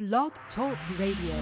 Blog Talk Radio.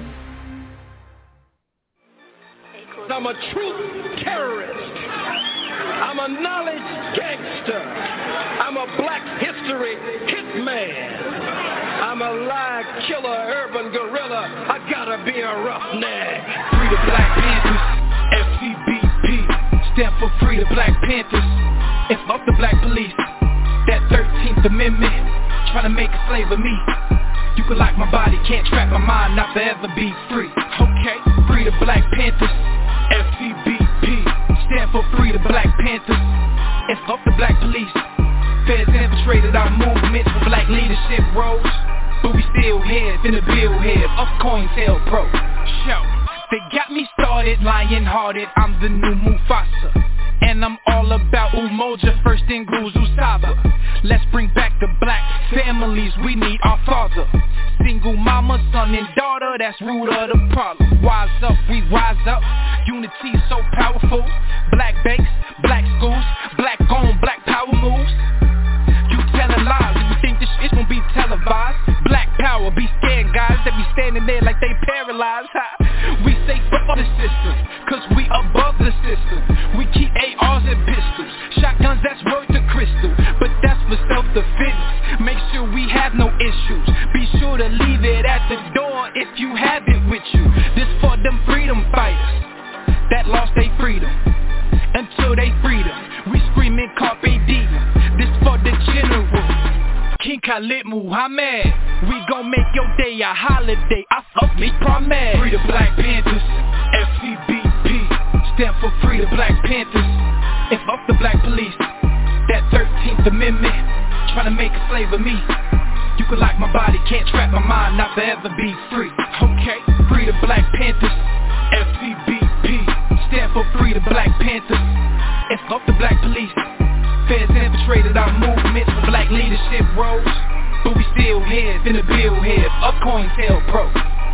I'm a truth terrorist. I'm a knowledge gangster. I'm a black history hitman. I'm a lie killer, urban gorilla. I gotta be a roughneck. Free the Black Panthers, FCBP, stand for Free the Black Panthers. And fuck the black police, that 13th Amendment, trying to make a slave of me. You can lock my body, can't trap my mind, not forever be free. Okay, Free the Black Panthers, FCBP, stand for Free the Black Panthers. And fuck the black police. Feds infiltrated our movement for black leadership roles, but we still here, finna build here, up COINTELPRO. Show, they got me started, lion-hearted, I'm the new Mufasa. And I'm all about Umoja, first in Guzu Saba. Let's bring back the black families, we need our father. Single mama, son and daughter, that's root of the problem. Wise up, we rise up, unity is so powerful. Black banks, black schools, black owned, black power moves. You telling lies, if you think this shit's gonna be televised. Black power, be scared guys that be standing there like they paralyzed. We say fuck the system, cause we above the system. We keep ARs and pistols, shotguns that's worth the crystal. But that's for self-defense, make sure we have no issues. Be sure to leave it at the door if you have it with you. This for them freedom fighters that lost their freedom. Until they freedom, we screaming carpe diem. This for the general, King Khalid Muhammad. We gon' make your day a holiday, I fuck me promise. Free the Black Panthers, FCBP, stand for Free the Black Panthers. And fuck the black police, that 13th Amendment, tryna make a slave of me. You can lock my body, can't trap my mind, not forever be free. Okay, Free the Black Panthers, FCBP, stand for Free the Black Panthers. And fuck the black police. Feds infiltrated our movement for black leadership roles, but we still here, finna build here, up COINTELPRO.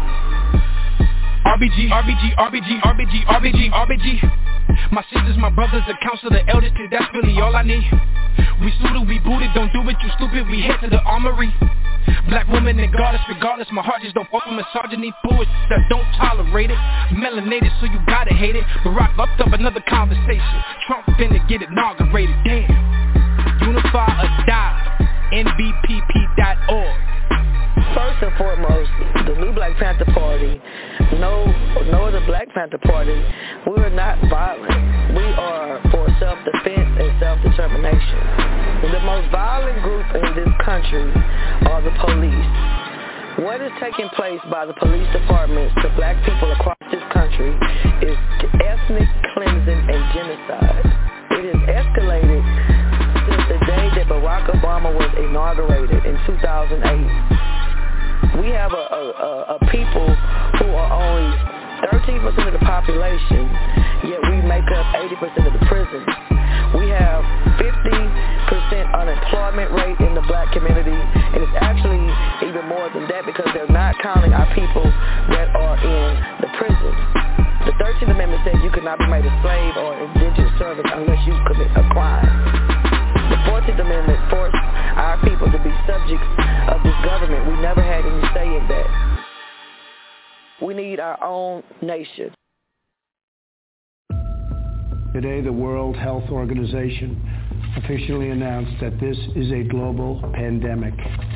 RBG, RBG, RBG, RBG, RBG, RBG. My sisters, my brothers, the council, the elders, cause that's really all I need. We suited, we booted, don't do it, you stupid, we head to the armory. Black woman and goddess, regardless, my heart just don't fuck with misogyny, bullshit that don't tolerate it. Melanated, so you gotta hate it. Barack upped up another conversation. Trump finna get inaugurated, damn. Unify or die, NBPP.org. First and foremost, the new Black Panther Party, no other Black Panther Party, we are not violent. We are for self-defense and self-determination. The most violent group in this country are the police. What is taking place by the police departments to black people across this country is ethnic cleansing and genocide. It has escalated since the day that Barack Obama was inaugurated in 2008. We have a people who are only 13% of the population, yet we make up 80% of the prisons. We have 50% unemployment rate in the black community, and it's actually even more than that because they're not counting our people that are in the prisons. The 13th Amendment says you cannot be made a slave or indentured servant unless you commit a crime. The 14th Amendment forced our people to be subjects of this government. We never had any say in that. We need our own nation. Today, the World Health Organization officially announced that this is a global pandemic.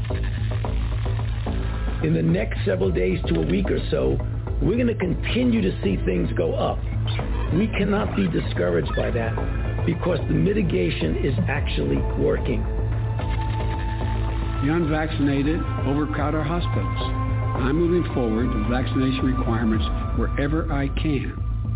In the next several days to a week or so, we're going to continue to see things go up. We cannot be discouraged by that because the mitigation is actually working. The unvaccinated overcrowd our hospitals. I'm moving forward with vaccination requirements wherever I can.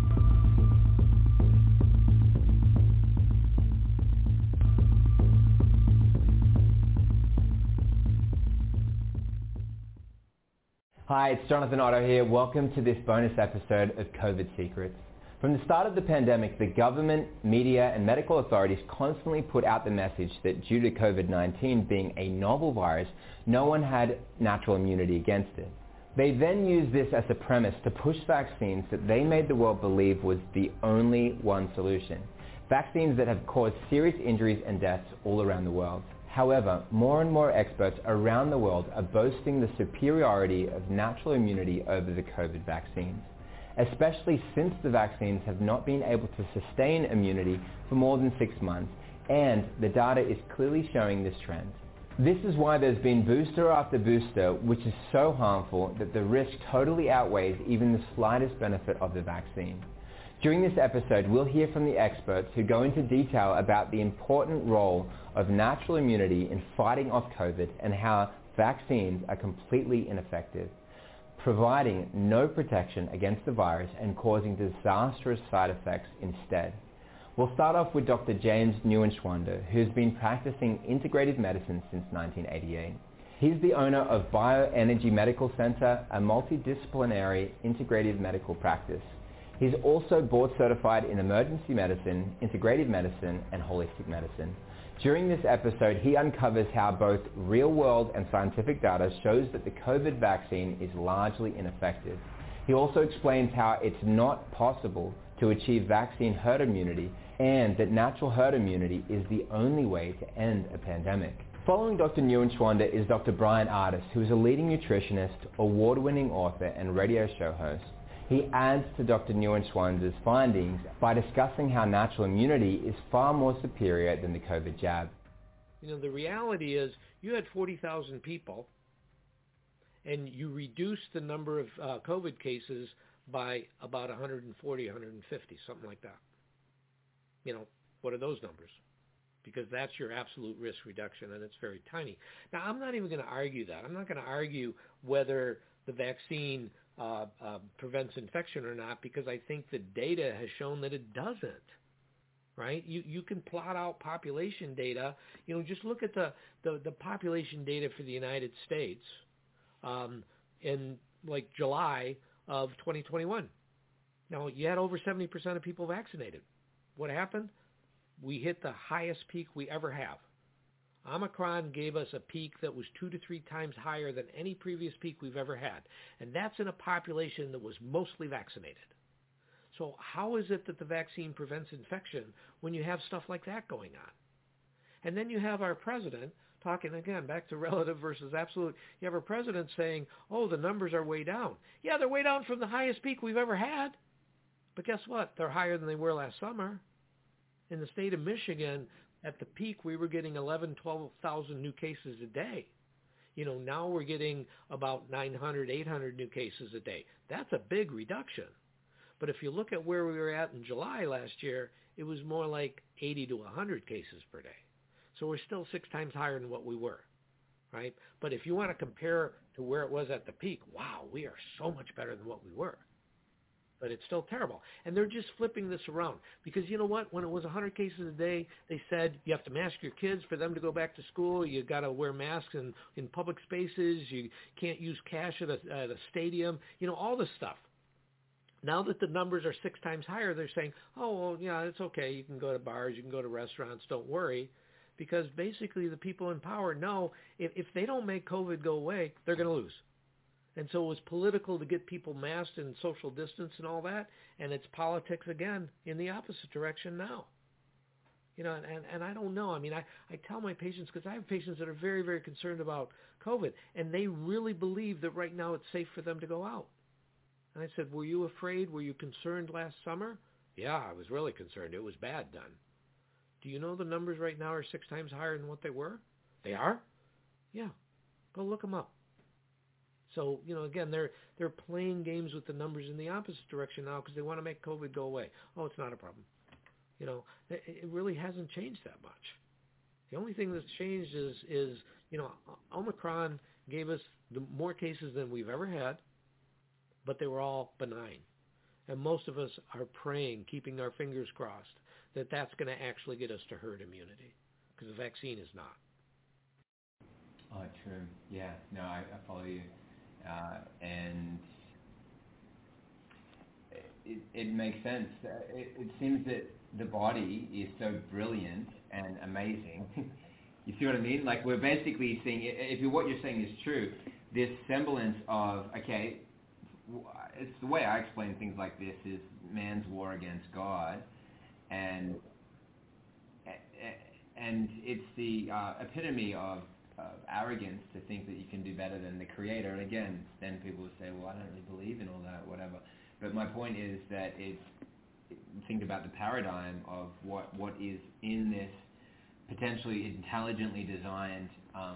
Hi, it's Jonathan Otto here. Welcome to this bonus episode of COVID Secrets. From the start of the pandemic, the government, media, and medical authorities constantly put out the message that due to COVID-19 being a novel virus, no one had natural immunity against it. They then used this as a premise to push vaccines that they made the world believe was the only one solution. Vaccines that have caused serious injuries and deaths all around the world. However, more and more experts around the world are boasting the superiority of natural immunity over the COVID vaccines, especially since the vaccines have not been able to sustain immunity for more than 6 months, and the data is clearly showing this trend. This is why there's been booster after booster, which is so harmful that the risk totally outweighs even the slightest benefit of the vaccine. During this episode, we'll hear from the experts who go into detail about the important role of natural immunity in fighting off COVID and how vaccines are completely ineffective, providing no protection against the virus and causing disastrous side effects instead. We'll start off with Dr. James Nguyen-Schwander, who's been practicing integrative medicine since 1988. He's the owner of Bioenergy Medical Center, a multidisciplinary integrative medical practice. He's also board certified in emergency medicine, integrative medicine, and holistic medicine. During this episode, he uncovers how both real-world and scientific data shows that the COVID vaccine is largely ineffective. He also explains how it's not possible to achieve vaccine herd immunity and that natural herd immunity is the only way to end a pandemic. Following Dr. Nguyen-Schwander is Dr. Bryan Ardis, who is a leading nutritionist, award-winning author, and radio show host. He adds to Dr. Nguyen-Schwander's findings by discussing how natural immunity is far more superior than the COVID jab. You know, the reality is you had 40,000 people and you reduced the number of COVID cases by about 140, 150, something like that. You know, what are those numbers? Because that's your absolute risk reduction, and it's very tiny. Now, I'm not even going to argue that. I'm not going to argue whether the vaccine prevents infection or not, because I think the data has shown that it doesn't. Right? You can plot out population data. You know, just look at the population data for the United States in like July of 2021. Now, you had over 70% of people vaccinated. What happened? We hit the highest peak we ever have. Omicron gave us a peak that was 2 to 3 times higher than any previous peak we've ever had. And that's in a population that was mostly vaccinated. So how is it that the vaccine prevents infection when you have stuff like that going on? And then you have our president talking, again, back to relative versus absolute. You have our president saying, oh, the numbers are way down. Yeah, they're way down from the highest peak we've ever had. But guess what? They're higher than they were last summer. In the state of Michigan, at the peak, we were getting 11,000, 12,000 new cases a day. You know, now we're getting about 900, 800 new cases a day. That's a big reduction. But if you look at where we were at in July last year, it was more like 80 to 100 cases per day. So we're still 6 times higher than what we were, right? But if you want to compare to where it was at the peak, wow, we are so much better than what we were. But it's still terrible. And they're just flipping this around. Because you know what? When it was 100 cases a day, they said you have to mask your kids for them to go back to school. You got to wear masks in public spaces. You can't use cash at a stadium. You know, all this stuff. Now that the numbers are 6 times higher, they're saying, oh, well, yeah, it's okay. You can go to bars. You can go to restaurants. Don't worry. Because basically the people in power know if they don't make COVID go away, they're going to lose. And so it was political to get people masked and social distance and all that, and it's politics again in the opposite direction now. You know, and I don't know. I mean, I tell my patients, because I have patients that are very, very concerned about COVID, and they really believe that right now it's safe for them to go out. And I said, were you afraid? Were you concerned last summer? Yeah, I was really concerned. It was bad then. Do you know the numbers right now are 6 times higher than what they were? They are? Yeah. Go look them up. So, you know, again, they're playing games with the numbers in the opposite direction now because they want to make COVID go away. Oh, it's not a problem. You know, it really hasn't changed that much. The only thing that's changed is you know, Omicron gave us more cases than we've ever had, but they were all benign. And most of us are praying, keeping our fingers crossed, that that's going to actually get us to herd immunity, because the vaccine is not. Oh, true. Yeah. No, I follow you. And it makes sense. It seems that the body is so brilliant and amazing. You see what I mean? Like, we're basically seeing, if what you're saying is true, this semblance of, okay, it's the way I explain things like this is man's war against God, and and it's the epitome of arrogance to think that you can do better than the creator. And again, then people will say, well, I don't really believe in all that, whatever. But my point is that think about the paradigm of what is in this potentially intelligently designed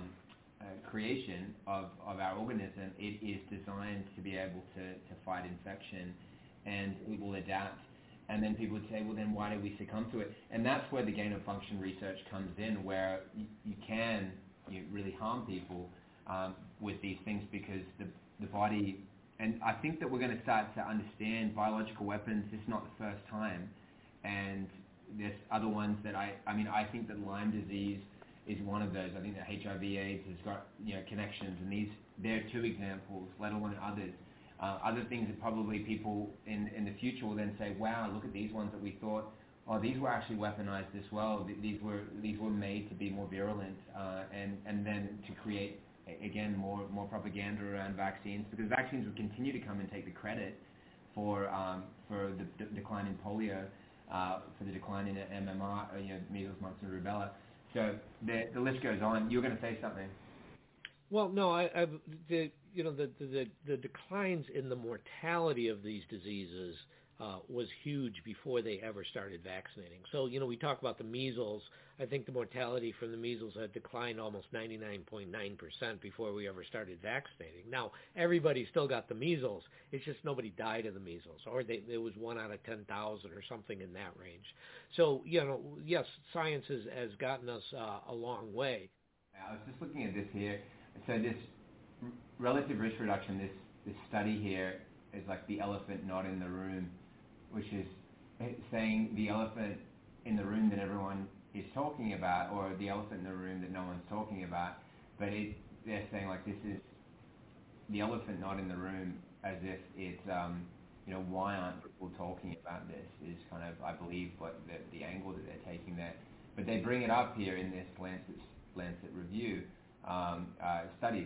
creation of our organism. It is designed to be able to fight infection, and it will adapt. And then people would say, well, then why do we succumb to it? And that's where the gain of function research comes in, where you can really harm people with these things, because the body, and I think that we're going to start to understand biological weapons. This is not the first time, and there's other ones that I think that Lyme disease is one of those. I think that HIV/AIDS has got connections, and they're two examples, let alone others. Other things that probably people in the future will then say, wow, look at these ones that we thought, oh, these were actually weaponized as well. These were made to be more virulent, and then to create, again, more propaganda around vaccines, because vaccines will continue to come and take the credit for the decline in polio, for the decline in MMR, measles, mumps, and rubella. So the list goes on. You're going to say something. Well, no, the declines in the mortality of these diseases was huge before they ever started vaccinating. So, we talk about the measles. I think the mortality from the measles had declined almost 99.9% before we ever started vaccinating. Now, everybody still got the measles. It's just nobody died of the measles, or there was 1 out of 10,000 or something in that range. So, yes, science has gotten us a long way. I was just looking at this here. So this relative risk reduction, this study here is like the elephant not in the room, which is saying the elephant in the room that everyone is talking about, or the elephant in the room that no one's talking about. But they're saying like this is the elephant not in the room, as if it's why aren't people talking about this is kind of, I believe, what the angle that they're taking there. But they bring it up here in this Lancet review. Study,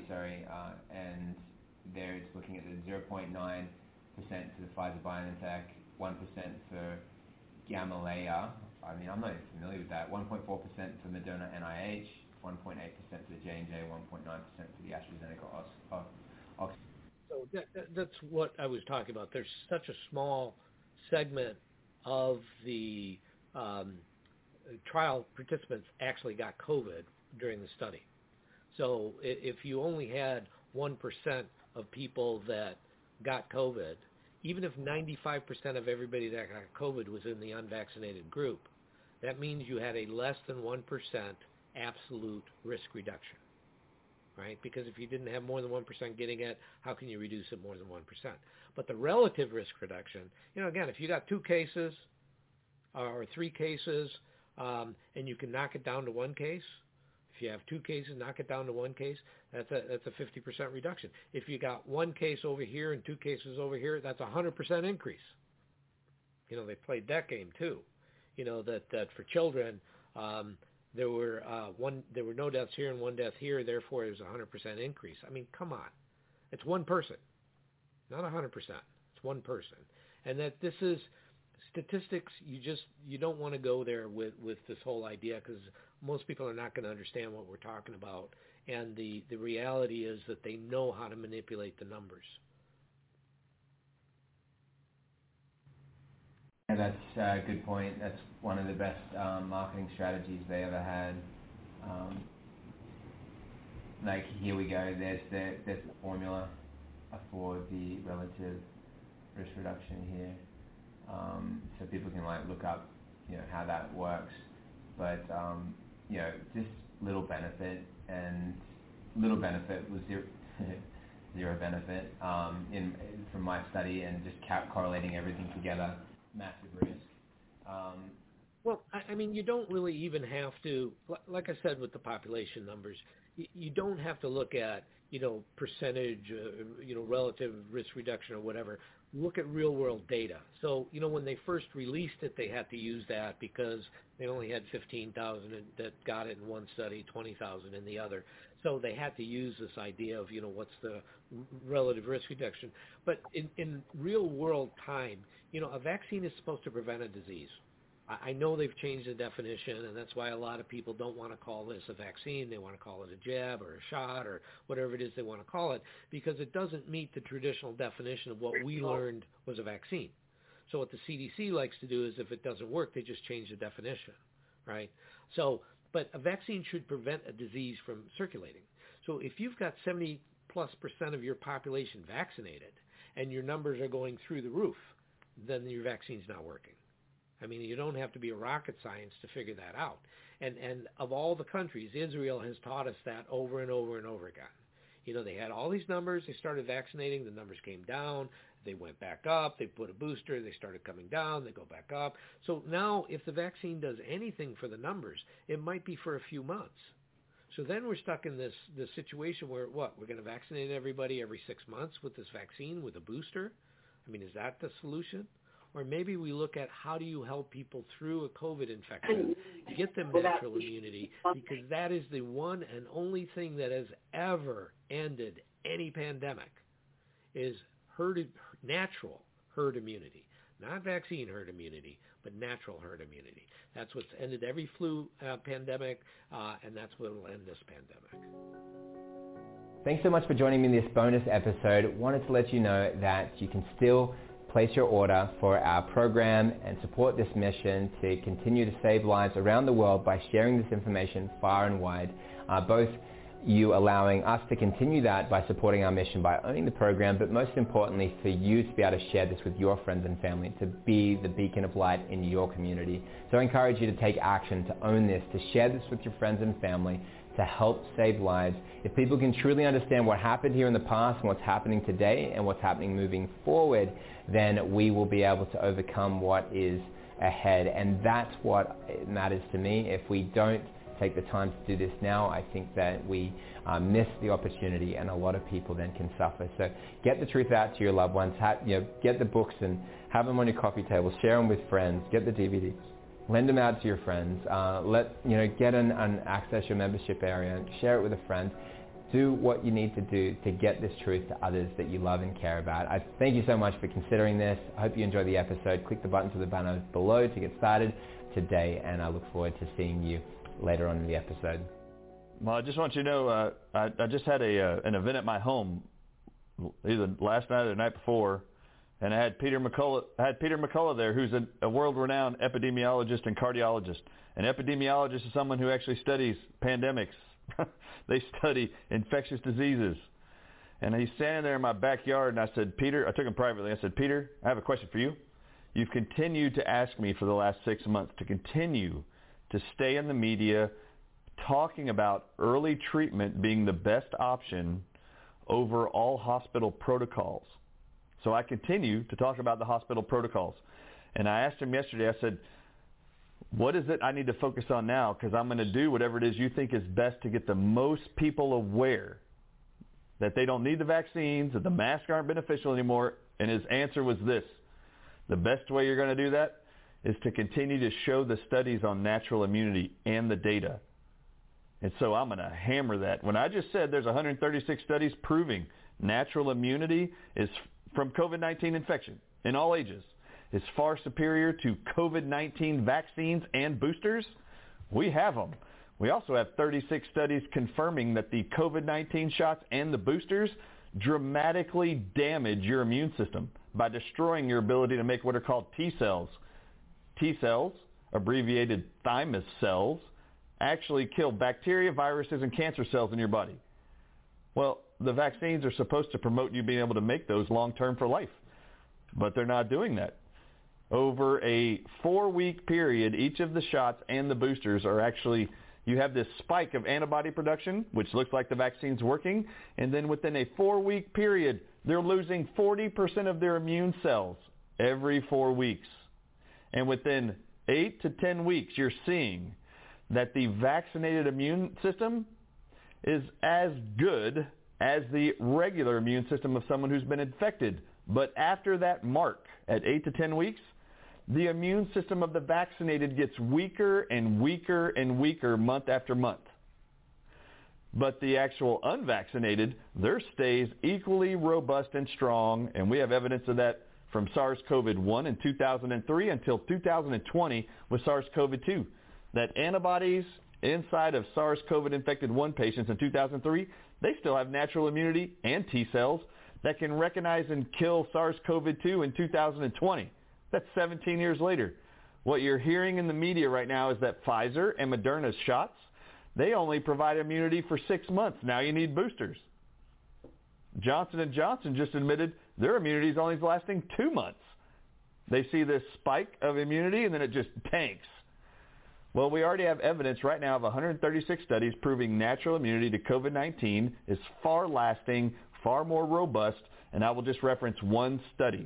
and there it's looking at the 0.9% for the Pfizer-BioNTech, 1% for Gamaleya. I mean, I'm not even familiar with that. 1.4% for Moderna NIH, 1.8% for the J&J, 1.9% for the AstraZeneca Oxford. So that's what I was talking about. There's such a small segment of the trial participants actually got COVID during the study. So if you only had 1% of people that got COVID, even if 95% of everybody that got COVID was in the unvaccinated group, that means you had a less than 1% absolute risk reduction, right? Because if you didn't have more than 1% getting it, how can you reduce it more than 1%? But the relative risk reduction, again, if you got 2 cases or 3 cases and you can knock it down to 1 case, if you have 2 cases, knock it down to 1 case, that's a 50% reduction. If you got 1 case over here and 2 cases over here, that's a 100% increase. They played that game too. That for children, there were no deaths here and 1 death here, therefore it was a 100% increase. I mean, come on. It's 1 person, not 100%. It's 1 person. And that this is statistics, you don't want to go there with this whole idea, because most people are not going to understand what we're talking about. And the reality is that they know how to manipulate the numbers. Yeah, that's a good point. That's one of the best marketing strategies they ever had. Like, here we go. There's the formula for the relative risk reduction here. So people can look up, how that works. But just little benefit, and little benefit was zero benefit from my study, and just correlating everything together, massive risk. Well, I mean, you don't really even have to, like I said with the population numbers, you don't have to look at, percentage, relative risk reduction or whatever. Look at real world data. So, when they first released it, they had to use that because they only had 15,000 that got it in one study, 20,000 in the other. So they had to use this idea of, what's the relative risk reduction. But in real world time, a vaccine is supposed to prevent a disease. I know they've changed the definition, and that's why a lot of people don't want to call this a vaccine. They want to call it a jab or a shot or whatever it is they want to call it, because it doesn't meet the traditional definition of what we learned was a vaccine. So what the CDC likes to do is, if it doesn't work, they just change the definition, right? So, but a vaccine should prevent a disease from circulating. So if you've got 70+% of your population vaccinated and your numbers are going through the roof, then your vaccine's not working. I mean, you don't have to be a rocket science to figure that out. And of all the countries, Israel has taught us that over and over and over again. You know, they had all these numbers. They started vaccinating. The numbers came down. They went back up. They put a booster. They started coming down. They go back up. So now if the vaccine does anything for the numbers, it might be for a few months. So then we're stuck in this situation where, we're going to vaccinate everybody every 6 months with this vaccine, with a booster? I mean, is that the solution? Or maybe we look at, how do you help people through a COVID infection, get them natural immunity, because that is the one and only thing that has ever ended any pandemic, is natural herd immunity. Not vaccine herd immunity, but natural herd immunity. That's what's ended every flu pandemic, and that's what will end this pandemic. Thanks so much for joining me in this bonus episode. Wanted to let you know that you can still place your order for our program and support this mission to continue to save lives around the world by sharing this information far and wide. Both you allowing us to continue that by supporting our mission by owning the program, but most importantly for you to be able to share this with your friends and family, to be the beacon of light in your community. So I encourage you to take action, to own this, to share this with your friends and family, to help save lives. If people can truly understand what happened here in the past and what's happening today and what's happening moving forward, then we will be able to overcome what is ahead. And that's what matters to me. If we don't take the time to do this now, I think that we miss the opportunity, and a lot of people then can suffer. So get the truth out to your loved ones. Get the books and have them on your coffee table. Share them with friends. Get the DVDs. Lend them out to your friends. Get an Access Your Membership area and share it with a friend. Do what you need to do to get this truth to others that you love and care about. I thank you so much for considering this. I hope you enjoyed the episode. Click the button to the banner below to get started today, and I look forward to seeing you later on in the episode. Well, I just want you to know, I just had an event at my home, either last night or the night before, and I had Peter McCullough there, who's a world-renowned epidemiologist and cardiologist. An epidemiologist is someone who actually studies pandemics. They study infectious diseases. And he's standing there in my backyard, and I said, Peter, I took him privately. I said, Peter, I have a question for you. You've continued to ask me for the last 6 months to continue to stay in the media talking about early treatment being the best option over all hospital protocols. So I continue to talk about the hospital protocols. And I asked him yesterday, I said, what is it I need to focus on now? Because I'm going to do whatever it is you think is best to get the most people aware that they don't need the vaccines, that the masks aren't beneficial anymore. And his answer was this: the best way you're going to do that is to continue to show the studies on natural immunity and the data. And so I'm going to hammer that. When I just said there's 136 studies proving natural immunity is from COVID-19 infection in all ages is far superior to COVID-19 vaccines and boosters, we have them. We also have 36 studies confirming that the COVID-19 shots and the boosters dramatically damage your immune system by destroying your ability to make what are called T cells. T cells, abbreviated thymus cells, actually kill bacteria, viruses, and cancer cells in your body. Well, the vaccines are supposed to promote you being able to make those long-term for life, but they're not doing that. Over a 4-week period, each of the shots and the boosters are actually, you have this spike of antibody production, which looks like the vaccine's working, and then within a 4-week period, they're losing 40% of their immune cells every 4 weeks. And within 8 to 10 weeks, you're seeing that the vaccinated immune system is as good as the regular immune system of someone who's been infected. But after that mark, at 8 to 10 weeks, the immune system of the vaccinated gets weaker and weaker and weaker month after month. But the actual unvaccinated, theirs stays equally robust and strong, and we have evidence of that from SARS-CoV-1 in 2003 until 2020 with SARS-CoV-2. That antibodies inside of SARS-CoV-infected 1 patients in 2003, they still have natural immunity and T cells that can recognize and kill SARS-CoV-2 in 2020. That's 17 years later. What you're hearing in the media right now is that Pfizer and Moderna's shots, they only provide immunity for 6 months. Now you need boosters. Johnson & Johnson just admitted their immunity is only lasting 2 months. They see this spike of immunity and then it just tanks. Well, we already have evidence right now of 136 studies proving natural immunity to COVID-19 is far lasting, far more robust, and I will just reference one study.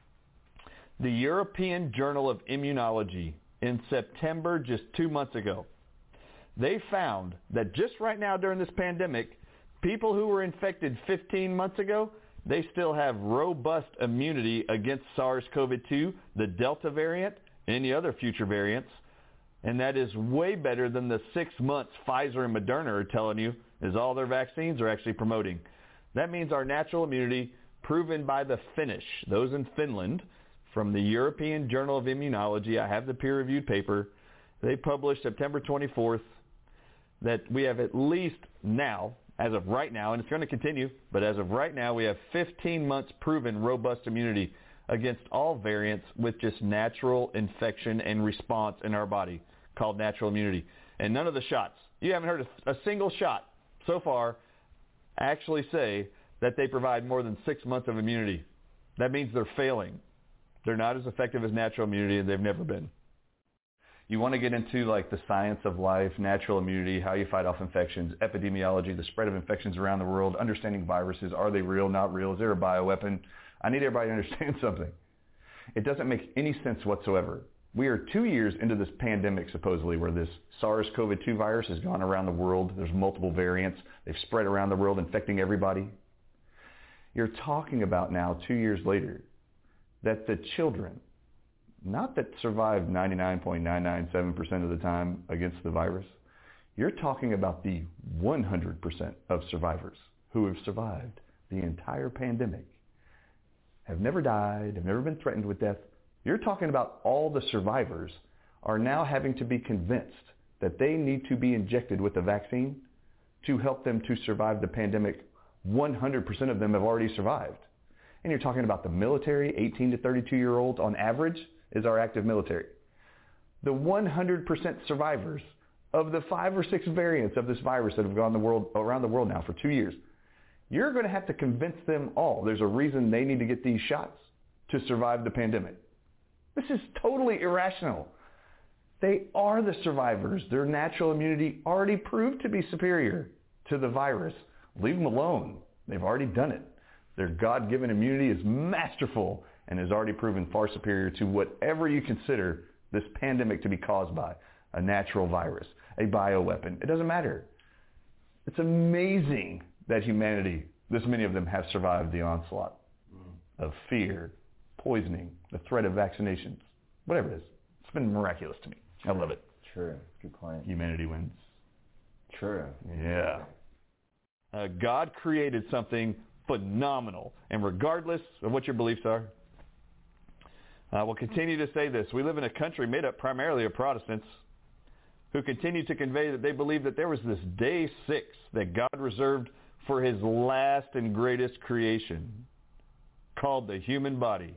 The European Journal of Immunology in September, just 2 months ago, they found that just right now during this pandemic, people who were infected 15 months ago, they still have robust immunity against SARS-CoV-2, the Delta variant, and any other future variants. And that is way better than the 6 months Pfizer and Moderna are telling you is all their vaccines are actually promoting. That means our natural immunity, proven by the Finnish, those in Finland, from the European Journal of Immunology, I have the peer-reviewed paper, they published September 24th, that we have at least now, as of right now, and it's going to continue, but as of right now, we have 15 months proven robust immunity against all variants with just natural infection and response in our body, called natural immunity. And none of the shots, you haven't heard a single shot so far actually say that they provide more than 6 months of immunity. That means they're failing. They're not as effective as natural immunity, and they've never been. You want to get into like the science of life, natural immunity, how you fight off infections, epidemiology, the spread of infections around the world, understanding viruses, are they real, not real, is there a bioweapon? I need everybody to understand something. It doesn't make any sense whatsoever. We are 2 years into this pandemic, supposedly, where this SARS-CoV-2 virus has gone around the world. There's multiple variants. They've spread around the world, infecting everybody. You're talking about now, 2 years later, that the children, not that survived 99.997% of the time against the virus, you're talking about the 100% of survivors who have survived the entire pandemic, have never died, have never been threatened with death. You're talking about all the survivors are now having to be convinced that they need to be injected with a vaccine to help them to survive the pandemic. 100% of them have already survived. And you're talking about the military, 18 to 32-year-olds on average is our active military. The 100% survivors of the 5 or 6 variants of this virus that have gone around the world now for 2 years, you're going to have to convince them all there's a reason they need to get these shots to survive the pandemic. This is totally irrational. They are the survivors. Their natural immunity already proved to be superior to the virus. Leave them alone. They've already done it. Their God-given immunity is masterful and has already proven far superior to whatever you consider this pandemic to be caused by, a natural virus, a bioweapon. It doesn't matter. It's amazing that humanity, this many of them, have survived the onslaught of fear, poisoning, the threat of vaccinations, whatever it is. It's been miraculous to me. I love it. True. Good point. Humanity wins. True. Yeah. God created something phenomenal. And regardless of what your beliefs are, I will continue to say this. We live in a country made up primarily of Protestants who continue to convey that they believe that there was this day 6 that God reserved for his last and greatest creation, called the human body.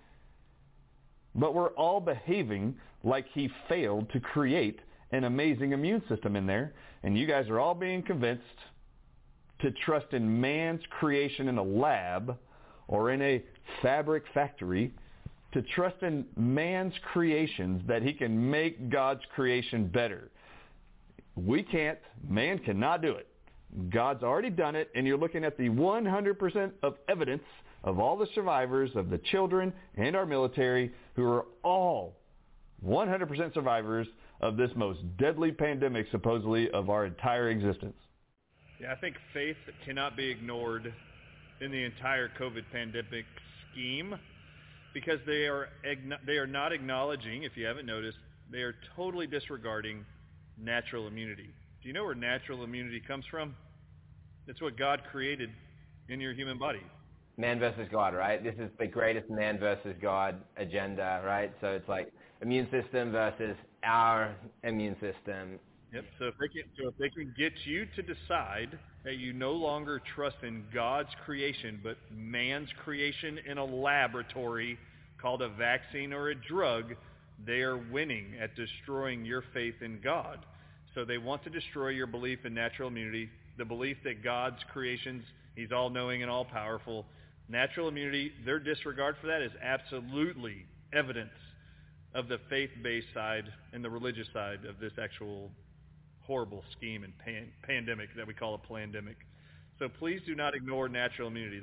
But we're all behaving like he failed to create an amazing immune system in there, and you guys are all being convinced to trust in man's creation in a lab or in a fabric factory, to trust in man's creations that he can make God's creation better. We can't. Man cannot do it. God's already done it, and you're looking at the 100% of evidence of all the survivors, of the children and our military, who are all 100% survivors of this most deadly pandemic, supposedly, of our entire existence. Yeah, I think faith cannot be ignored in the entire COVID pandemic scheme, because they are not acknowledging, if you haven't noticed, they are totally disregarding natural immunity. Do you know where natural immunity comes from? It's what God created in your human body. man versus God, right? This is the greatest man versus God agenda, right? So it's like immune system versus our immune system. Yep. So if they can get you to decide that you no longer trust in God's creation, but man's creation in a laboratory called a vaccine or a drug, they are winning at destroying your faith in God. So they want to destroy your belief in natural immunity, the belief that God's creations, he's all-knowing and all-powerful. Natural immunity, their disregard for that is absolutely evidence of the faith-based side and the religious side of this actual horrible scheme and pandemic that we call a plandemic. So please do not ignore natural immunity.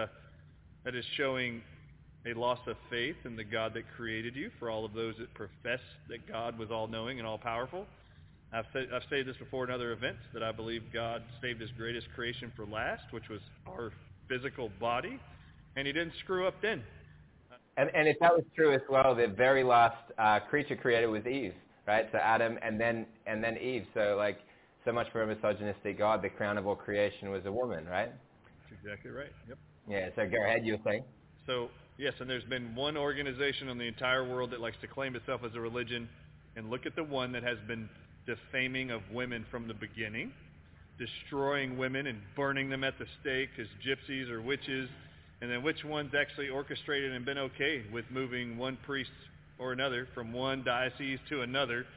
That is showing a loss of faith in the God that created you for all of those that profess that God was all-knowing and all-powerful. I've stated this before in other events, that I believe God saved his greatest creation for last, which was our physical body, and he didn't screw up then. And if that was true as well, the very last creature created was Eve, right? So Adam and then Eve. So like, so much for a misogynistic God, the crown of all creation was a woman, right? That's exactly right. Yep. Yeah. So go ahead, you were saying. So yes, and there's been one organization in the entire world that likes to claim itself as a religion, and look at the one that has been defaming of women from the beginning, destroying women and burning them at the stake as gypsies or witches, and then which one's actually orchestrated and been okay with moving one priest or another from one diocese to another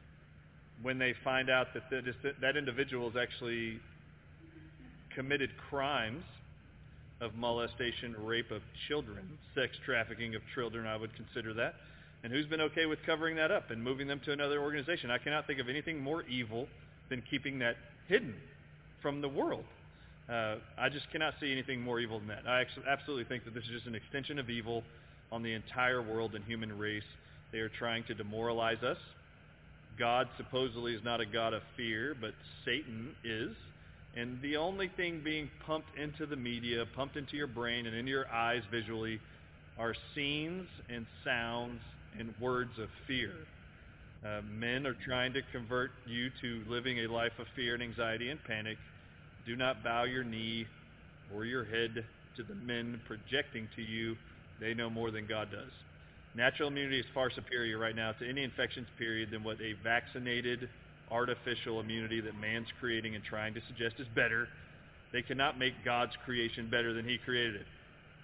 when they find out that that individual has actually committed crimes of molestation, rape of children, sex trafficking of children, I would consider that. And who's been okay with covering that up and moving them to another organization? I cannot think of anything more evil than keeping that hidden from the world. I just cannot see anything more evil than that. I absolutely think that this is just an extension of evil on the entire world and human race. They are trying to demoralize us. God supposedly is not a God of fear, but Satan is. And the only thing being pumped into the media, pumped into your brain and into your eyes visually, are scenes and sounds and words of fear. Men are trying to convert you to living a life of fear and anxiety and panic. Do not bow your knee or your head to the men projecting to you they know more than God does. Natural immunity is far superior right now to any infections period than what a vaccinated artificial immunity that man's creating and trying to suggest is better. They cannot make God's creation better than he created it.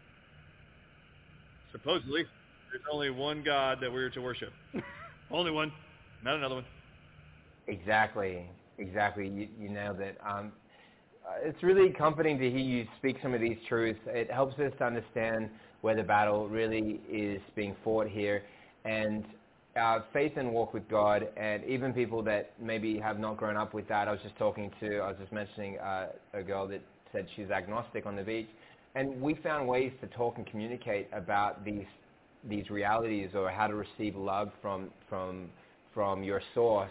Supposedly, there's only one God that we're to worship. Only one, not another one. Exactly. You nailed it. It's really comforting to hear you speak some of these truths. It helps us to understand where the battle really is being fought here. And our faith and walk with God, and even people that maybe have not grown up with that. I was just mentioning a girl that said she's agnostic on the beach. And we found ways to talk and communicate about these realities, or how to receive love from your source.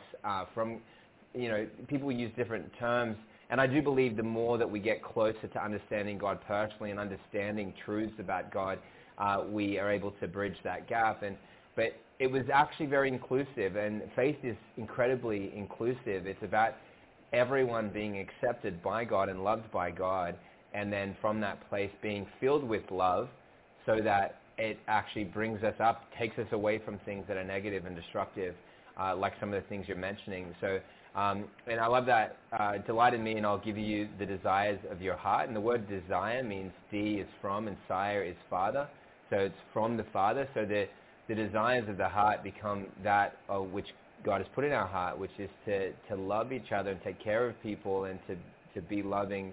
People use different terms. And I do believe the more that we get closer to understanding God personally and understanding truths about God, we are able to bridge that gap. But it was actually very inclusive, and faith is incredibly inclusive. It's about everyone being accepted by God and loved by God, and then from that place being filled with love, so that it actually brings us up, takes us away from things that are negative and destructive, like some of the things you're mentioning. So. And I love that. Delight in me, and I'll give you the desires of your heart. And the word desire means D is from, and sire is father. So it's from the Father. So the desires of the heart become that which God has put in our heart, which is to love each other and take care of people, and to be loving,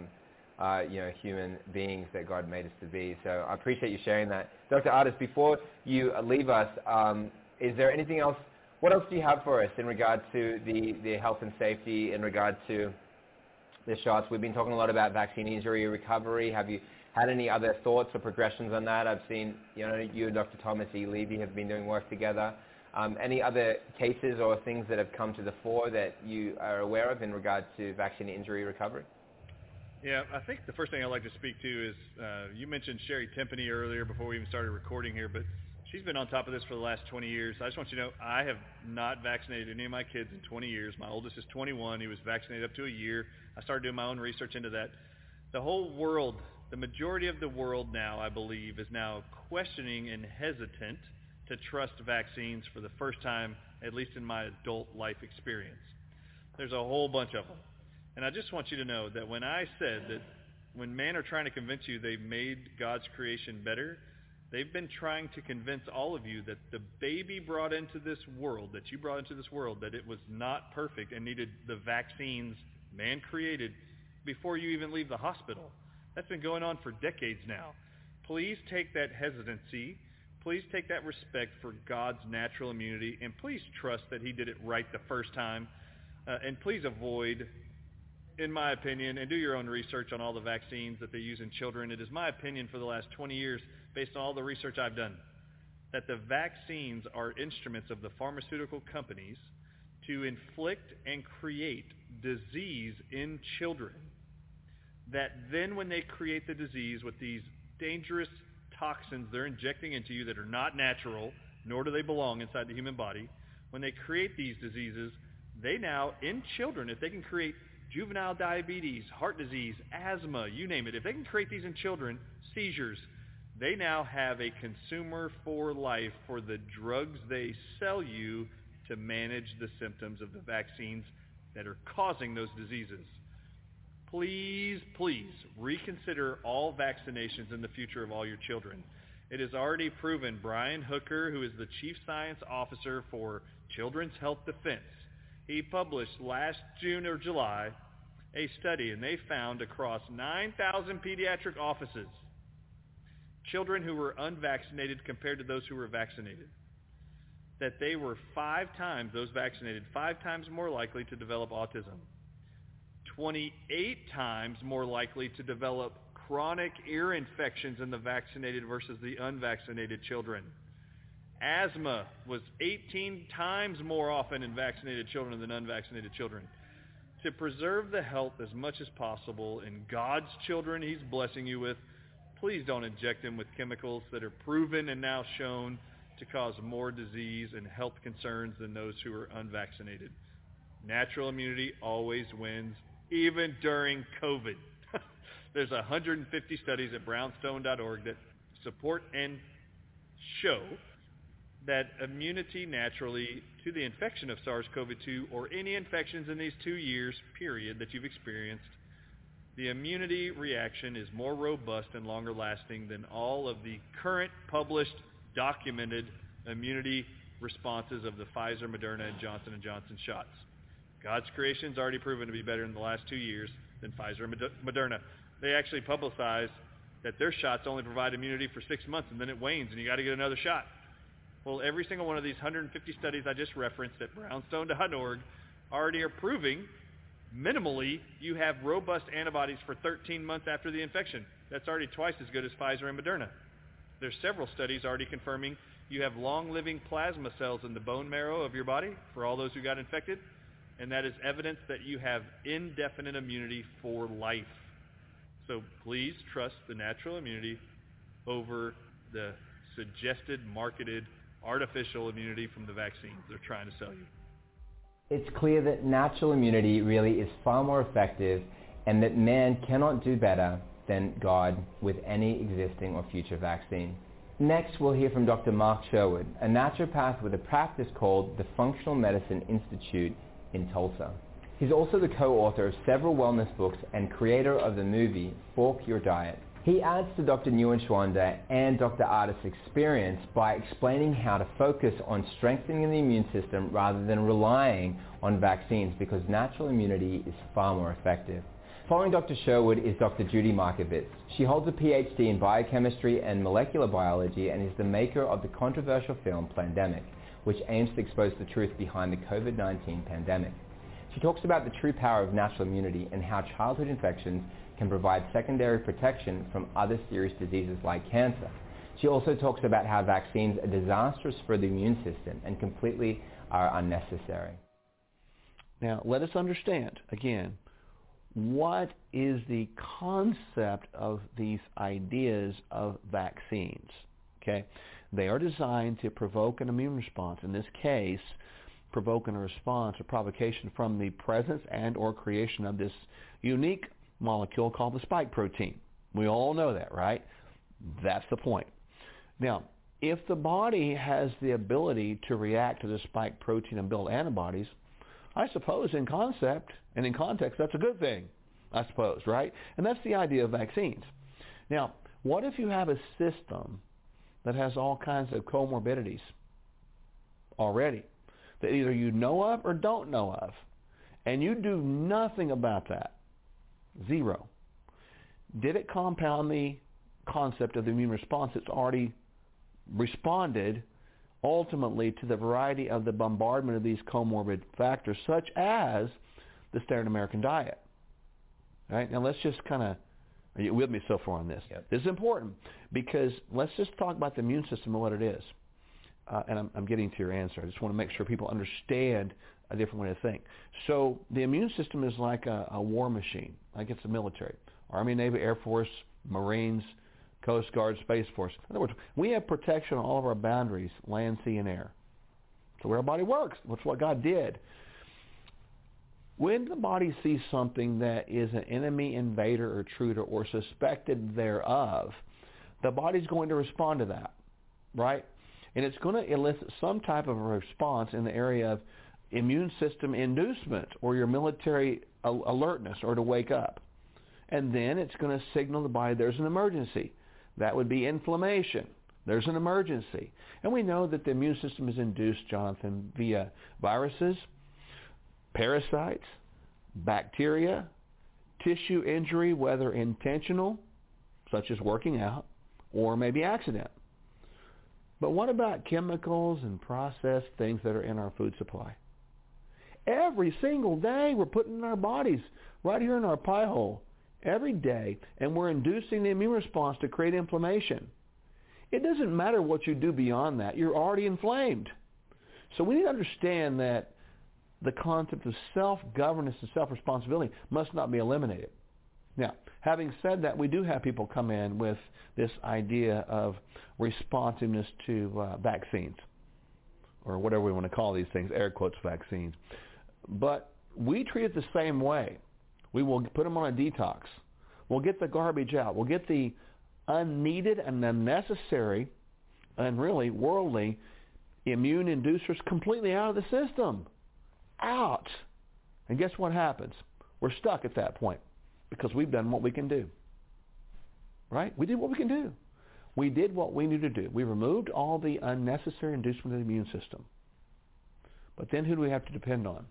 human beings that God made us to be. So I appreciate you sharing that. Dr. Ardis, before you leave us, is there anything else? What else do you have for us in regard to the health and safety, in regard to the shots? We've been talking a lot about vaccine injury recovery. Have you had any other thoughts or progressions on that? I've seen, you and Dr. Thomas E. Levy have been doing work together. Any other cases or things that have come to the fore that you are aware of in regard to vaccine injury recovery? Yeah, I think the first thing I'd like to speak to is, you mentioned Sherry Timpany earlier before we even started recording here, but she's been on top of this for the last 20 years. I just want you to know, I have not vaccinated any of my kids in 20 years. My oldest is 21. He was vaccinated up to a year. I started doing my own research into that. The whole world The majority of the world now, I believe, is now questioning and hesitant to trust vaccines for the first time, at least in my adult life experience. There's a whole bunch of them. And I just want you to know that when I said that when men are trying to convince you they've made God's creation better, they've been trying to convince all of you that the baby brought into this world, that you brought into this world, that it was not perfect and needed the vaccines man created before you even leave the hospital. That's been going on for decades now. Please take that hesitancy, please take that respect for God's natural immunity, and please trust that he did it right the first time. And please avoid, in my opinion, and do your own research on all the vaccines that they use in children. It is my opinion for the last 20 years, based on all the research I've done, that the vaccines are instruments of the pharmaceutical companies to inflict and create disease in children, that then when they create the disease with these dangerous toxins they're injecting into you that are not natural, nor do they belong inside the human body, when they create these diseases, they now, in children, if they can create juvenile diabetes, heart disease, asthma, you name it, if they can create these in children, seizures, they now have a consumer for life for the drugs they sell you to manage the symptoms of the vaccines that are causing those diseases. Please, please reconsider all vaccinations in the future of all your children. It is already proven. Brian Hooker, who is the Chief Science Officer for Children's Health Defense, he published last June or July a study, and they found across 9,000 pediatric offices, children who were unvaccinated compared to those who were vaccinated, that they were 5 times, those vaccinated, 5 times more likely to develop autism, 28 times more likely to develop chronic ear infections in the vaccinated versus the unvaccinated children. Asthma was 18 times more often in vaccinated children than unvaccinated children. To preserve the health as much as possible in God's children he's blessing you with, please don't inject them with chemicals that are proven and now shown to cause more disease and health concerns than those who are unvaccinated. Natural immunity always wins, even during COVID. There's 150 studies at brownstone.org that support and show that immunity naturally to the infection of SARS-CoV-2 or any infections in these 2 years, period, that you've experienced, the immunity reaction is more robust and longer lasting than all of the current published, documented immunity responses of the Pfizer, Moderna, and Johnson & Johnson shots. God's creation's already proven to be better in the last 2 years than Pfizer and Moderna. They actually publicize that their shots only provide immunity for 6 months, and then it wanes, and you got to get another shot. Well, every single one of these 150 studies I just referenced at brownstone.org already are proving, minimally, you have robust antibodies for 13 months after the infection. That's already twice as good as Pfizer and Moderna. There's several studies already confirming you have long-living plasma cells in the bone marrow of your body for all those who got infected, and that is evidence that you have indefinite immunity for life. So please trust the natural immunity over the suggested, marketed, artificial immunity from the vaccines they're trying to sell you. It's clear that natural immunity really is far more effective and that man cannot do better than God with any existing or future vaccine. Next, we'll hear from Dr. Mark Sherwood, a naturopath with a practice called the Functional Medicine Institute in Tulsa. He's also the co-author of several wellness books and creator of the movie Fork Your Diet. He adds to Dr. Nguyen Xuanda and Dr. Ardis' experience by explaining how to focus on strengthening the immune system rather than relying on vaccines, because natural immunity is far more effective. Following Dr. Sherwood is Dr. Judy Markovits. She holds a PhD in biochemistry and molecular biology and is the maker of the controversial film Plandemic, which aims to expose the truth behind the COVID-19 pandemic. She talks about the true power of natural immunity and how childhood infections can provide secondary protection from other serious diseases like cancer. She also talks about how vaccines are disastrous for the immune system and completely are unnecessary. Now, let us understand, again, what is the concept of these ideas of vaccines? Okay, they are designed to provoke an immune response. In this case, provoking a response or provocation from the presence and or creation of this unique molecule called the spike protein. We all know that, right? That's the point. Now, if the body has the ability to react to the spike protein and build antibodies, I suppose in concept and in context, that's a good thing, I suppose, right? And that's the idea of vaccines. Now, what if you have a system that has all kinds of comorbidities already that either you know of or don't know of, and you do nothing about that? Zero. Did it compound the concept of the immune response that's already responded ultimately to the variety of the bombardment of these comorbid factors, such as the standard American diet? All right, now let's just kind of, are you with me so far on this? Yep. This is important because let's just talk about the immune system and what it is. And I'm getting to your answer. I just want to make sure people understand a different way to think. So the immune system is like a war machine, like it's a military. Army, Navy, Air Force, Marines, Coast Guard, Space Force. In other words, we have protection on all of our boundaries, land, sea, and air. So where our body works, that's what God did. When the body sees something that is an enemy, invader, or intruder, or suspected thereof, the body's going to respond to that, right? And it's going to elicit some type of a response in the area of immune system inducement or your military alertness or to wake up. And then it's going to signal the body there's an emergency. That would be inflammation. There's an emergency. And we know that the immune system is induced, Jonathan, via viruses, parasites, bacteria, tissue injury, whether intentional, such as working out, or maybe accident. But what about chemicals and processed things that are in our food supply? Every single day we're putting in our bodies, right here in our pie hole, every day, and we're inducing the immune response to create inflammation. It doesn't matter what you do beyond that. You're already inflamed. So we need to understand that the concept of self-governance and self-responsibility must not be eliminated. Now, having said that, we do have people come in with this idea of responsiveness to vaccines, or whatever we want to call these things, air quotes vaccines. But we treat it the same way. We will put them on a detox. We'll get the garbage out. We'll get the unneeded and unnecessary and really worldly immune inducers completely out of the system. Out. And guess what happens? We're stuck at that point because we've done what we can do. Right? We did what we can do. We did what we knew to do. We removed all the unnecessary inducement of the immune system. But then who do we have to depend on?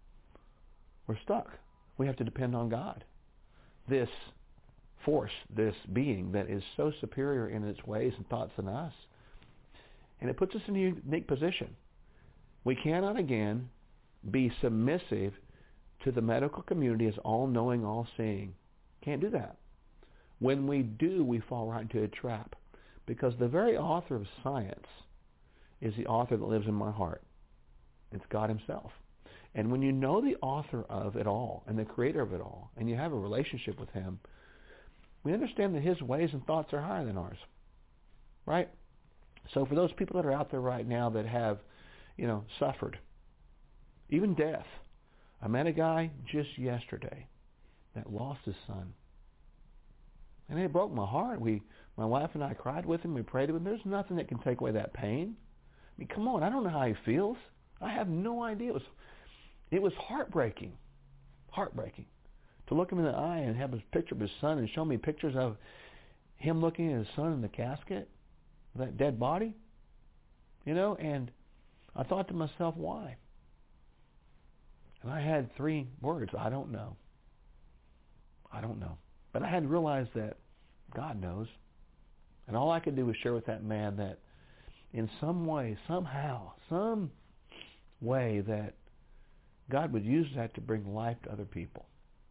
We're stuck. We have to depend on God. This force, this being that is so superior in its ways and thoughts than us. And it puts us in a unique position. We cannot again be submissive to the medical community as all-knowing, all-seeing. Can't do that. When we do, we fall right into a trap. Because the very author of science is the author that lives in my heart. It's God himself. And when you know the author of it all and the creator of it all, and you have a relationship with him, we understand that his ways and thoughts are higher than ours. Right? So for those people that are out there right now that have, suffered, even death. I met a guy just yesterday that lost his son. And it broke my heart. My wife and I cried with him. We prayed with him. There's nothing that can take away that pain. I mean, come on. I don't know how he feels. I have no idea. It was heartbreaking. Heartbreaking. To look him in the eye and have a picture of his son and show me pictures of him looking at his son in the casket, that dead body. And I thought to myself, why? And I had 3 words. I don't know. I don't know. But I had to realize that God knows. And all I could do was share with that man that in some way, somehow, some way that God would use that to bring life to other people.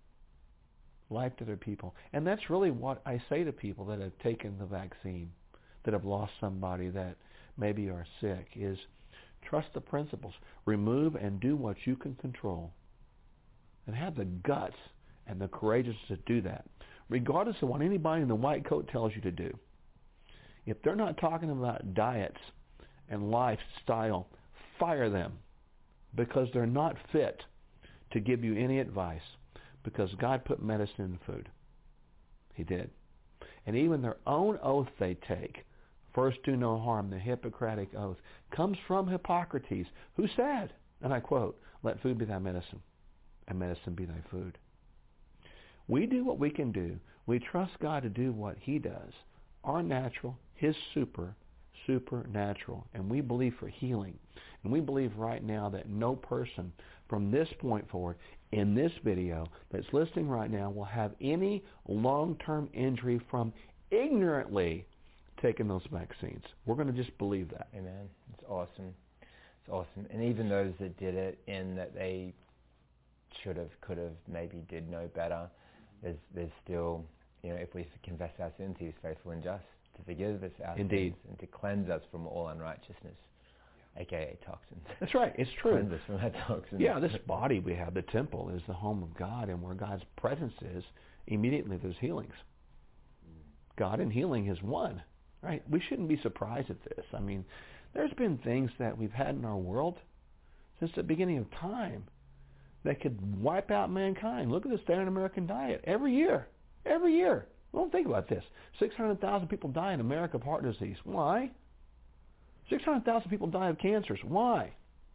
Life to other people. And that's really what I say to people that have taken the vaccine, that have lost somebody, that maybe are sick, is trust the principles. Remove and do what you can control. And have the guts and the courageousness to do that, regardless of what anybody in the white coat tells you to do. If they're not talking about diets and lifestyle, fire them, because they're not fit to give you any advice, because God put medicine in food. He did. And even their own oath they take, first do no harm, the Hippocratic oath, comes from Hippocrates, who said, and I quote, let food be thy medicine, and medicine be thy food. We do what we can do. We trust God to do what he does, our natural, his supernatural, and we believe for healing. And we believe right now that no person from this point forward in this video that's listening right now will have any long-term injury from ignorantly taking those vaccines. We're going to just believe that. Amen. It's awesome. It's awesome. And even those that did it in that they should have, could have, maybe did know better, there's still, if we confess our sins, he is faithful and just to forgive us our Indeed. sins and to cleanse us from all unrighteousness, aka toxins. That's right. It's true. Cleanse us from that toxin. Yeah, this body we have, the temple, is the home of God, and where God's presence is, immediately there's healings. God and healing is one, right? We shouldn't be surprised at this. I mean, there's been things that we've had in our world since the beginning of time that could wipe out mankind. Look at the standard American diet. Every year. Don't think about this. 600,000 people die in America of heart disease. Why? 600,000 people die of cancers. Why?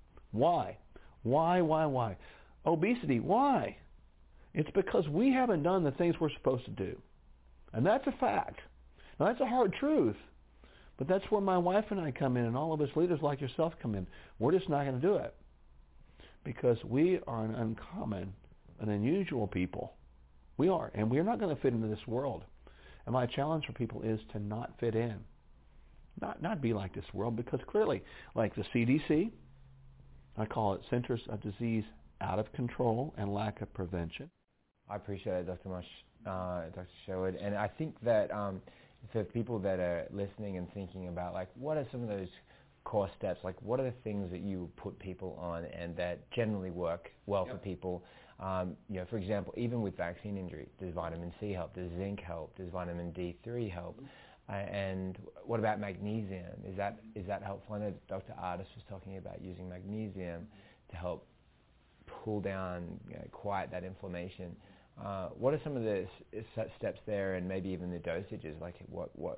Obesity. Why? It's because we haven't done the things we're supposed to do. And that's a fact. Now, that's a hard truth. But that's where my wife and I come in, and all of us leaders like yourself come in. We're just not going to do it. Because we are an uncommon, an unusual people. We are. And we're not going to fit into this world. And my challenge for people is to not fit in. Not be like this world, because clearly, like the CDC, I call it Centers of Disease Out of Control and Lack of Prevention. I appreciate it, Dr. Sherwood. And I think that for people that are listening and thinking about, like, what are some of those core steps? Like, what are the things that you put people on and that generally work well for people? For example, even with vaccine injury, does vitamin C help? Does zinc help? Does vitamin D3 help? And what about magnesium? Is that helpful? I know Dr. Ardis was talking about using magnesium to help pull down, quiet that inflammation. What are some of the steps there, and maybe even the dosages? Like what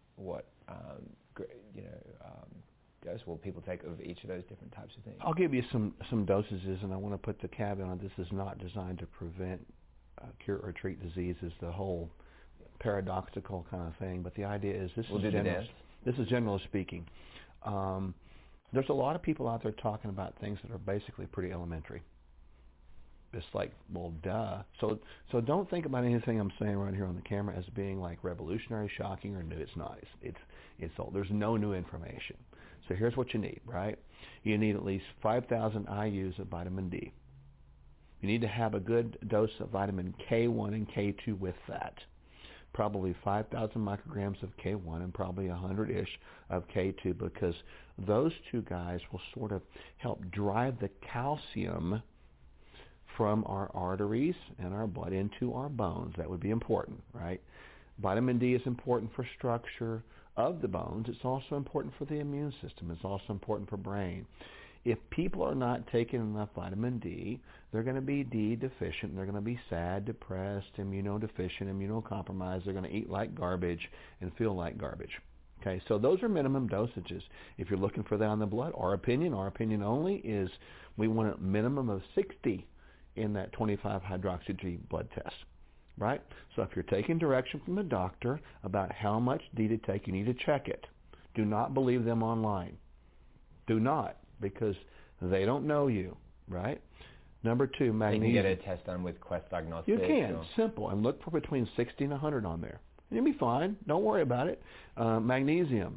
dose will people take of each of those different types of things? I'll give you some dosages, and I want to put the caveat on this is not designed to prevent, cure, or treat diseases. The whole paradoxical kind of thing, but the idea is this is general speaking. There's a lot of people out there talking about things that are basically pretty elementary. It's like, well, duh. So don't think about anything I'm saying right here on the camera as being like revolutionary, shocking, or new. It's not. It's old. There's no new information. So here's what you need, right? You need at least 5,000 IUs of vitamin D. You need to have a good dose of vitamin K1 and K2 with that. Probably 5,000 micrograms of K1 and probably 100-ish of K2, because those two guys will sort of help drive the calcium from our arteries and our blood into our bones. That would be important, right? Vitamin D is important for structure of the bones. It's also important for the immune system. It's also important for brain. If people are not taking enough vitamin D, they're going to be D deficient. They're going to be sad, depressed, immunodeficient, immunocompromised. They're going to eat like garbage and feel like garbage. Okay, so those are minimum dosages. If you're looking for that in the blood, our opinion only is we want a minimum of 60 in that 25-hydroxy-G blood test, right? So if you're taking direction from the doctor about how much D to take, you need to check it. Do not believe them online. Do not, because they don't know you, right? Number 2, magnesium. You can get a test done with Quest Diagnostics. You can, simple, and look for between 60 and 100 on there. And you'll be fine. Don't worry about it. Magnesium.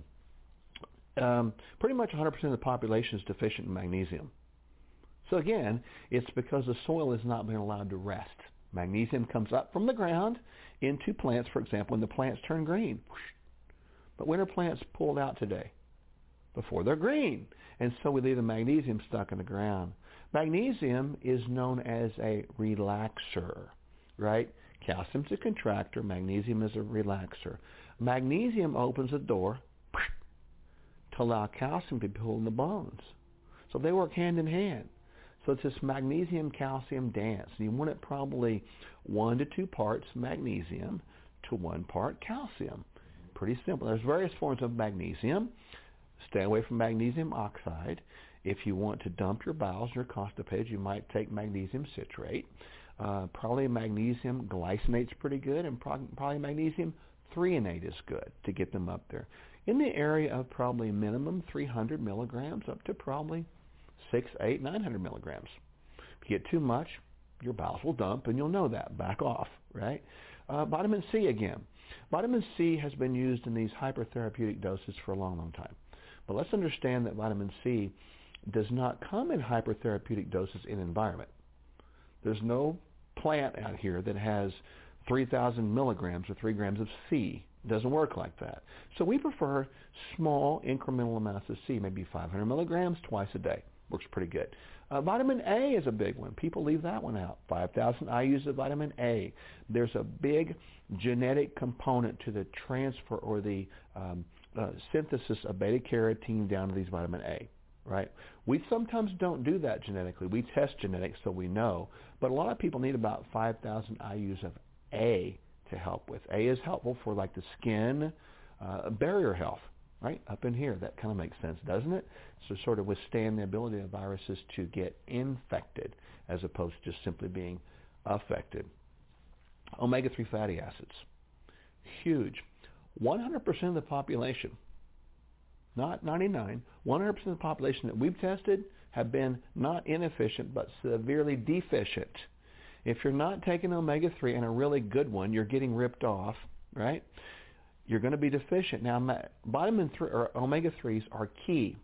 Pretty much 100% of the population is deficient in magnesium. So again, it's because the soil is not being allowed to rest. Magnesium comes up from the ground into plants, for example, and the plants turn green. But when are plants pulled out today? Before they're green. And so we leave the magnesium stuck in the ground. Magnesium is known as a relaxer, right? Calcium's a contractor. Magnesium is a relaxer. Magnesium opens the door to allow calcium to be pulled in the bones. So they work hand in hand. So it's this magnesium-calcium dance. You want it probably 1 to 2 parts magnesium, to 1 part calcium. Pretty simple. There's various forms of magnesium. Stay away from magnesium oxide. If you want to dump your bowels, your constipated, you might take magnesium citrate. Probably magnesium glycinate's pretty good, and probably magnesium threonate is good to get them up there. In the area of probably minimum 300 milligrams up to probably 600, 800, 900 milligrams. If you get too much, your bowels will dump, and you'll know that. Back off, right? Vitamin C again. Vitamin C has been used in these hypertherapeutic doses for a long, long time. But let's understand that vitamin C does not come in hypertherapeutic doses in environment. There's no plant out here that has 3,000 milligrams or 3 grams of C. It doesn't work like that. So we prefer small incremental amounts of C, maybe 500 milligrams twice a day. Works pretty good. Vitamin A is a big one. People leave that one out. 5,000 IUs of vitamin A. There's a big genetic component to the transfer or the synthesis of beta-carotene down to these vitamin A, right? We sometimes don't do that genetically. We test genetics so we know. But a lot of people need about 5,000 IUs of A to help with. A is helpful for like the skin, barrier health, right? Up in here. That kind of makes sense, doesn't it? So sort of withstand the ability of viruses to get infected as opposed to just simply being affected. Omega-3 fatty acids. Huge. 100% of the population, not 99, 100% of the population that we've tested have been not inefficient but severely deficient. If you're not taking omega-3 and a really good one, you're getting ripped off, right? You're going to be deficient. Now, vitamin 3 or omega-3s are key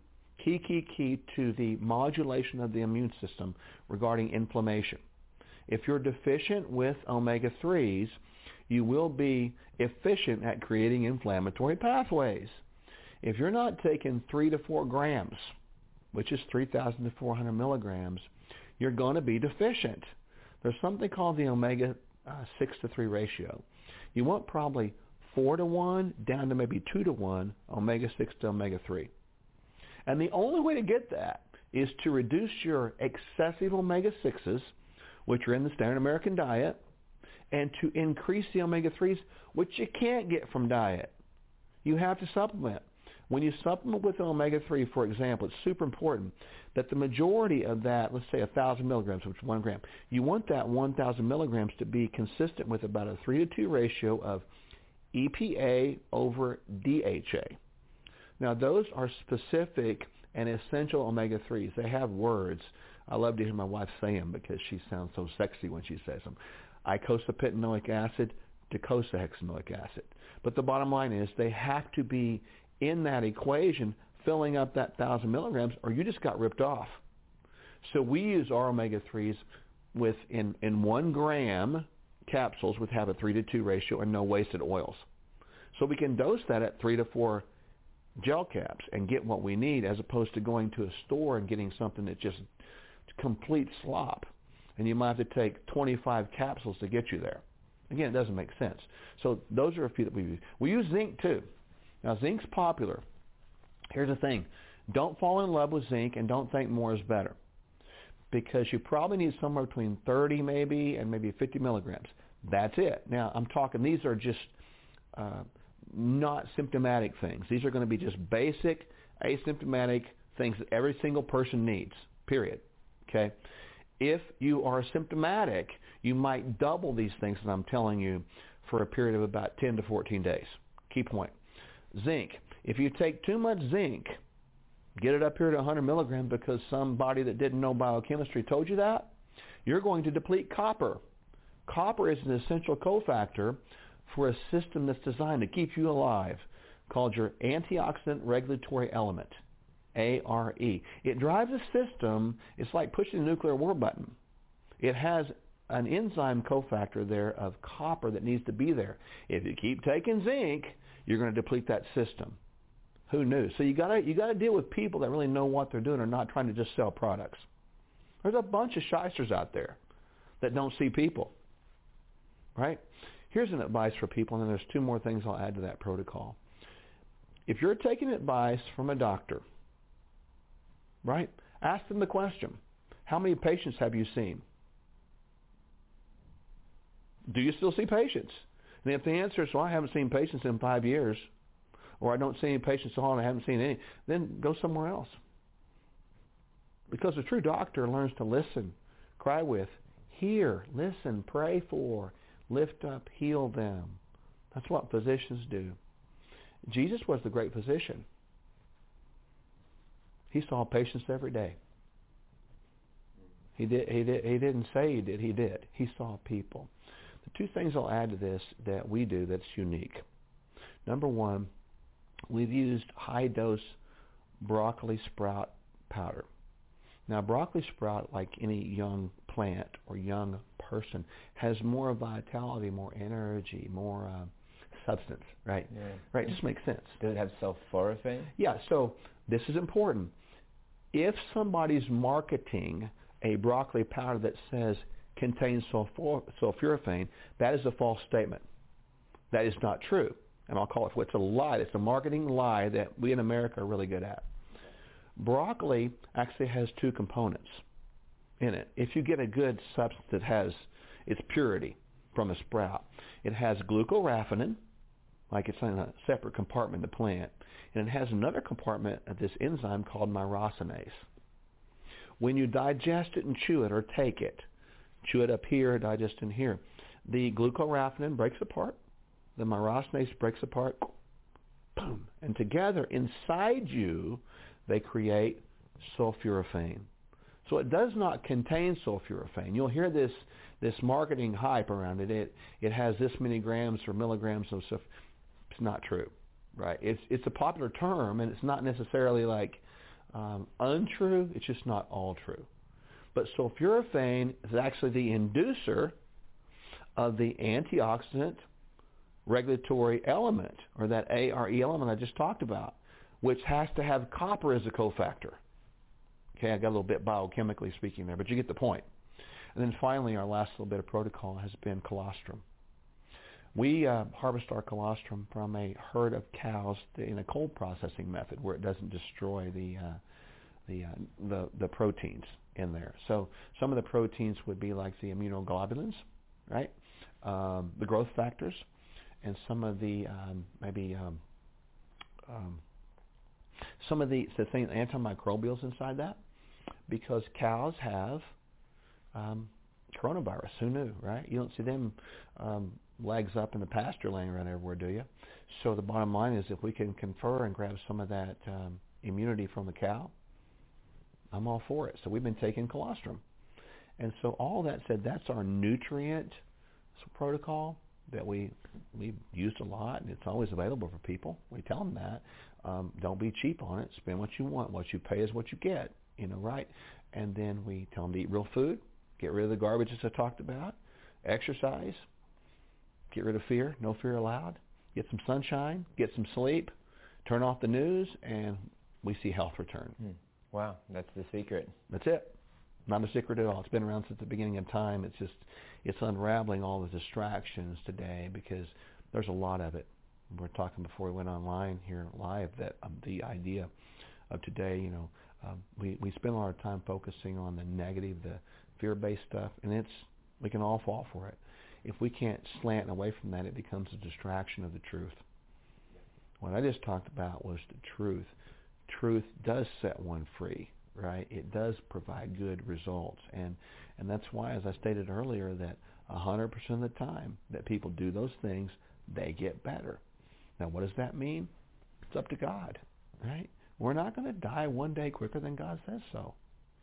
to the modulation of the immune system regarding inflammation. If you're deficient with omega-3s, you will be efficient at creating inflammatory pathways. If you're not taking 3 to 4 grams, which is 3,000 to 400 milligrams, you're going to be deficient. There's something called the omega 6 to 3 ratio. You want probably 4 to 1 down to maybe 2 to 1 omega 6 to omega 3. And the only way to get that is to reduce your excessive omega 6s, which are in the standard American diet, and to increase the omega 3s, which you can't get from diet. You have to supplement. When you supplement with omega-3, for example, it's super important that the majority of that, let's say 1,000 milligrams, which is 1 gram, you want that 1,000 milligrams to be consistent with about a 3 to 2 ratio of EPA over DHA. Now, those are specific and essential omega-3s. They have words. I love to hear my wife say them because she sounds so sexy when she says them. Eicosapentaenoic acid, docosahexaenoic acid. But the bottom line is they have to be in that equation filling up that 1,000 milligrams or you just got ripped off. So we use our omega-3s with in 1 gram capsules which have a 3 to 2 ratio and no wasted oils. So we can dose that at 3 to 4 gel caps and get what we need as opposed to going to a store and getting something that just complete slop. And you might have to take 25 capsules to get you there. Again, it doesn't make sense. So those are a few that we use. We use zinc too. Now, zinc's popular. Here's the thing. Don't fall in love with zinc and don't think more is better because you probably need somewhere between 30 maybe and maybe 50 milligrams. That's it. Now, I'm talking these are just not symptomatic things. These are going to be just basic, asymptomatic things that every single person needs, period. Okay? If you are symptomatic, you might double these things that I'm telling you for a period of about 10 to 14 days. Key point. Zinc. If you take too much zinc, get it up here to 100 milligrams because somebody that didn't know biochemistry told you that, you're going to deplete copper. Copper is an essential cofactor for a system that's designed to keep you alive called your antioxidant regulatory element, ARE. It drives a system, it's like pushing the nuclear war button. It has an enzyme cofactor there of copper that needs to be there. If you keep taking zinc, you're going to deplete that system. Who knew? So you got to deal with people that really know what they're doing and not trying to just sell products. There's a bunch of shysters out there that don't see people. Right? Here's an advice for people, and then there's 2 more things I'll add to that protocol. If you're taking advice from a doctor, right, ask them the question, how many patients have you seen? Do you still see patients? And if the answer is, well, I haven't seen patients in 5 years, or I don't see any patients at all and I haven't seen any, then go somewhere else. Because a true doctor learns to listen, cry with, hear, listen, pray for, lift up, heal them. That's what physicians do. Jesus was the great physician. He saw patients every day. He didn't say he did. He did. He saw people. The two things I'll add to this that we do that's unique. Number one, we've used high-dose broccoli sprout powder. Now, broccoli sprout, like any young plant or young person, has more vitality, more energy, more substance, right? Yeah. Right, it just makes sense. Does it have sulforaphane? Yeah, so this is important. If somebody's marketing a broccoli powder that says contains sulforaphane, that is a false statement. That is not true. And I'll call it what's a lie. It's a marketing lie that we in America are really good at. Broccoli actually has two components in it. If you get a good substance that has its purity from a sprout, it has glucoraphanin, like it's in a separate compartment in the plant, and it has another compartment of this enzyme called myrosinase. When you digest it and chew it or take it, chew it up here, digest in here, the glucoraphanin breaks apart, the myrosinase breaks apart, boom, and together inside you they create sulforaphane. So it does not contain sulforaphane. You'll hear this marketing hype around it. It has this many grams or milligrams of stuff. It's not true, right? It's a popular term, and it's not necessarily like untrue. It's just not all true. But sulforaphane is actually the inducer of the antioxidant regulatory element, or that ARE element I just talked about, which has to have copper as a cofactor. Okay, I got a little bit biochemically speaking there, but you get the point. And then finally, our last little bit of protocol has been colostrum. We harvest our colostrum from a herd of cows in a cold processing method where it doesn't destroy the proteins in there. So some of the proteins would be like the immunoglobulins, right? The growth factors, and some of the some of the things, antimicrobials inside that, because cows have coronavirus. Who knew, right? You don't see them legs up in the pasture laying around everywhere, do you? So the bottom line is, if we can confer and grab some of that immunity from the cow, I'm all for it. So we've been taking colostrum. And so all that said, that's our nutrient protocol that we've used a lot, and it's always available for people. We tell them that. Don't be cheap on it. Spend what you want. What you pay is what you get, right? And then we tell them to eat real food, get rid of the garbage as I talked about, exercise, get rid of fear, no fear allowed, get some sunshine, get some sleep, turn off the news, and we see health return. Wow, that's the secret. That's it. Not a secret at all. It's been around since the beginning of time. It's unraveling all the distractions today, because there's a lot of it. We were talking before we went online here live that the idea of today, we spend a lot of time focusing on the negative, the fear-based stuff, and we can all fall for it. If we can't slant away from that, it becomes a distraction of the truth. What I just talked about was the truth. Truth does set one free, right? It does provide good results, and that's why, as I stated earlier, that 100% of the time that people do those things, they get better. Now, what does that mean? It's up to God, right? We're not going to die one day quicker than God says so.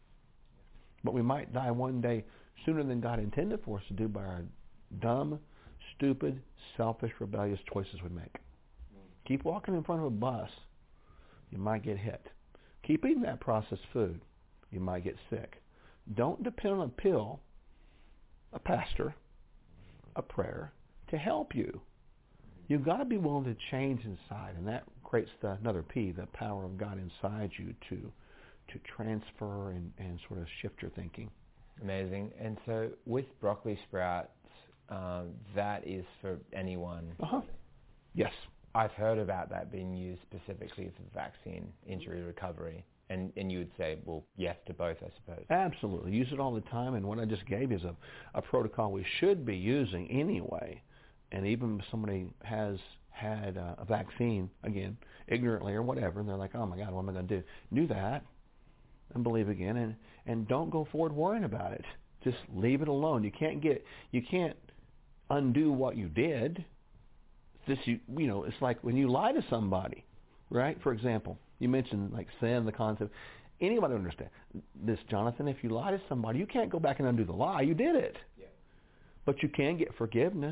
But we might die one day sooner than God intended for us to do by our dumb, stupid, selfish, rebellious choices we make. Keep walking in front of a bus, you might get hit. Keep eating that processed food, you might get sick. Don't depend on a pill, a pastor, a prayer to help you. You've got to be willing to change inside, and that creates another P, the power of God inside you to transfer and sort of shift your thinking. Amazing. And so with broccoli sprouts, that is for anyone. Yes. I've heard about that being used specifically for vaccine injury recovery. And you would say, well, yes to both, I suppose. Absolutely. Use it all the time. And what I just gave you is a protocol we should be using anyway And even if somebody has had a vaccine, again, ignorantly or whatever, and they're like, oh my God, what am I going to do? Do that and believe again, and don't go forward worrying about it. Just leave it alone. You can't undo what you did. It's like when you lie to somebody, right? For example, you mentioned like sin, the concept. Anybody understand this, Jonathan? If you lie to somebody, you can't go back and undo the lie. You did it. Yeah. But you can get forgiveness.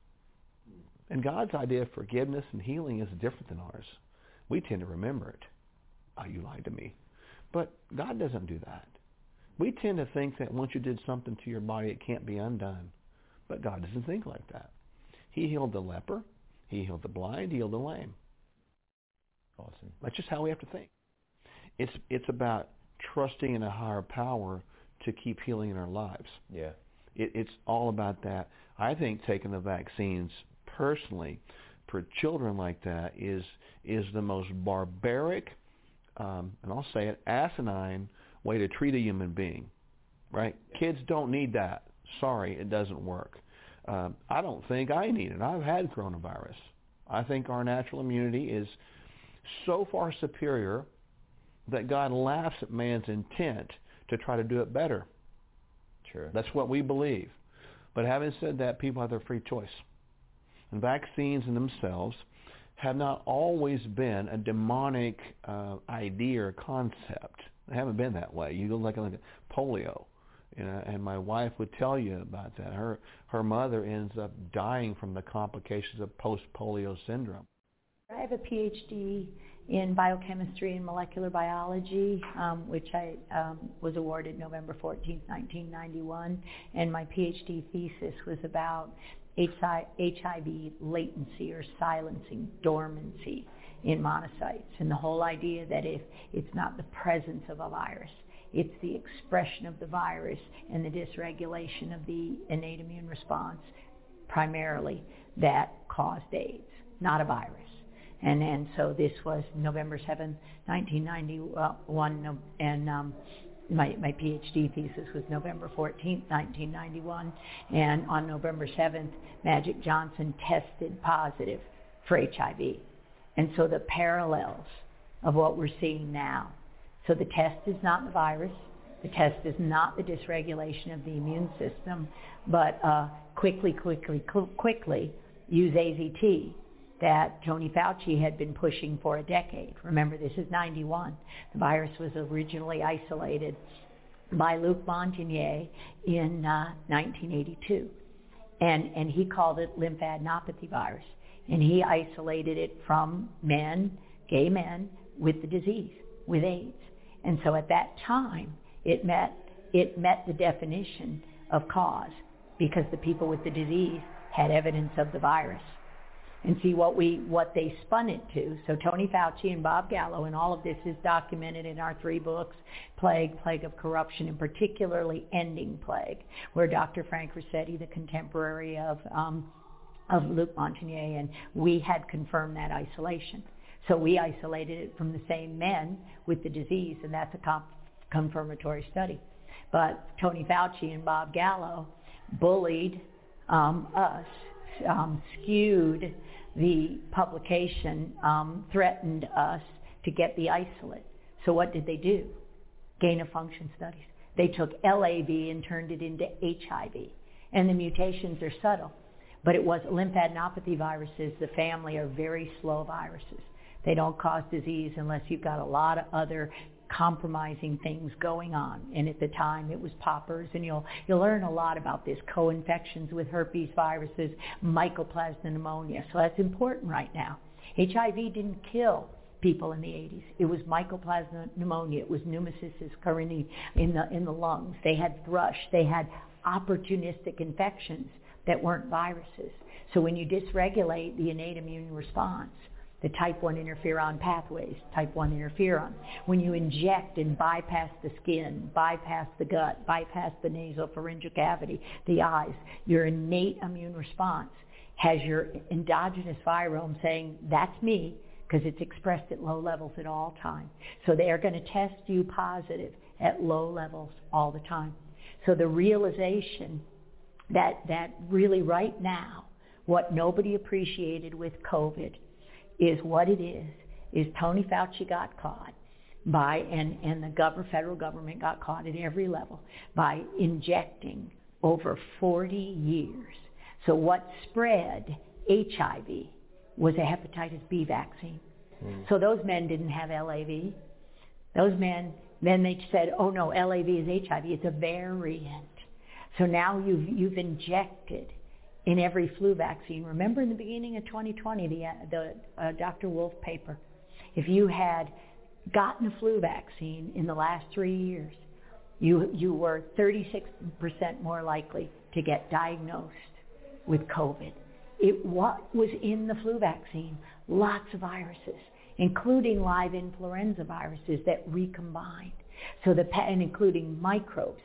And God's idea of forgiveness and healing is different than ours. We tend to remember it. Oh, you lied to me. But God doesn't do that. We tend to think that once you did something to your body, it can't be undone. But God doesn't think like that. He healed the leper. He healed the blind. He healed the lame. Awesome. That's just how we have to think. It's about trusting in a higher power to keep healing in our lives. Yeah. It's all about that. I think taking the vaccines personally for children like that is the most barbaric, and I'll say it, asinine way to treat a human being, right? Yeah. Kids don't need that. Sorry, it doesn't work. I don't think I need it. I've had coronavirus. I think our natural immunity is so far superior that God laughs at man's intent to try to do it better. Sure. That's what we believe. But having said that, people have their free choice. And vaccines in themselves have not always been a demonic idea or concept. They haven't been that way. You look at polio, and my wife would tell you about that. Her mother ends up dying from the complications of post-polio syndrome. I have a PhD in biochemistry and molecular biology, which I was awarded November 14, 1991, and my PhD thesis was about HIV latency or silencing, dormancy in monocytes, and the whole idea that if it's not the presence of a virus, it's the expression of the virus and the dysregulation of the innate immune response primarily that caused AIDS, not a virus. And so this was November 7, 1991, and my PhD thesis was November 14, 1991, and on November 7th, Magic Johnson tested positive for HIV. And so the parallels of what we're seeing now. So the test is not the virus, the test is not the dysregulation of the immune system, but quickly use AZT that Tony Fauci had been pushing for a decade. Remember, this is 91. The virus was originally isolated by Luc Montagnier in 1982. And he called it lymphadenopathy virus. And he isolated it from men, gay men, with the disease, with AIDS. And so at that time, it met the definition of cause because the people with the disease had evidence of the virus. And see what they spun it to. So Tony Fauci and Bob Gallo, and all of this is documented in our 3 books, Plague of Corruption, and particularly Ending Plague, where Dr. Frank Ruscetti, the contemporary of Luc Montagnier, and we had confirmed that isolation. So we isolated it from the same men with the disease, and that's a confirmatory study. But Tony Fauci and Bob Gallo bullied us, skewed the publication, threatened us to get the isolate. So what did they do? Gain-of-function studies. They took LAV and turned it into HIV. And the mutations are subtle. But it was lymphadenopathy viruses, the family, are very slow viruses. They don't cause disease unless you've got a lot of other compromising things going on. And at the time it was poppers, and you'll learn a lot about this, co-infections with herpes viruses, mycoplasma pneumonia. So that's important right now. HIV didn't kill people in the 80s. It was mycoplasma pneumonia. It was pneumocystis carinii in the lungs. They had thrush. They had opportunistic infections that weren't viruses. So when you dysregulate the innate immune response, the type 1 interferon pathways, type 1 interferon. When you inject and bypass the skin, bypass the gut, bypass the nasopharyngeal cavity, the eyes, your innate immune response has your endogenous virome saying, that's me, because it's expressed at low levels at all times. So they are going to test you positive at low levels all the time. So the realization that really right now What nobody appreciated with COVID is what it is Tony Fauci got caught by, and the federal government got caught at every level by injecting over 40 years. So what spread HIV was a hepatitis B vaccine. So those men didn't have LAV. Those men, then they said, oh no, LAV is HIV. It's a variant. So now you've injected in every flu vaccine. Remember in the beginning of 2020, the Dr. Wolf paper, if you had gotten a flu vaccine in the last 3 years, you were 36% more likely to get diagnosed with COVID. What was in the flu vaccine? Lots of viruses, including live influenza viruses that recombined. And including microbes,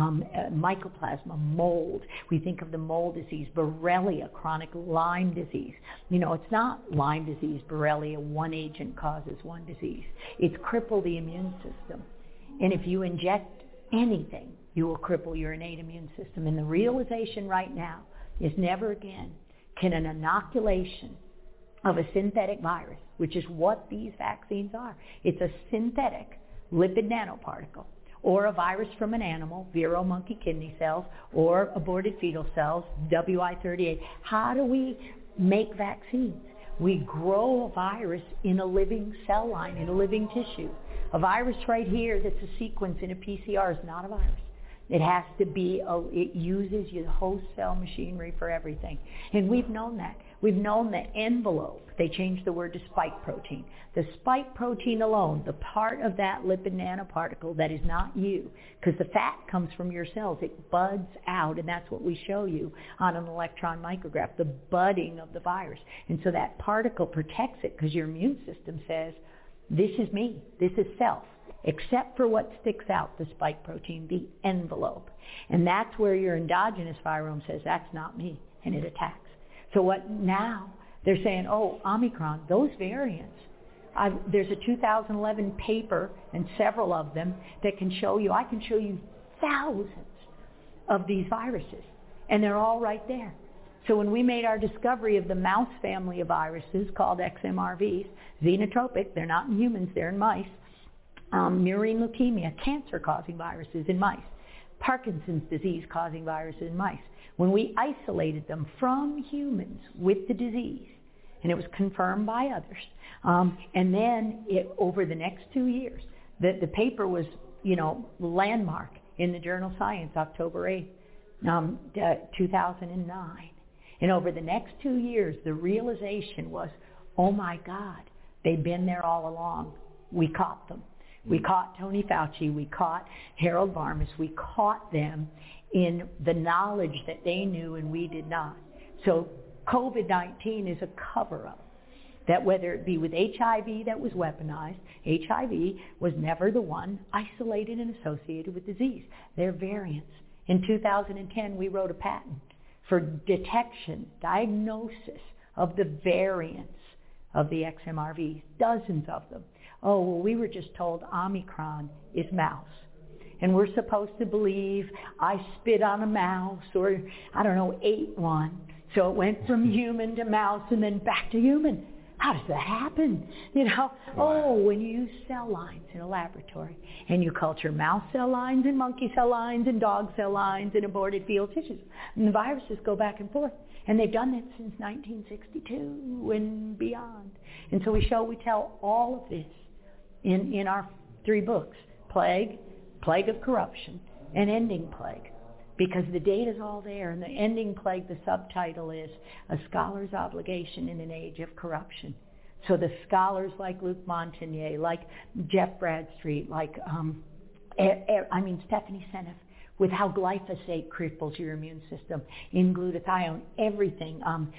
mycoplasma, mold. We think of the mold disease, Borrelia, chronic Lyme disease. It's not Lyme disease, Borrelia, one agent causes one disease. It's cripple the immune system. And if you inject anything, you will cripple your innate immune system. And the realization right now is never again can an inoculation of a synthetic virus, which is what these vaccines are. It's a synthetic lipid nanoparticle, or a virus from an animal, Vero monkey kidney cells, or aborted fetal cells, WI38. How do we make vaccines? We grow a virus in a living cell line, in a living tissue. A virus right here that's a sequence in a PCR is not a virus. It has to be, it uses your host cell machinery for everything. And we've known that. We've known the envelope. They changed the word to spike protein. The spike protein alone, the part of that lipid nanoparticle that is not you, because the fat comes from your cells, it buds out, and that's what we show you on an electron micrograph, the budding of the virus. And so that particle protects it because your immune system says, this is me, this is self. Except for what sticks out, the spike protein, the envelope. And that's where your endogenous virome says, that's not me, and it attacks. So what now? They're saying, oh, Omicron, those variants. There's a 2011 paper, and several of them, that can show you, I can show you thousands of these viruses, and they're all right there. So when we made our discovery of the mouse family of viruses called XMRVs, xenotropic, they're not in humans, they're in mice, murine leukemia, cancer-causing viruses in mice, Parkinson's disease-causing viruses in mice. When we isolated them from humans with the disease, and it was confirmed by others, and then over the next 2 years, the paper was, landmark in the journal Science, October 8th, 2009. And over the next 2 years, the realization was, oh my God, they've been there all along. We caught them. We caught Tony Fauci, we caught Harold Varmus, we caught them in the knowledge that they knew and we did not. So COVID-19 is a cover-up. That whether it be with HIV that was weaponized, HIV was never the one isolated and associated with disease. They're variants. In 2010, we wrote a patent for detection, diagnosis of the variants of the XMRVs, dozens of them. Oh, well, we were just told Omicron is mouse. And we're supposed to believe I spit on a mouse or, ate one. So it went from human to mouse and then back to human. How does that happen? Oh, when you use cell lines in a laboratory and you culture mouse cell lines and monkey cell lines and dog cell lines and aborted fetal tissues, and the viruses go back and forth. And they've done that since 1962 and beyond. And so we tell all of this in our 3 books, Plague, Plague of Corruption, and Ending Plague. Because the data's all there, and the Ending Plague, the subtitle is A Scholar's Obligation in an Age of Corruption. So the scholars like Luc Montagnier, like Jeff Bradstreet, like Stephanie Seneff, with how glyphosate cripples your immune system, in glutathione, everything,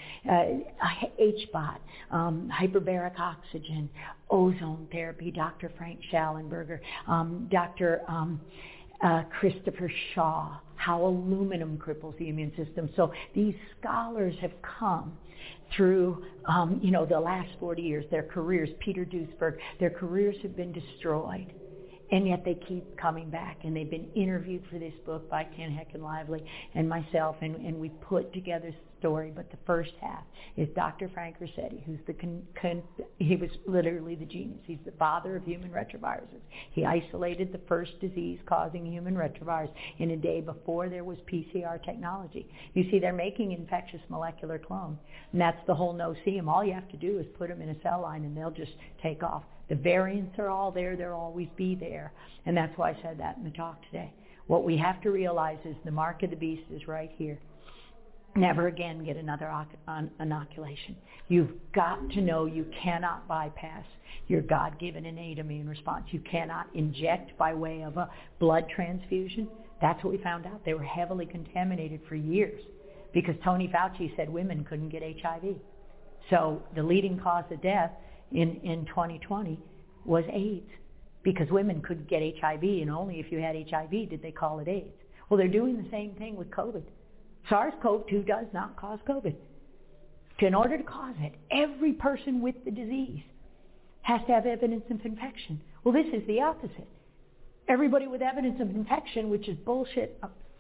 HBOT, hyperbaric oxygen, ozone therapy, Dr. Frank Schallenberger, Dr. Christopher Shaw, how aluminum cripples the immune system. So these scholars have come through, the last 40 years, their careers, Peter Duesberg, their careers have been destroyed. And yet they keep coming back, and they've been interviewed for this book by Ken Heckenlively and myself, and we put together a story. But the first half is Dr. Frank Ruscetti, who's he was literally the genius. He's the father of human retroviruses. He isolated the first disease-causing human retrovirus in a day before there was PCR technology. You see, they're making infectious molecular clone, and that's the whole no-see-em. All you have to do is put them in a cell line, and they'll just take off. The variants are all there. They'll always be there. And that's why I said that in the talk today. What we have to realize is the mark of the beast is right here. Never again get another inoculation. You've got to know you cannot bypass your God-given innate immune response. You cannot inject by way of a blood transfusion. That's what we found out. They were heavily contaminated for years because Tony Fauci said women couldn't get HIV. So the leading cause of death in 2020 was AIDS, because women could get HIV, and only if you had HIV did they call it AIDS. Well, they're doing the same thing with COVID. SARS-CoV-2 does not cause COVID. In order to cause it, every person with the disease has to have evidence of infection. Well, this is the opposite. Everybody with evidence of infection, which is bullshit,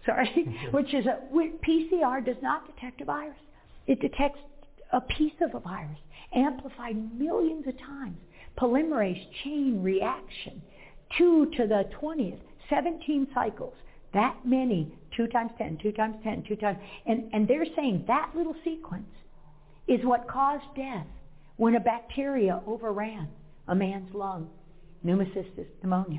PCR does not detect a virus. It detects a piece of a virus, amplified millions of times. Polymerase chain reaction, 2 to the 20th, 17 cycles, that many, 2 times 10, 2 times 10, 2 times, and they're saying that little sequence is what caused death when a bacteria overran a man's lung, pneumocystis, pneumonia.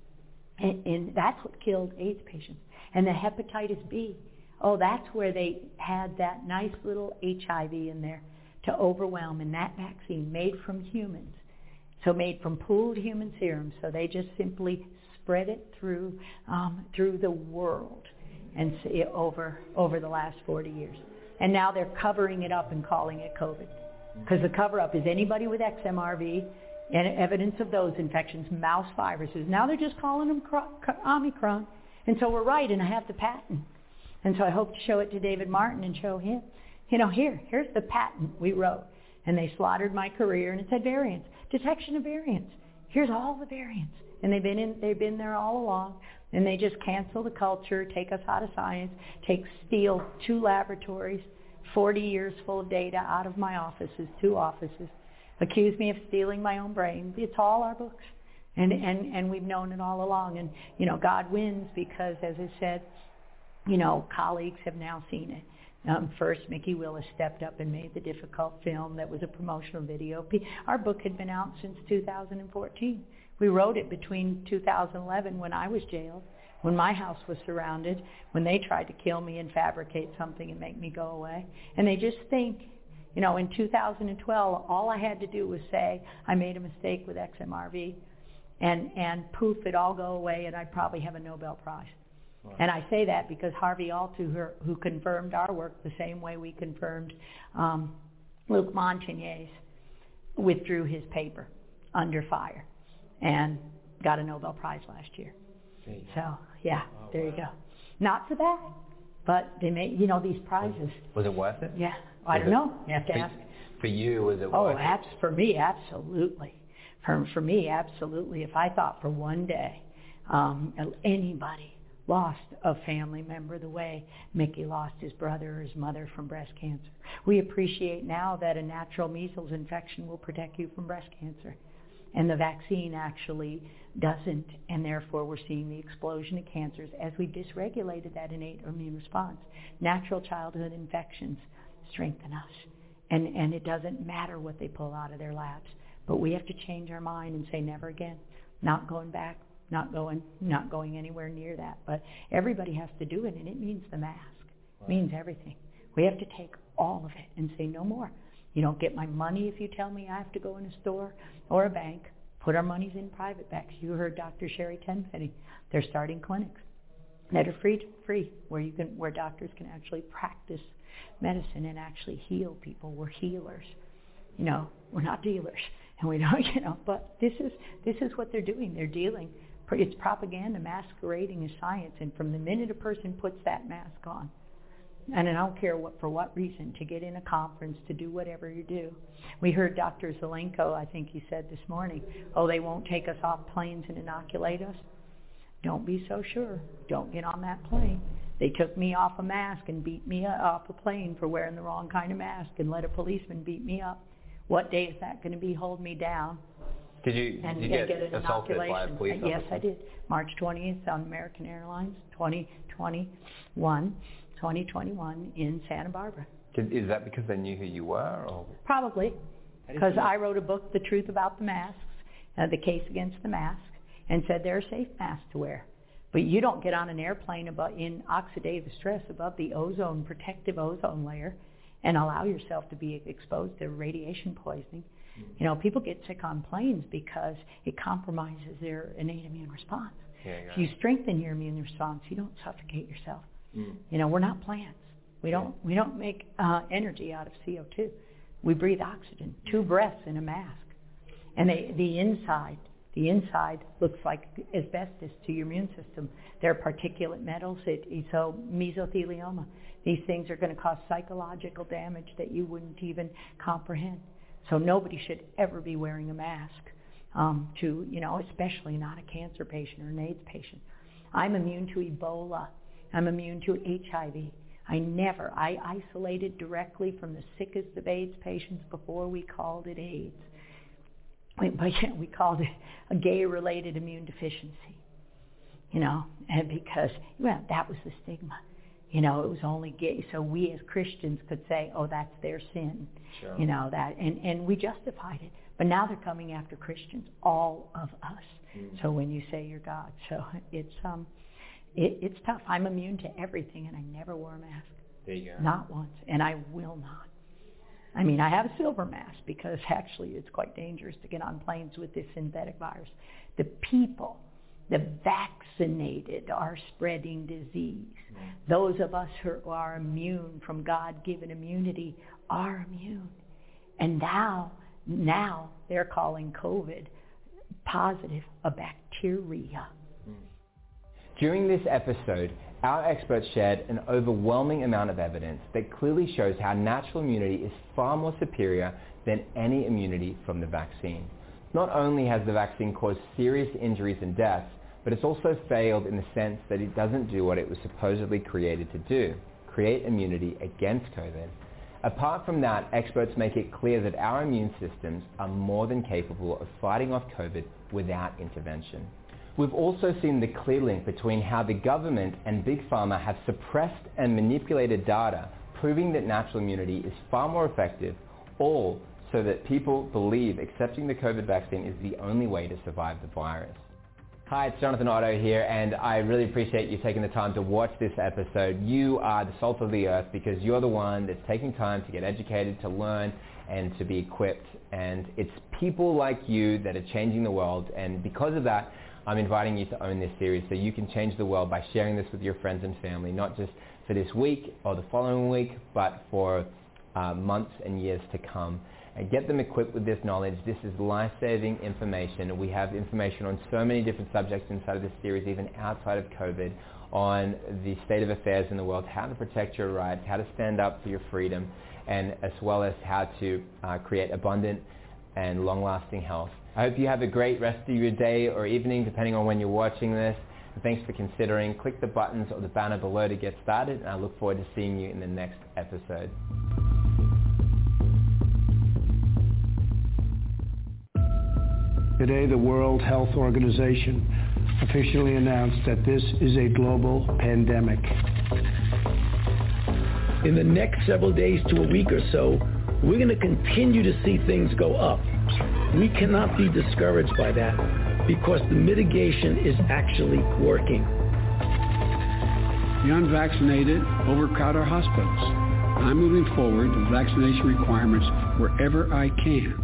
And that's what killed AIDS patients. And the hepatitis B, that's where they had that nice little HIV in there to overwhelm, and that vaccine made from humans, so made from pooled human serum, so they just simply spread it through the world and over the last 40 years. And now they're covering it up and calling it COVID, because the cover-up is anybody with XMRV and evidence of those infections, mouse viruses. Now they're just calling them Omicron. And so we're right, and I have the patent. And so I hope to show it to David Martin and show him, here's the patent we wrote. And they slaughtered my career, and it said variants, detection of variants. Here's all the variants. And they've been there all along. And they just cancel the culture, take us out of science, steal 2 laboratories, 40 years full of data out of my offices, 2 offices, accuse me of stealing my own brain. It's all our books. And we've known it all along. And, God wins because, as I said, colleagues have now seen it. First, Mickey Willis stepped up and made the difficult film that was a promotional video. Our book had been out since 2014. We wrote it between 2011, when I was jailed, when my house was surrounded, when they tried to kill me and fabricate something and make me go away. And they just think, in 2012, all I had to do was say I made a mistake with XMRV, and poof, it'd all go away, and I'd probably have a Nobel Prize. Wow. And I say that because Harvey Altucher, who confirmed our work the same way we confirmed Luc Montagnier's, withdrew his paper under fire and got a Nobel Prize last year. So, there you go. Not for that, but they made, these prizes. Was it worth it? Yeah. I don't know. You have to ask. For you, was it worth it? For me, absolutely. For me, absolutely. If I thought for one day anybody lost a family member the way Mickey lost his brother or his mother from breast cancer. We appreciate now that a natural measles infection will protect you from breast cancer. And the vaccine actually doesn't, and therefore we're seeing the explosion of cancers as we've dysregulated that innate immune response. Natural childhood infections strengthen us. And it doesn't matter what they pull out of their labs. But we have to change our mind and say never again. Not going back, not going anywhere near that. But everybody has to do it, and it means the mask. It means everything. We have to take all of it and say no more. You don't get my money if you tell me I have to go in a store or a bank. Put our monies in private banks. You heard Dr. Sherry Tenpenny. They're starting clinics that are free, where doctors can actually practice medicine and actually heal people. We're healers. We're not dealers. And we don't, but this is what they're doing. They're dealing. It's propaganda masquerading as science. And from the minute a person puts that mask on, and I don't care for what reason, to get in a conference, to do whatever you do. We heard Dr. Zelenko, I think he said this morning, they won't take us off planes and inoculate us. Don't be so sure. Don't get on that plane. They took me off a mask and beat me off a plane for wearing the wrong kind of mask and let a policeman beat me up. What day is that going to be? Hold me down. Did you get assaulted by a police officer? Yes, I did. March 20th on American Airlines, 2021 in Santa Barbara. Is that because they knew who you were? Or? Probably, because I wrote a book, The Truth About the Masks, the case against the mask, and said they're a safe mask to wear. But you don't get on an airplane in oxidative stress above the protective ozone layer and allow yourself to be exposed to radiation poisoning. People get sick on planes because it compromises their innate immune response. If you strengthen your immune response, you don't suffocate yourself. We're not plants. We don't make energy out of CO2. We breathe oxygen, 2 breaths in a mask. And the inside looks like asbestos to your immune system. There are particulate metals, so mesothelioma. These things are going to cause psychological damage that you wouldn't even comprehend. So nobody should ever be wearing a mask, especially not a cancer patient or an AIDS patient. I'm immune to Ebola. I'm immune to HIV. I isolated directly from the sickest of AIDS patients before we called it AIDS. We called it a gay-related immune deficiency, and because, that was the stigma. It was only gay, so we as Christians could say, that's their sin, sure. And we justified it. But now they're coming after Christians, all of us. So when you say you're God, so it's tough. I'm immune to everything, and I never wore a mask. There you go. Not once, and I will not. I mean, I have a silver mask because actually it's quite dangerous to get on planes with this synthetic virus. The people, the vaccinated, are spreading disease. Those of us who are immune from God-given immunity are immune. And now they're calling COVID positive a bacteria. During this episode, our experts shared an overwhelming amount of evidence that clearly shows how natural immunity is far more superior than any immunity from the vaccine. Not only has the vaccine caused serious injuries and deaths, but it's also failed in the sense that it doesn't do what it was supposedly created to do, create immunity against COVID. Apart from that, experts make it clear that our immune systems are more than capable of fighting off COVID without intervention. We've also seen the clear link between how the government and Big Pharma have suppressed and manipulated data, proving that natural immunity is far more effective, all so that people believe accepting the COVID vaccine is the only way to survive the virus. Hi, it's Jonathan Otto here, and I really appreciate you taking the time to watch this episode. You are the salt of the earth because you're the one that's taking time to get educated, to learn, and to be equipped. And it's people like you that are changing the world, and because of that, I'm inviting you to own this series so you can change the world by sharing this with your friends and family, not just for this week or the following week, but for months and years to come. And get them equipped with this knowledge. This is life-saving information. We have information on so many different subjects inside of this series, even outside of COVID, on the state of affairs in the world, how to protect your rights, how to stand up for your freedom, and as well as how to create abundant and long-lasting health. I hope you have a great rest of your day or evening, depending on when you're watching this. And thanks for considering. Click the buttons or the banner below to get started, and I look forward to seeing you in the next episode. Today, the World Health Organization officially announced that this is a global pandemic. In the next several days to a week or so, we're going to continue to see things go up. We cannot be discouraged by that because the mitigation is actually working. The unvaccinated overcrowd our hospitals. I'm moving forward with vaccination requirements wherever I can.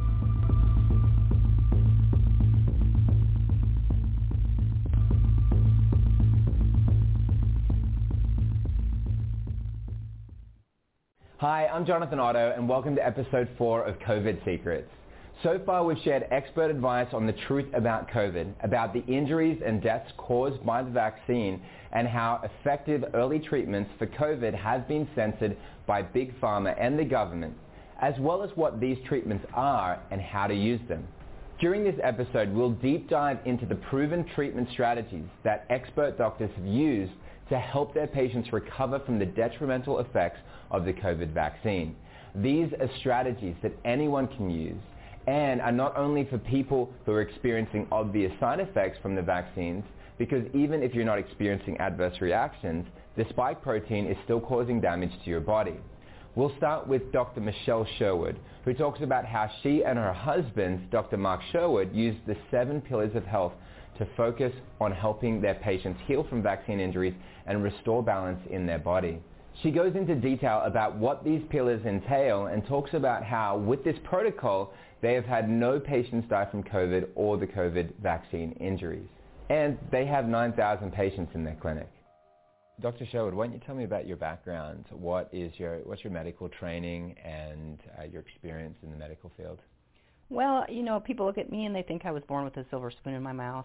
Hi, I'm Jonathan Otto, and welcome to episode 4 of COVID Secrets. So far, we've shared expert advice on the truth about COVID, about the injuries and deaths caused by the vaccine, and how effective early treatments for COVID have been censored by Big Pharma and the government, as well as what these treatments are and how to use them. During this episode, we'll deep dive into the proven treatment strategies that expert doctors have used to help their patients recover from the detrimental effects of the COVID vaccine. These are strategies that anyone can use and are not only for people who are experiencing obvious side effects from the vaccines, because even if you're not experiencing adverse reactions, the spike protein is still causing damage to your body. We'll start with Dr. Michelle Sherwood, who talks about how she and her husband, Dr. Mark Sherwood, used the 7 pillars of health to focus on helping their patients heal from vaccine injuries and restore balance in their body. She goes into detail about what these pillars entail and talks about how, with this protocol, they have had no patients die from COVID or the COVID vaccine injuries. And they have 9,000 patients in their clinic. Dr. Sherwood, why don't you tell me about your background? What's your medical training and your experience in the medical field? Well, people look at me and they think I was born with a silver spoon in my mouth.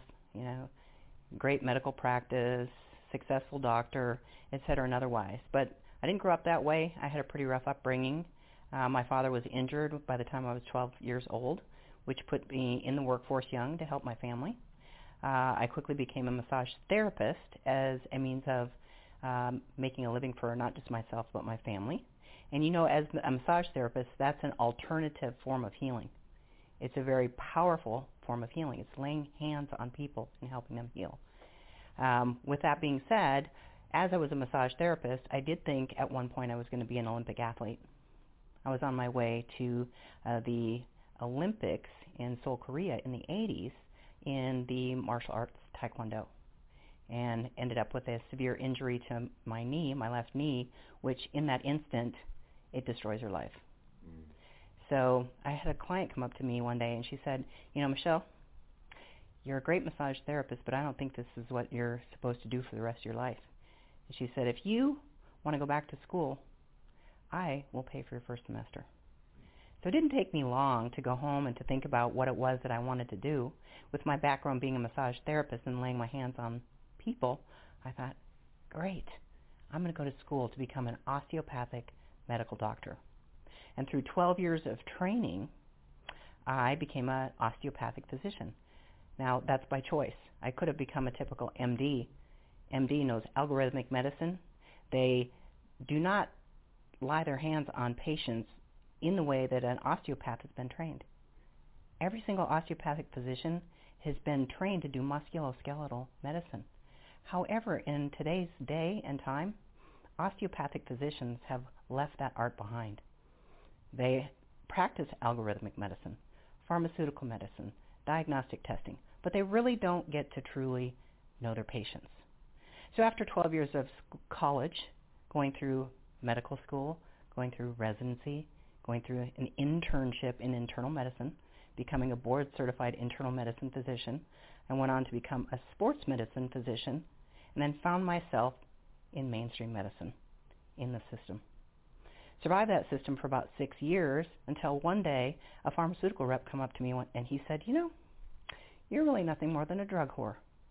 Great medical practice, successful doctor, et cetera, and otherwise. But I didn't grow up that way. I had a pretty rough upbringing. My father was injured by the time I was 12 years old, which put me in the workforce young to help my family. I quickly became a massage therapist as a means of making a living for not just myself but my family. And as a massage therapist, that's an alternative form of healing. It's a very powerful form of healing. It's laying hands on people and helping them heal. With that being said, as I was a massage therapist, I did think at one point I was going to be an Olympic athlete. I was on my way to the Olympics in Seoul, Korea in the 80s in the martial arts Taekwondo, and ended up with a severe injury to my knee, my left knee, which in that instant, it destroys your life. So I had a client come up to me one day and she said, Michelle, you're a great massage therapist, but I don't think this is what you're supposed to do for the rest of your life. And she said, if you want to go back to school, I will pay for your first semester. So it didn't take me long to go home and to think about what it was that I wanted to do. With my background being a massage therapist and laying my hands on people, I thought, great, I'm going to go to school to become an osteopathic medical doctor. And through 12 years of training, I became an osteopathic physician. Now, that's by choice. I could have become a typical MD. MD knows algorithmic medicine. They do not lie their hands on patients in the way that an osteopath has been trained. Every single osteopathic physician has been trained to do musculoskeletal medicine. However, in today's day and time, osteopathic physicians have left that art behind. They practice algorithmic medicine, pharmaceutical medicine, diagnostic testing, but they really don't get to truly know their patients. So after 12 years of college, going through medical school, going through residency, going through an internship in internal medicine, becoming a board-certified internal medicine physician, I went on to become a sports medicine physician, and then found myself in mainstream medicine, in the system. Survived that system for about 6 years until one day a pharmaceutical rep come up to me and he said, you're really nothing more than a drug whore.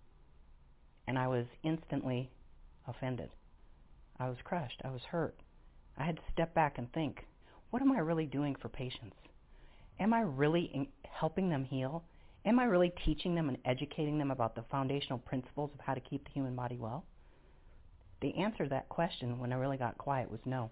And I was instantly offended. I was crushed. I was hurt. I had to step back and think, what am I really doing for patients? Am I really helping them heal? Am I really teaching them and educating them about the foundational principles of how to keep the human body well? The answer to that question, when I really got quiet, was no.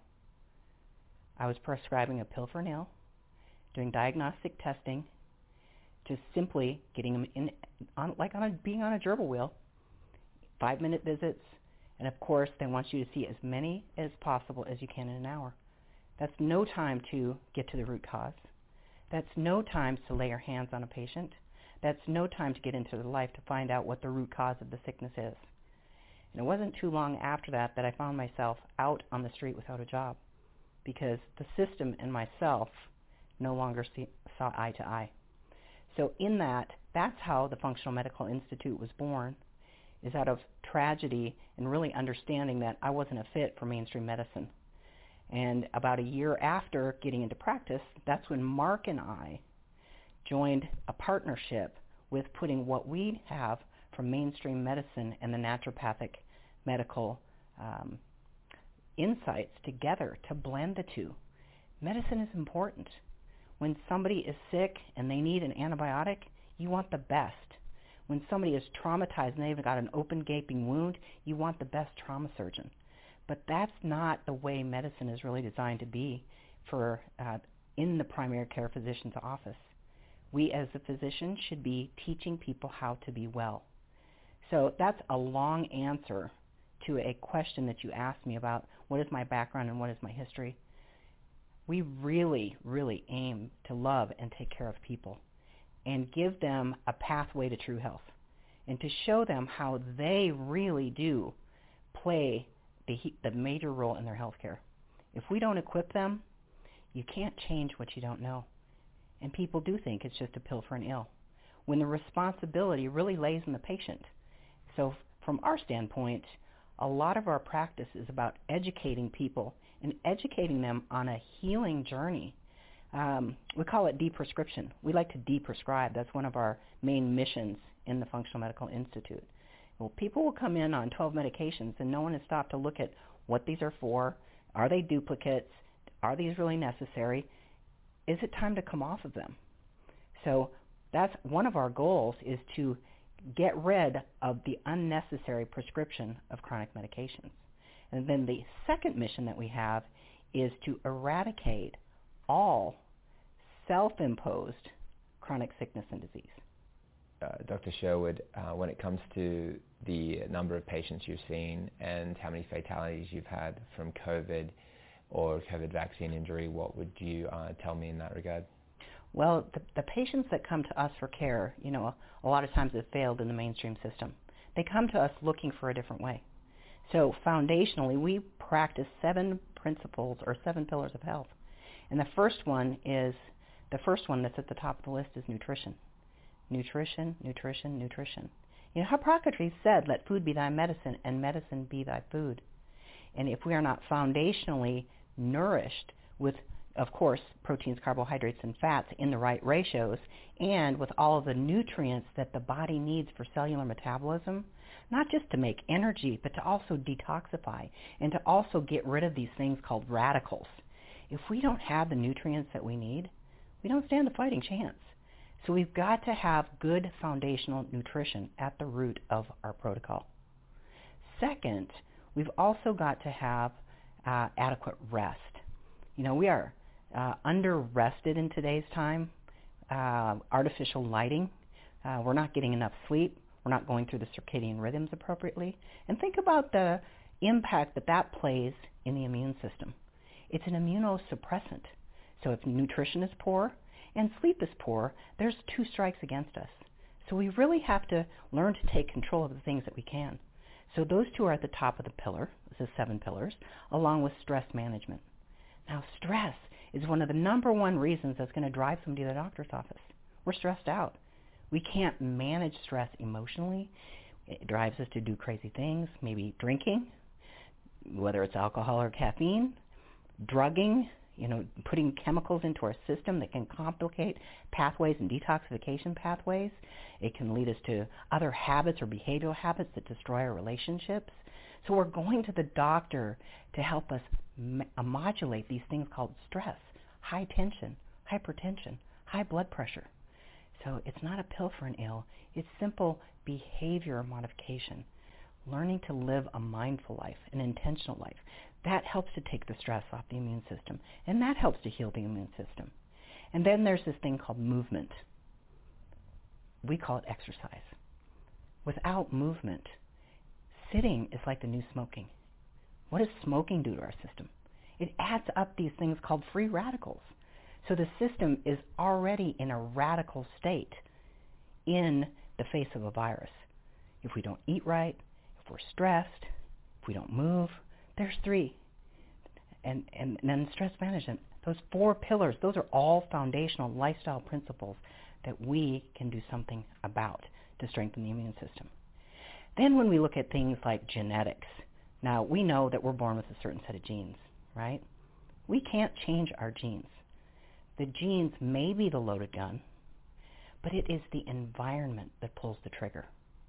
I was prescribing a pill for a nail, doing diagnostic testing, just simply getting them being on a gerbil wheel, 5-minute visits, and of course they want you to see as many as possible as you can in an hour. That's no time to get to the root cause. That's no time to lay your hands on a patient. That's no time to get into their life to find out what the root cause of the sickness is. And it wasn't too long after that I found myself out on the street without a job, because the system and myself no longer saw eye to eye. So in that's how the Functional Medical Institute was born, is out of tragedy and really understanding that I wasn't a fit for mainstream medicine. And about a year after getting into practice, that's when Mark and I joined a partnership with putting what we have from mainstream medicine and the naturopathic medical insights together to blend the two. Medicine is important. When somebody is sick and they need an antibiotic, you want the best. When somebody is traumatized and they've got an open gaping wound, you want the best trauma surgeon. But that's not the way medicine is really designed to be for in the primary care physician's office. We as a physician should be teaching people how to be well. So that's a long answer to a question that you asked me about what is my background and what is my history. We really, really aim to love and take care of people and give them a pathway to true health and to show them how they really do play the major role in their health care. If we don't equip them, you can't change what you don't know. And people do think it's just a pill for an ill, when the responsibility really lays in the patient. So from our standpoint, a lot of our practice is about educating people and educating them on a healing journey. We call it deprescription. We like to deprescribe. That's one of our main missions in the Functional Medical Institute. Well, people will come in on 12 medications and no one has stopped to look at what these are for. Are they duplicates? Are these really necessary? Is it time to come off of them? So that's one of our goals, is to get rid of the unnecessary prescription of chronic medications. And then the second mission that we have is to eradicate all self-imposed chronic sickness and disease. Dr. Sherwood, when it comes to the number of patients you've seen and how many fatalities you've had from COVID or COVID vaccine injury, what would you tell me in that regard? Well, the patients that come to us for care, a lot of times have failed in the mainstream system. They come to us looking for a different way. So foundationally, we practice 7 principles or 7 pillars of health. And the first one that's at the top of the list is nutrition. Nutrition, nutrition, nutrition. Hippocrates said, let food be thy medicine and medicine be thy food. And if we are not foundationally nourished with, of course, proteins, carbohydrates, and fats in the right ratios, and with all of the nutrients that the body needs for cellular metabolism, not just to make energy, but to also detoxify and to also get rid of these things called radicals. If we don't have the nutrients that we need, we don't stand a fighting chance. So we've got to have good foundational nutrition at the root of our protocol. Second, we've also got to have adequate rest. We are under-rested in today's time. Artificial lighting. We're not getting enough sleep. We're not going through the circadian rhythms appropriately. And think about the impact that plays in the immune system. It's an immunosuppressant. So if nutrition is poor and sleep is poor, there's 2 strikes against us. So we really have to learn to take control of the things that we can. So those 2 are at the top of the pillar, the 7 pillars, along with stress management. Now, stress is one of the number 1 reasons that's going to drive somebody to the doctor's office. We're stressed out. We can't manage stress emotionally. It drives us to do crazy things, maybe drinking, whether it's alcohol or caffeine, drugging, putting chemicals into our system that can complicate pathways and detoxification pathways. It can lead us to other habits or behavioral habits that destroy our relationships. So we're going to the doctor to help us modulate these things called stress, high tension, hypertension, high blood pressure. So it's not a pill for an ill. It's simple behavior modification, learning to live a mindful life, an intentional life. That helps to take the stress off the immune system, and that helps to heal the immune system. And then there's this thing called movement. We call it exercise. Without movement, sitting is like the new smoking. What does smoking do to our system? It adds up these things called free radicals. So the system is already in a radical state in the face of a virus. If we don't eat right, if we're stressed, if we don't move, there's 3. And then stress management, those 4 pillars, those are all foundational lifestyle principles that we can do something about to strengthen the immune system. Then when we look at things like genetics, now we know that we're born with a certain set of genes, right? We can't change our genes. The genes may be the loaded gun, but it is the environment that pulls the trigger.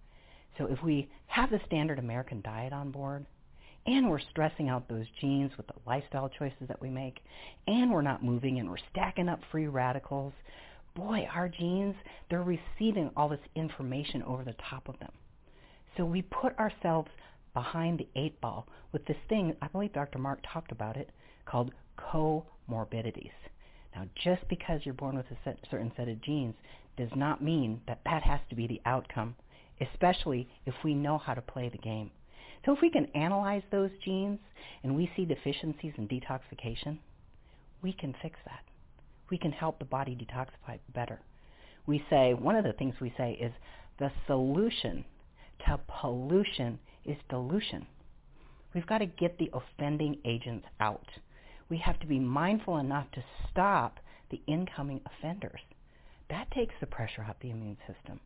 So if we have the standard American diet on board, and we're stressing out those genes with the lifestyle choices that we make, and we're not moving and we're stacking up free radicals, boy, our genes, they're receiving all this information over the top of them. So we put ourselves behind the 8 ball with this thing, I believe Dr. Mark talked about it, called comorbidities. Now, just because you're born with a certain set of genes does not mean that that has to be the outcome, especially if we know how to play the game. So if we can analyze those genes and we see deficiencies in detoxification, we can fix that. We can help the body detoxify better. We say, one of the things we say is the solution to pollution is dilution. We've got to get the offending agents out. We have to be mindful enough to stop the incoming offenders. That takes the pressure off the immune system.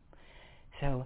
So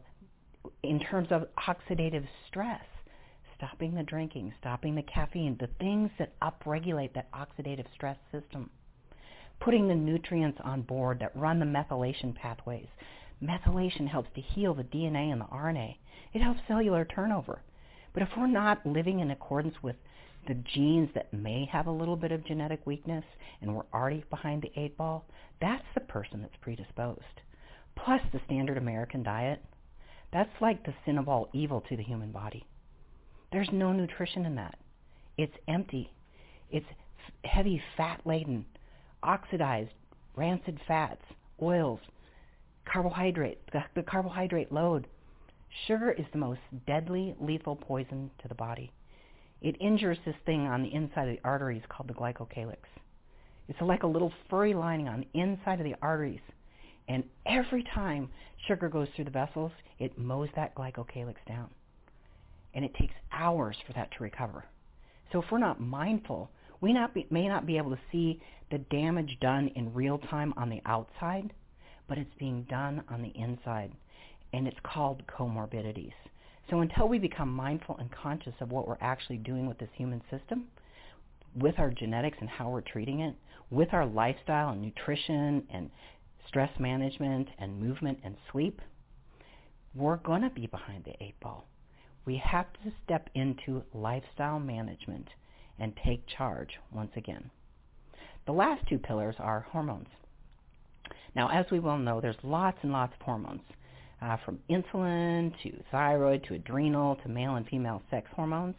in terms of oxidative stress, stopping the drinking, stopping the caffeine, the things that upregulate that oxidative stress system, putting the nutrients on board that run the methylation pathways. Methylation helps to heal the DNA and the RNA. It helps cellular turnover. But if we're not living in accordance with the genes that may have a little bit of genetic weakness and we're already behind the 8 ball, that's the person that's predisposed. Plus the standard American diet, that's like the sin of all evil to the human body. There's no nutrition in that. It's empty. It's heavy, fat-laden, oxidized, rancid fats, oils, carbohydrate, the carbohydrate load. Sugar is the most deadly, lethal poison to the body. It injures this thing on the inside of the arteries called the glycocalyx. It's like a little furry lining on the inside of the arteries. And every time sugar goes through the vessels, it mows that glycocalyx down. And it takes hours for that to recover. So if we're not mindful, we may not be able to see the damage done in real time on the outside, but it's being done on the inside. And it's called comorbidities. So until we become mindful and conscious of what we're actually doing with this human system, with our genetics and how we're treating it, with our lifestyle and nutrition and stress management and movement and sleep, we're going to be behind the 8 ball. We have to step into lifestyle management and take charge once again. The last 2 pillars are hormones. Now, as we well know, there's lots and lots of hormones, from insulin to thyroid to adrenal to male and female sex hormones.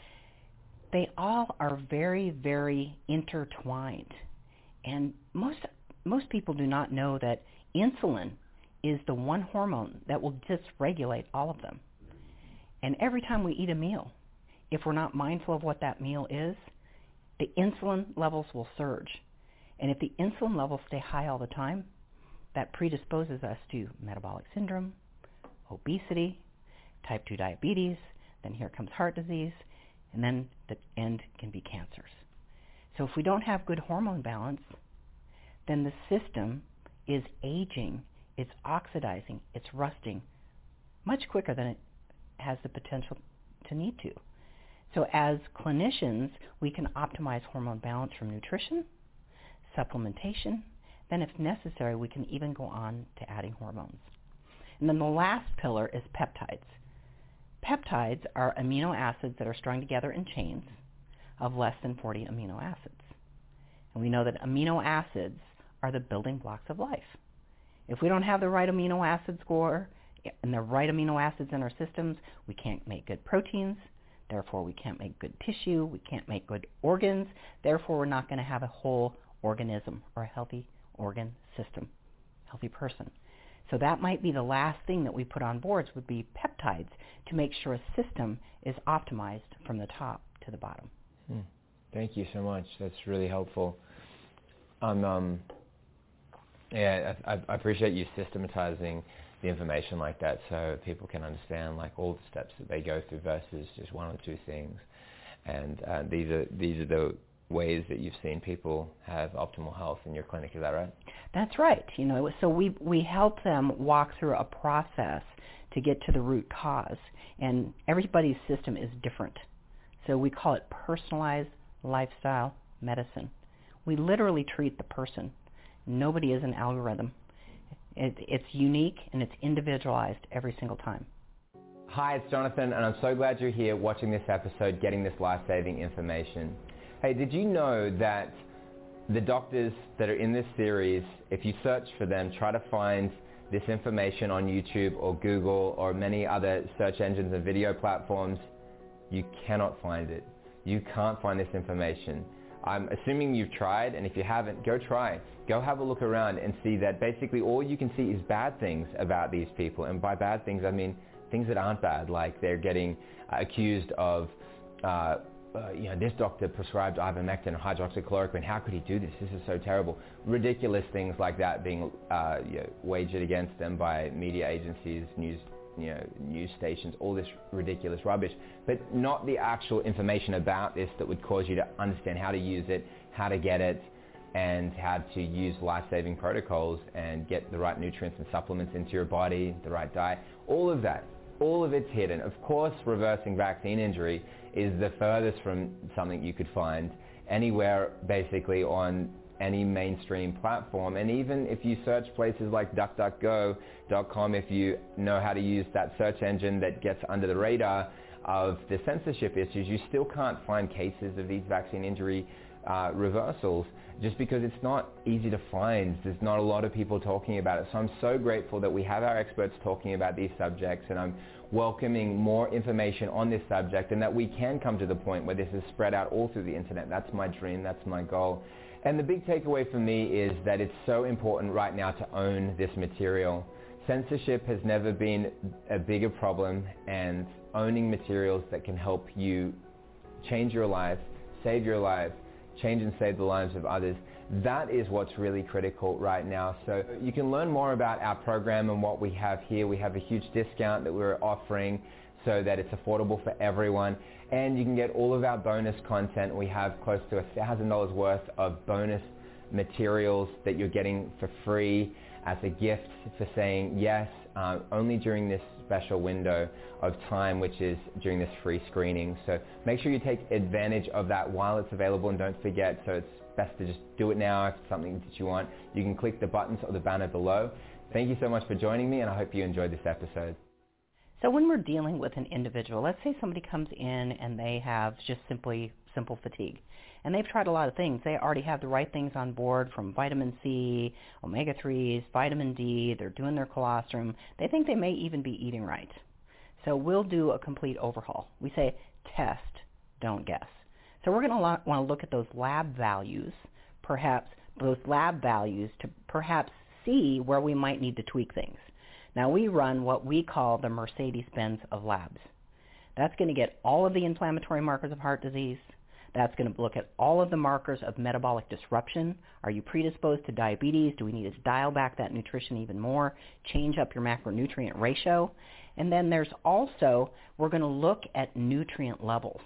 They all are very, very intertwined. And most people do not know that insulin is the one hormone that will dysregulate all of them. And every time we eat a meal, if we're not mindful of what that meal is, the insulin levels will surge. And if the insulin levels stay high all the time, that predisposes us to metabolic syndrome, obesity, type 2 diabetes, then here comes heart disease, and then the end can be cancers. So if we don't have good hormone balance, then the system is aging, it's oxidizing, it's rusting much quicker than it has the potential to need to. So as clinicians, we can optimize hormone balance from nutrition, supplementation, then if necessary, we can even go on to adding hormones. And then the last pillar is peptides. Peptides are amino acids that are strung together in chains of less than 40 amino acids. And we know that amino acids are the building blocks of life. If we don't have the right amino acid score and the right amino acids in our systems, we can't make good proteins. Therefore, we can't make good tissue. We can't make good organs. Therefore, we're not going to have a whole organism or a healthy organ system, healthy person. So that might be the last thing that we put on boards would be peptides to make sure a system is optimized from the top to the bottom. Thank you so much. That's really helpful. I appreciate you systematizing the information like that so people can understand like all the steps that they go through versus just one or two things. And these are the ways that you've seen people have optimal health in your clinic. Is that right? That's right. So we help them walk through a process to get to the root cause, and everybody's system is different. So we call it personalized lifestyle medicine. We literally treat the person. Nobody is an algorithm. It's unique and it's individualized every single time. Hi, it's Jonathan, and I'm so glad you're here watching this episode, getting this life-saving information. Hey, did you know that the doctors that are in this series, if you search for them, try to find this information on YouTube or Google or many other search engines and video platforms, you cannot find it. You can't find this information. I'm assuming you've tried, and if you haven't, go try. Go have a look around and see that basically all you can see is bad things about these people. And by bad things, I mean things that aren't bad, like they're getting accused of, this doctor prescribed ivermectin and hydroxychloroquine. How could he do this? This is so terrible. Ridiculous things like that being waged against them by media agencies, news stations, all this ridiculous rubbish, but not the actual information about this that would cause you to understand how to use it, how to get it, and how to use life-saving protocols and get the right nutrients and supplements into your body, the right diet, all of that. All of it's hidden. Of course, reversing vaccine injury is the furthest from something you could find anywhere, basically on any mainstream platform. And even if you search places like DuckDuckGo.com, if you know how to use that search engine that gets under the radar of the censorship issues, you still can't find cases of these vaccine injury reversals, just because it's not easy to find. There's not a lot of people talking about it. So I'm so grateful that we have our experts talking about these subjects, and I'm welcoming more information on this subject, and that we can come to the point where this is spread out all through the internet. That's my dream. That's my goal. And the big takeaway for me is that it's so important right now to own this material. Censorship has never been a bigger problem, and owning materials that can help you change your life, save your life, change and save the lives of others, that is what's really critical right now. So you can learn more about our program and what we have here. We have a huge discount that we're offering so that it's affordable for everyone. And you can get all of our bonus content. We have close to $1,000 worth of bonus materials that you're getting for free as a gift for saying yes, only during this special window of time, which is during this free screening. So make sure you take advantage of that while it's available, and don't forget, so it's best to just do it now if it's something that you want. You can click the buttons or the banner below. Thank you so much for joining me, and I hope you enjoyed this episode. So when we're dealing with an individual, let's say somebody comes in and they have just simple fatigue, and they've tried a lot of things. They already have the right things on board, from vitamin C, omega-3s, vitamin D. They're doing their colostrum. They think they may even be eating right. So we'll do a complete overhaul. We say test, don't guess. So we're going to want to look at those lab values, perhaps those lab values, to perhaps see where we might need to tweak things. Now, we run what we call the Mercedes-Benz of labs. That's going to get all of the inflammatory markers of heart disease. That's going to look at all of the markers of metabolic disruption. Are you predisposed to diabetes? Do we need to dial back that nutrition even more? Change up your macronutrient ratio? And then there's also, we're going to look at nutrient levels,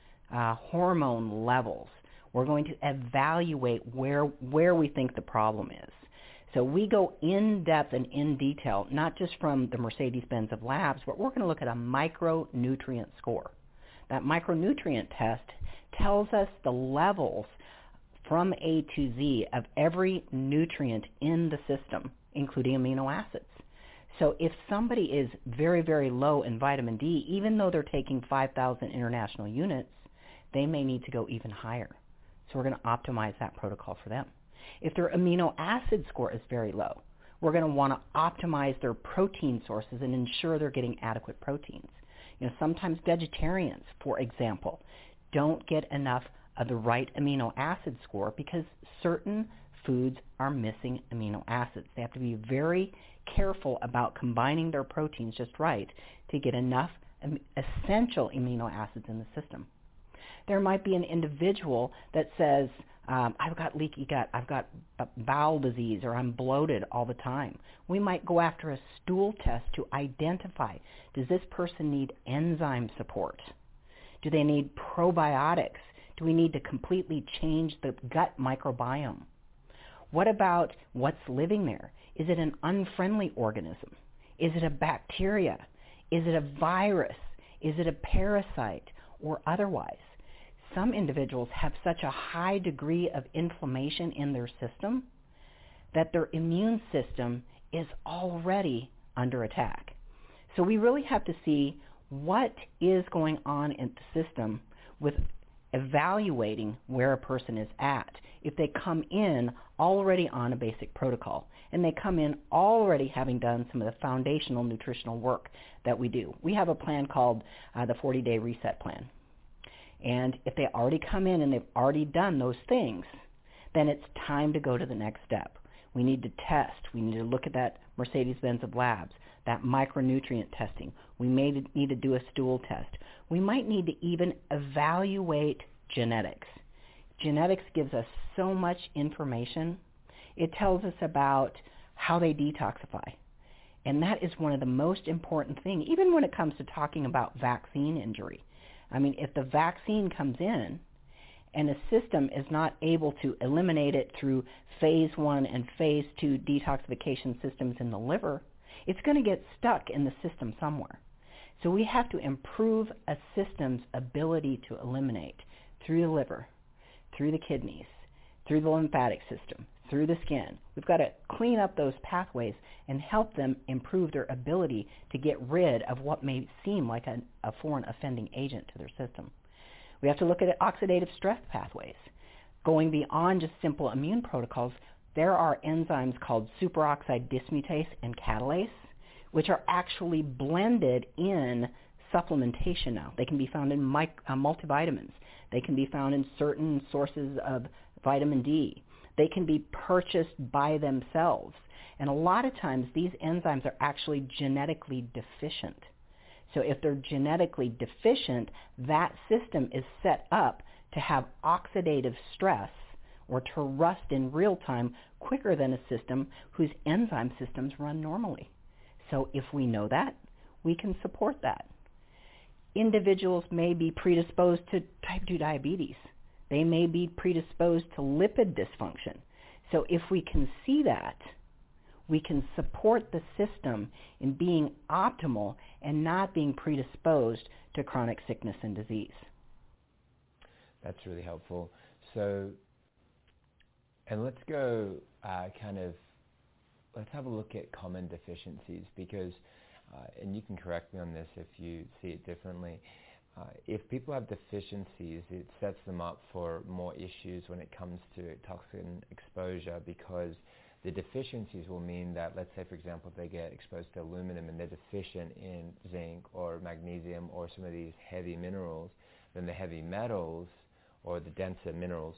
hormone levels. We're going to evaluate where we think the problem is. So we go in depth and in detail, not just from the Mercedes-Benz of labs, but we're going to look at a micronutrient score. That micronutrient test tells us the levels from A to Z of every nutrient in the system, including amino acids. So if somebody is very, very low in vitamin D, even though they're taking 5,000 international units, they may need to go even higher. So we're going to optimize that protocol for them. If their amino acid score is very low, we're going to want to optimize their protein sources and ensure they're getting adequate proteins. Sometimes vegetarians, for example, don't get enough of the right amino acid score because certain foods are missing amino acids. They have to be very careful about combining their proteins just right to get enough essential amino acids in the system. There might be an individual that says, I've got leaky gut, I've got bowel disease, or I'm bloated all the time. We might go after a stool test to identify, does this person need enzyme support? Do they need probiotics? Do we need to completely change the gut microbiome? What about what's living there? Is it an unfriendly organism? Is it a bacteria? Is it a virus? Is it a parasite or otherwise? Some individuals have such a high degree of inflammation in their system that their immune system is already under attack. So we really have to see what is going on in the system with evaluating where a person is at. If they come in already on a basic protocol, and they come in already having done some of the foundational nutritional work that we do. We have a plan called the 40-day reset plan. And if they already come in and they've already done those things, then it's time to go to the next step. We need to test. We need to look at that Mercedes-Benz of labs, that micronutrient testing. We may need to do a stool test. We might need to even evaluate genetics. Genetics gives us so much information. It tells us about how they detoxify. And that is one of the most important things, even when it comes to talking about vaccine injury. I mean, if the vaccine comes in and a system is not able to eliminate it through phase 1 and phase 2 detoxification systems in the liver, it's going to get stuck in the system somewhere. So we have to improve a system's ability to eliminate through the liver, through the kidneys, through the lymphatic system, through the skin. We've got to clean up those pathways and help them improve their ability to get rid of what may seem like a foreign offending agent to their system. We have to look at oxidative stress pathways. Going beyond just simple immune protocols, there are enzymes called superoxide dismutase and catalase, which are actually blended in supplementation now. They can be found in multivitamins. They can be found in certain sources of vitamin D. They can be purchased by themselves. And a lot of times these enzymes are actually genetically deficient. So if they're genetically deficient, that system is set up to have oxidative stress or to rust in real time quicker than a system whose enzyme systems run normally. So if we know that, we can support that. Individuals may be predisposed to type 2 diabetes. They may be predisposed to lipid dysfunction. So if we can see that, we can support the system in being optimal and not being predisposed to chronic sickness and disease. That's really helpful. So, and let's go let's have a look at common deficiencies because, and you can correct me on this if you see it differently, if people have deficiencies, it sets them up for more issues when it comes to toxin exposure because the deficiencies will mean that, let's say, for example, if they get exposed to aluminum and they're deficient in zinc or magnesium or some of these heavy minerals, then the heavy metals or the denser minerals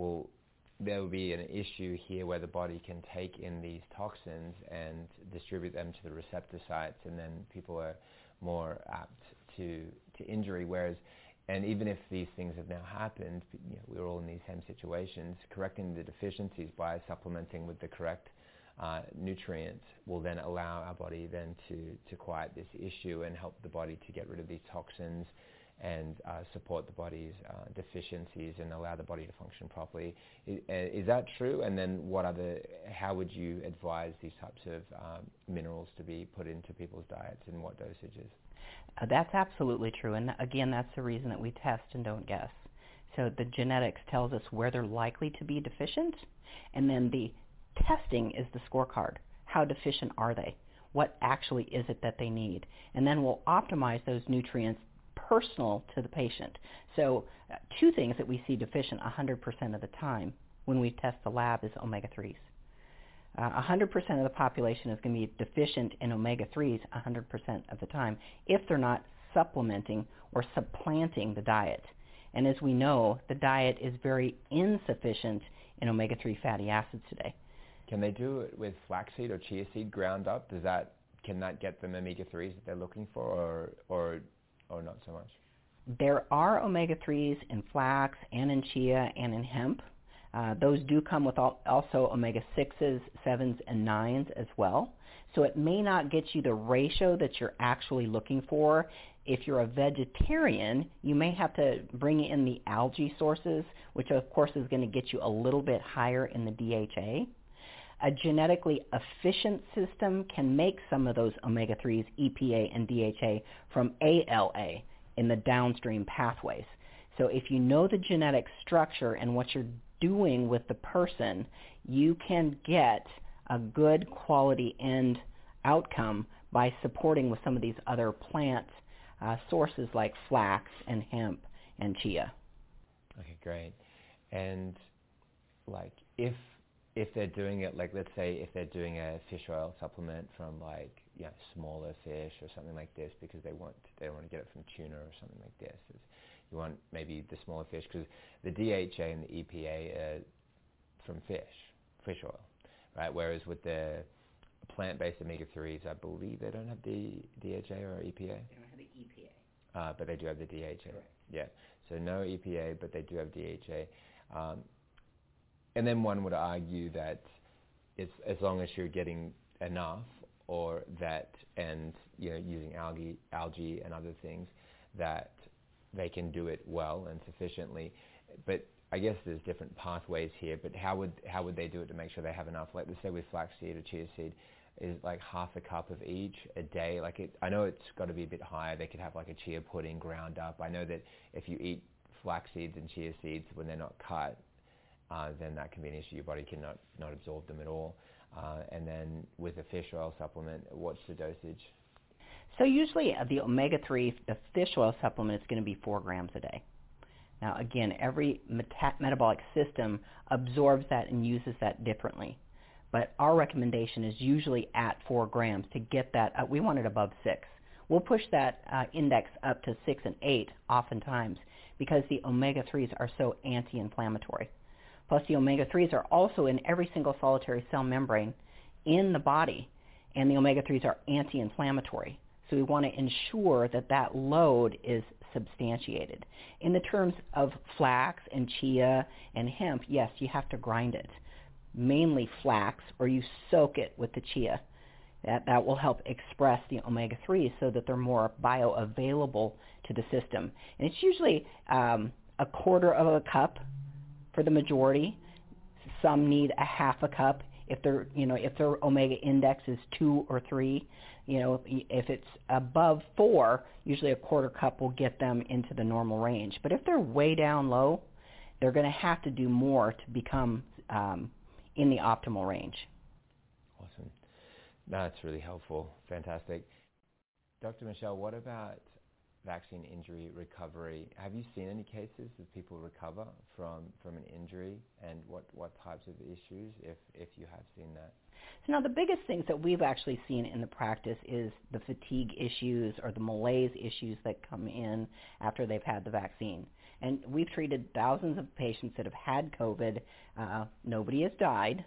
there will be an issue here where the body can take in these toxins and distribute them to the receptor sites, and then people are more apt to injury. And even if these things have now happened, we're all in these same situations, correcting the deficiencies by supplementing with the correct nutrients will then allow our body then to quiet this issue and help the body to get rid of these toxins and support the body's deficiencies and allow the body to function properly. Is that true? And then how would you advise these types of minerals to be put into people's diets and what dosages? That's absolutely true. And again, that's the reason that we test and don't guess. So the genetics tells us where they're likely to be deficient, and then the testing is the scorecard. How deficient are they? What actually is it that they need? And then we'll optimize those nutrients personal to the patient. So two things that we see deficient 100% of the time when we test the lab is omega-3s. 100% of the population is going to be deficient in omega-3s 100% of the time if they're not supplementing or supplanting the diet. And as we know, the diet is very insufficient in omega-3 fatty acids today. Can they do it with flaxseed or chia seed ground up? Can that get them omega-3s that they're looking for, or not so much? There are omega-3s in flax and in chia and in hemp. Those do come with also omega-6s, 7s, and 9s as well. So it may not get you the ratio that you're actually looking for. If you're a vegetarian, you may have to bring in the algae sources, which of course is going to get you a little bit higher in the DHA. A genetically efficient system can make some of those omega-3s, EPA and DHA, from ALA in the downstream pathways. So if you know the genetic structure and what you're doing with the person, you can get a good quality end outcome by supporting with some of these other plant sources like flax and hemp and chia. Okay, great. And like if they're doing it, like let's say if they're doing a fish oil supplement from like smaller fish or something like this because they want to get it from tuna or something like this. You want maybe the smaller fish because the DHA and the EPA are from fish oil, right? Whereas with the plant-based omega-3s, I believe they don't have the DHA or EPA. They don't have the EPA. But they do have the DHA. Correct. Yeah. So no EPA, but they do have DHA. And then one would argue that it's as long as you're getting enough, or that, and using algae and other things, that they can do it well and sufficiently. But I guess there's different pathways here. But how would they do it to make sure they have enough? Like let's say with flaxseed or chia seed, is like half a cup of each a day. I know it's got to be a bit higher. They could have like a chia pudding ground up. I know that if you eat flax seeds and chia seeds when they're not cut, then that can be an issue. Your body cannot not absorb them at all. And then with a fish oil supplement, what's the dosage? So usually the omega-3, the fish oil supplement is going to be 4 grams a day. Now again, every metabolic system absorbs that and uses that differently. But our recommendation is usually at 4 grams to get that. We want it above 6. We'll push that index up to 6 and 8 oftentimes because the omega-3s are so anti-inflammatory. Plus the omega-3s are also in every single solitary cell membrane in the body, and the omega-3s are anti-inflammatory. So we want to ensure that that load is substantiated. In the terms of flax and chia and hemp, yes, you have to grind it. Mainly flax, or you soak it with the chia. That will help express the omega-3s so that they're more bioavailable to the system. And it's usually a quarter of a cup for the majority. Some need a half a cup if their omega index is 2 or 3. If it's above 4, usually a quarter cup will get them into the normal range. But if they're way down low, they're going to have to do more to become in the optimal range. Awesome. That's really helpful. Fantastic. Dr. Michelle, what about vaccine injury recovery? Have you seen any cases of people recover from an injury, and what types of issues, if you have seen that? So now the biggest things that we've actually seen in the practice is the fatigue issues or the malaise issues that come in after they've had the vaccine. And we've treated thousands of patients that have had COVID. Nobody has died.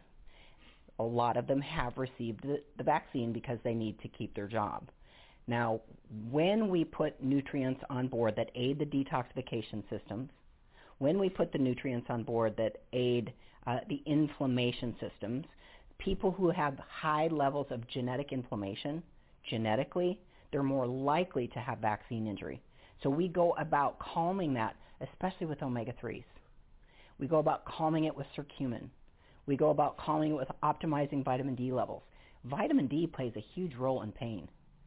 A lot of them have received the vaccine because they need to keep their job. Now, when we put nutrients on board that aid the detoxification systems, when we put the nutrients on board that aid the inflammation systems, people who have high levels of genetic inflammation, genetically, they're more likely to have vaccine injury. So we go about calming that, especially with omega-3s. We go about calming it with curcumin. We go about calming it with optimizing vitamin D levels. Vitamin D plays a huge role in pain.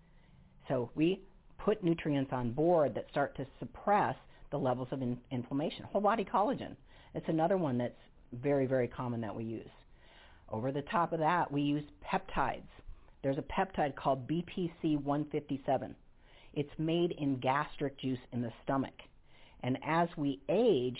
So we put nutrients on board that start to suppress the levels of inflammation. Whole body collagen. It's another one that's very, very common that we use. Over the top of that, we use peptides. There's a peptide called BPC-157. It's made in gastric juice in the stomach. And as we age,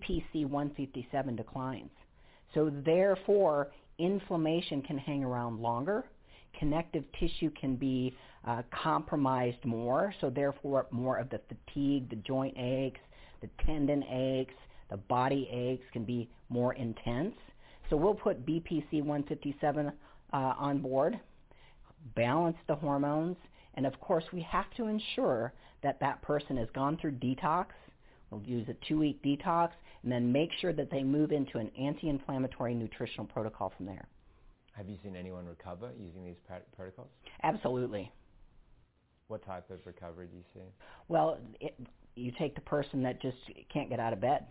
BPC-157 declines. So therefore, inflammation can hang around longer. Connective tissue can be compromised more. So therefore, more of the fatigue, the joint aches, the tendon aches, the body aches can be more intense. So we'll put BPC-157 on board, balance the hormones, and of course we have to ensure that that person has gone through detox. We'll use a 2-week detox, and then make sure that they move into an anti-inflammatory nutritional protocol from there. Have you seen anyone recover using these protocols? Absolutely. What type of recovery do you see? Well, you take the person that just can't get out of bed.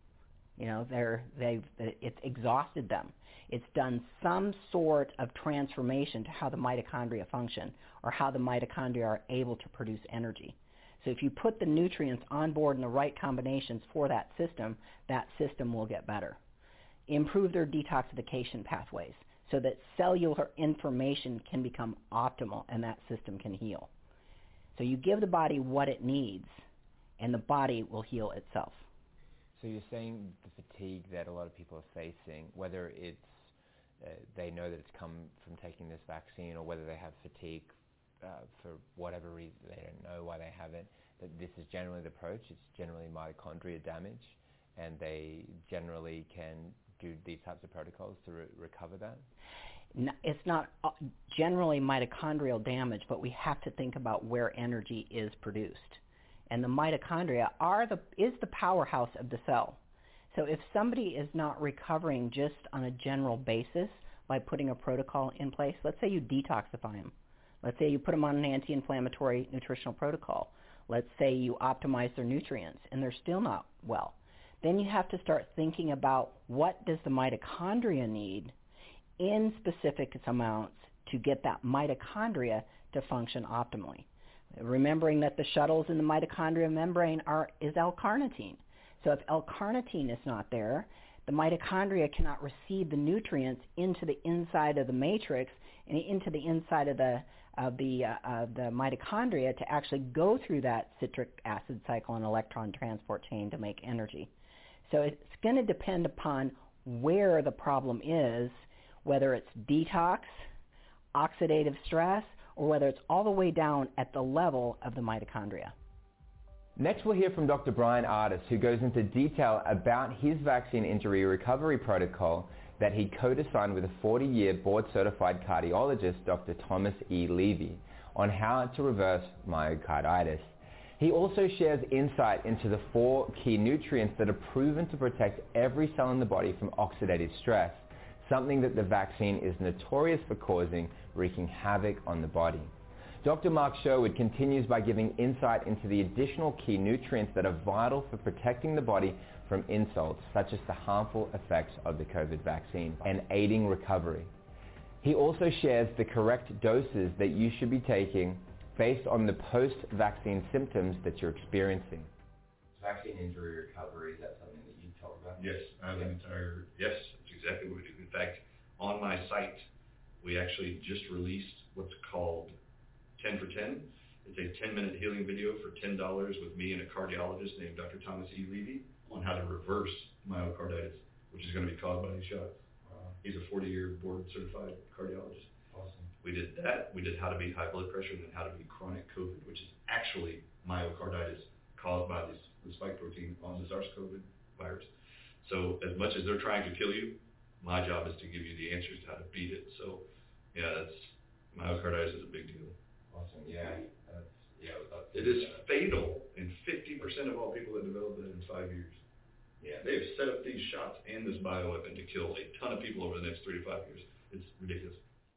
It's exhausted them. It's done some sort of transformation to how the mitochondria function or how the mitochondria are able to produce energy. So if you put the nutrients on board in the right combinations for that system will get better. Improve their detoxification pathways. so that cellular information can become optimal and that system can heal. So you give the body what it needs, and the body will heal itself. So you're saying the fatigue that a lot of people are facing, whether it's they know that it's come from taking this vaccine, or whether they have fatigue for whatever reason, they don't know why they have it, that this is generally the approach. It's generally mitochondria damage, and they generally can do these types of protocols to recover that? No, it's not generally mitochondrial damage, but we have to think about where energy is produced. And the mitochondria is the powerhouse of the cell. So if somebody is not recovering just on a general basis by putting a protocol in place, let's say you detoxify them. Let's say you put them on an anti-inflammatory nutritional protocol. Let's say you optimize their nutrients and they're still not well. Then you have to start thinking about what does the mitochondria need in specific amounts to get that mitochondria to function optimally. Remembering that the shuttles in the mitochondria membrane is L-carnitine. So if L-carnitine is not there, the mitochondria cannot receive the nutrients into the inside of the matrix and into the inside of the mitochondria to actually go through that citric acid cycle and electron transport chain to make energy. So it's going to depend upon where the problem is, whether it's detox, oxidative stress, or whether it's all the way down at the level of the mitochondria. Next, we'll hear from Dr. Bryan Ardis, who goes into detail about his vaccine injury recovery protocol that he co-designed with a 40-year board-certified cardiologist, Dr. Thomas E. Levy, on how to reverse myocarditis. He also shares insight into the 4 key nutrients that are proven to protect every cell in the body from oxidative stress, something that the vaccine is notorious for causing, wreaking havoc on the body. Dr. Mark Sherwood continues by giving insight into the additional key nutrients that are vital for protecting the body from insults, such as the harmful effects of the COVID vaccine, and aiding recovery. He also shares the correct doses that you should be taking based on the post-vaccine symptoms that you're experiencing. Vaccine injury recovery, is that something that you talk about? Yes, yes, that's exactly what we do. In fact, on my site, we actually just released what's called 10 for 10. It's a 10-minute healing video for $10 with me and a cardiologist named Dr. Thomas E. Levy on how to reverse myocarditis, which is going to be caused by these shots. He's a 40-year board-certified cardiologist. Awesome. We did that. We did how to beat high blood pressure and then how to beat chronic COVID, which is actually myocarditis caused by the spike protein on the SARS-CoV virus. So as much as they're trying to kill you, my job is to give you the answers to how to beat it. So, yeah, myocarditis is a big deal. Awesome. Yeah. It is fatal in 50% of all people that develop it in 5 years. Yeah. They have set up these shots and this bioweapon to kill a ton of people over the next 3 to 5 years. It's ridiculous.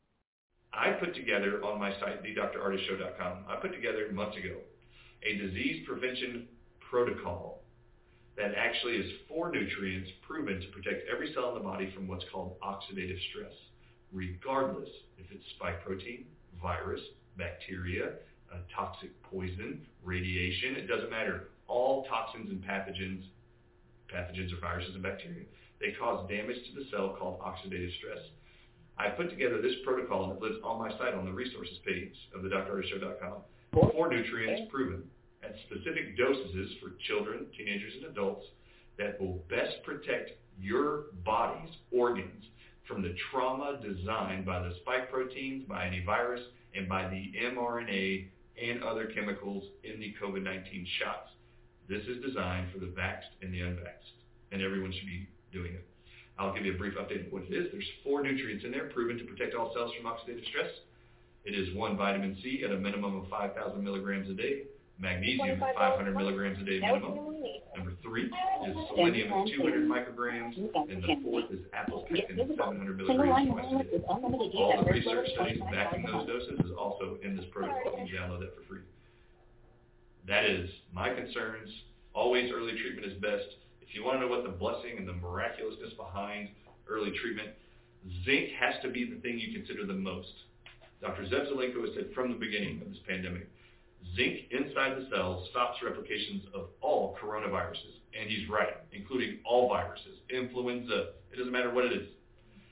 I put together on my site, thedrardisshow.com, I put together months ago a disease prevention protocol that actually is 4 nutrients proven to protect every cell in the body from what's called oxidative stress, regardless if it's spike protein, virus, bacteria, a toxic poison, radiation. It doesn't matter. All toxins and pathogens are viruses and bacteria. They cause damage to the cell called oxidative stress. I put together this protocol and it lives on my site on the resources page of thedrardisshow.com. 4 nutrients proven at specific dosages for children, teenagers, and adults that will best protect your body's organs from the trauma designed by the spike proteins, by any virus, and by the mRNA and other chemicals in the COVID-19 shots. This is designed for the vaxxed and the unvaxxed, and everyone should be doing it. I'll give you a brief update of what it is. There's 4 nutrients in there proven to protect all cells from oxidative stress. It is 1 vitamin C at a minimum of 5,000 milligrams a day. Magnesium at 500 milligrams a day minimum. Number 3 is selenium at 200 micrograms. And the 4th is apple pectin at 700 milligrams twice a day. All the research studies backing those doses is also in this protocol. You can download that for free. That is my concerns. Always early treatment is best. If you want to know what the blessing and the miraculousness behind early treatment, zinc has to be the thing you consider the most. Dr. Zev Zelenko has said from the beginning of this pandemic, zinc inside the cells stops replications of all coronaviruses. And he's right, including all viruses, influenza, it doesn't matter what it is.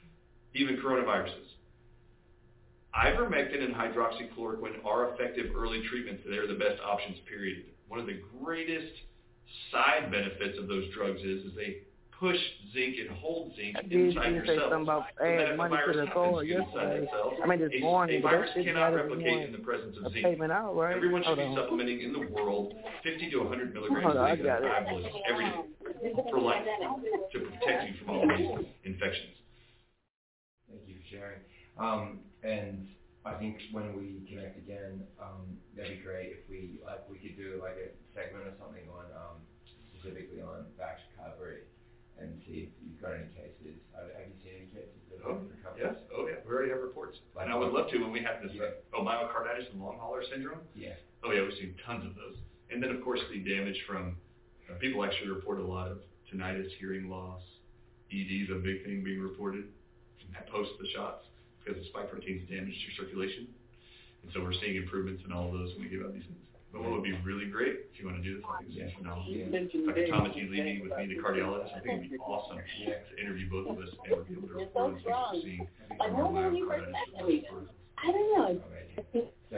even coronaviruses. Ivermectin and hydroxychloroquine are effective early treatments. They're the best options, period. One of the greatest side benefits of those drugs is they push zinc and hold zinc inside your cells. About so that if a virus happens to get inside that cell, a virus cannot replicate in the presence of zinc. Out, right? Everyone should be supplementing in the world 50 to 100 milligrams of zinc in their metabolism every day for life to protect you from all these infections. Thank you for sharing. And I think when we connect again, that'd be great if we could do like a segment or something on specifically on vax recovery and see if you've got any cases. Have you seen any cases of recovery? Yes. Oh yeah. We already have reports. And I would love to when we have this myocarditis and long hauler syndrome. Yeah. Oh yeah, we've seen tons of those. And then of course the damage from people actually report a lot of tinnitus, hearing loss. ED is a big thing being reported post the shots, because the spike proteins damage your circulation. And so we're seeing improvements in all of those when we give out these things. But what would be really great, if you want to do this, I think it's phenomenal. Dr. Thomas E. Levy with me, the cardiologist, I think it would be awesome to interview both of us and we'll be able to report on things we're seeing on more myocarditis. I don't know. So,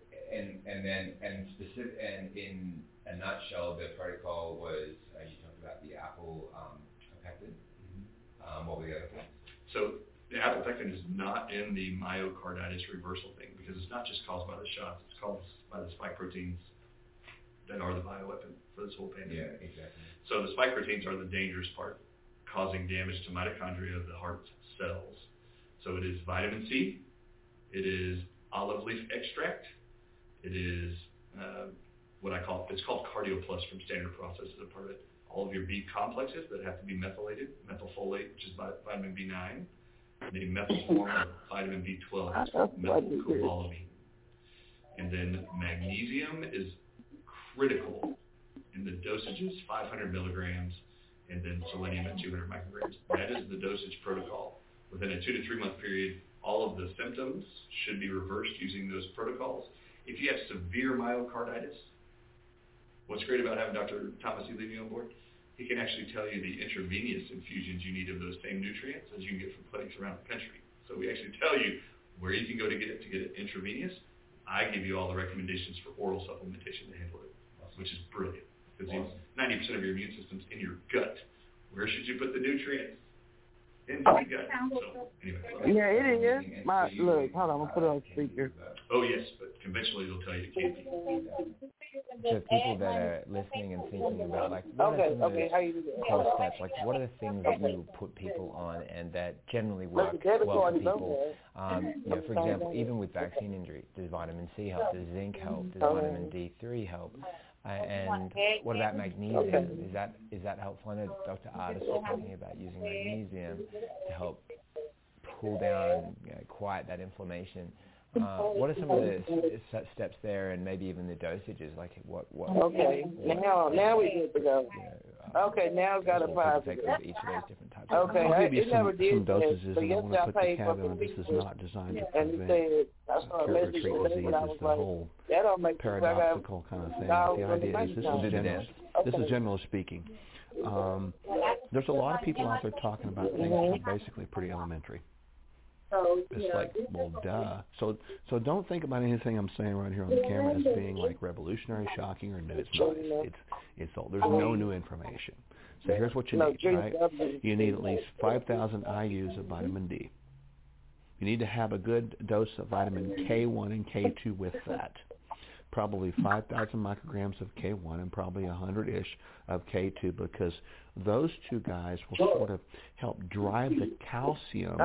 and in a nutshell, the protocol was, you talked about the apple pectin. What were the other things? So the apopectin is not in the myocarditis reversal thing because it's not just caused by the shots, it's caused by the spike proteins that are the bioweapon for this whole pandemic. Yeah, exactly. So the spike proteins are the dangerous part, causing damage to mitochondria of the heart cells. So it is vitamin C, it is olive leaf extract, it is it's called CardioPlus from Standard Process as a part of it. All of your B complexes that have to be methylated, methylfolate, which is vitamin B9, and a methyl form of vitamin B12, methylcobalamin. And then magnesium is critical in the dosages, 500 milligrams, and then selenium at 200 micrograms. That is the dosage protocol. Within a 2 to 3 month period, all of the symptoms should be reversed using those protocols. If you have severe myocarditis, what's great about having Dr. Thomas E. Levy on board, he can actually tell you the intravenous infusions you need of those same nutrients as you can get from clinics around the country. So we actually tell you where you can go to get it intravenous. I give you all the recommendations for oral supplementation to handle it, which is brilliant. Because 90% of your immune system's in your gut. Where should you put the nutrients? In the gut. So anyway. Yeah, it is. Look, hold on, I'm gonna put it on speaker. Oh yes, but conventionally they'll tell you it can't be. So people that are listening and thinking about what are some of the core steps, what are the things that you put people on and that generally work well for people? For example, even with vaccine injury, does vitamin C help? Does zinc help? Does vitamin D3 help? And what about magnesium? Is that helpful? I know Dr. Artis was talking about using magnesium to help pull down, quiet that inflammation. What are some of the steps there, and maybe even the dosages? Okay, now we good to go. Okay, now it's got a positive. Each of those different types. Okay, I'll give you some and dosages, and I want to put the paid caveat on this is not designed to prevent cure or treat disease. It's the whole paradoxical kind of thing. The idea is this is generally speaking. There's a lot of people out there talking about things that are basically pretty elementary. It's like, well, duh. So don't think about anything I'm saying right here on the camera as being like revolutionary, shocking, or no. It's not. It's all. There's no new information. So here's what you need, right? You need at least 5,000 IUs of vitamin D. You need to have a good dose of vitamin K1 and K2 with that. Probably 5,000 micrograms of K1 and probably 100-ish of K2, because those two guys will sort of help drive the calcium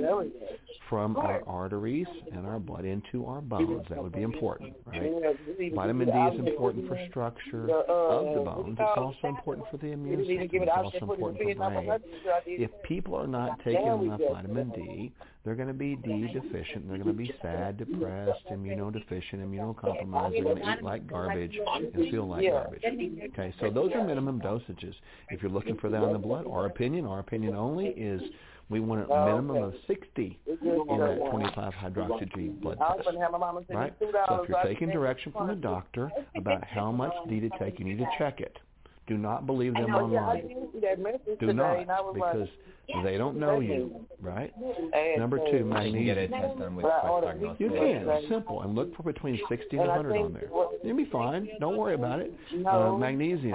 from our arteries and our blood into our bones. That would be important, right? Vitamin D is important for structure of the bones. It's also important for the immune system. It's also important for the brain. If people are not taking enough vitamin D, they're going to be D deficient. They're going to be sad, depressed, immunodeficient, immunocompromised. They're going to eat like garbage and feel like garbage. Okay, so those are minimum dosages. If you're looking for that in the blood, our opinion only is we want a minimum of 60 in that 25 hydroxy blood test, right? So if you're taking direction from the doctor about how much D to take, you need to check it. Do not believe them I online. did see that message Do today, not, and I was because they don't know you, right? Number 2, You can magnesium. get a test done with quick diagnosis. You can. It's simple. And look for between 60 and 100 on there. You'll be fine. Don't worry about it. Magnesium.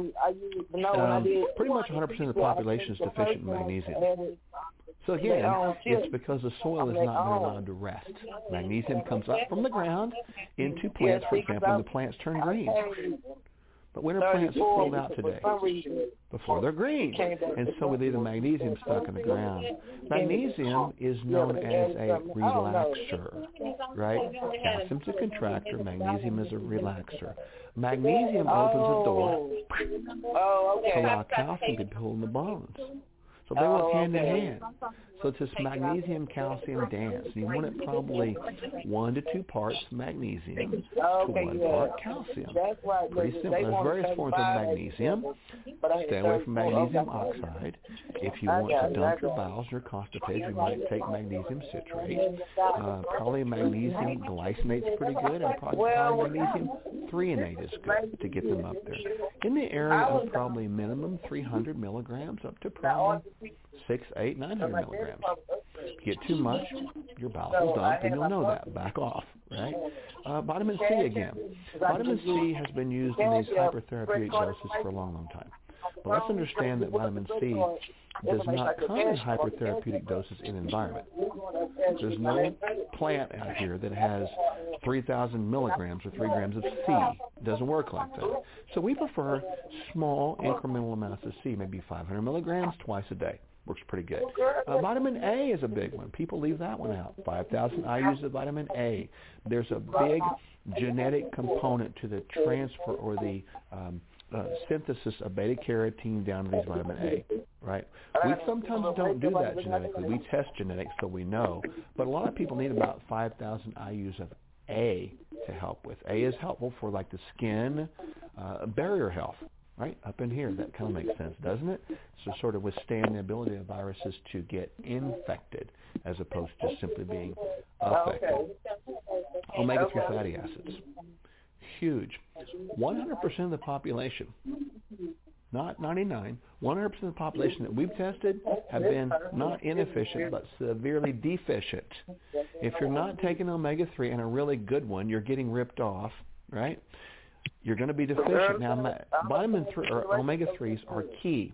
Pretty much 100% of the population is deficient in magnesium. So again, it's because the soil has not been allowed to rest. Magnesium comes up from the ground into plants, for example, and the plants turn green. But when are plants pulled out today? Before they're green. And so we leave the magnesium stuck in the ground. Magnesium is known as a relaxer, right? Calcium's a contractor. Magnesium is a relaxer. Magnesium opens the door to allow calcium to be pulled in the bones. So they work hand in hand. So it's this magnesium-calcium dance. And you want it probably 1 to 2 parts magnesium to 1 part calcium. Pretty simple. There's various forms of magnesium. Stay away from magnesium oxide. If you want to dump your bowels or constipate, you might take magnesium citrate. Probably magnesium glycinate's pretty good, and probably magnesium threonate is good to get them up there. In the area of probably minimum 300 milligrams up to probably 600, 800, 900 milligrams. Get too much, your bowels will dump, and you'll know that. Back off, right? Vitamin C again. Vitamin C has been used in these hypertherapeutic doses for a long, long time. But let's understand that vitamin C does not come in hypertherapeutic doses in environment. There's no plant out here that has 3,000 milligrams or 3 grams of C. It doesn't work like that. So we prefer small incremental amounts of C, maybe 500 milligrams twice a day. Works pretty good. Vitamin A is a big one. People leave that one out. 5,000 IUs of vitamin A. There's a big genetic component to the transfer or the synthesis of beta-carotene down to these vitamin A, right? We sometimes don't do that genetically. We test genetics so we know. But a lot of people need about 5,000 IUs of A to help with. A is helpful for like the skin, barrier health, right? Up in here, that kind of makes sense, doesn't it? So sort of withstand the ability of viruses to get infected as opposed to simply being affected. Omega-3 fatty acids. Huge. 100% of the population, not 99, 100% of the population that we've tested have been not inefficient but severely deficient. If you're not taking omega-3 and a really good one, you're getting ripped off, right? You're going to be deficient. Now, vitamin 3 or omega-3s are key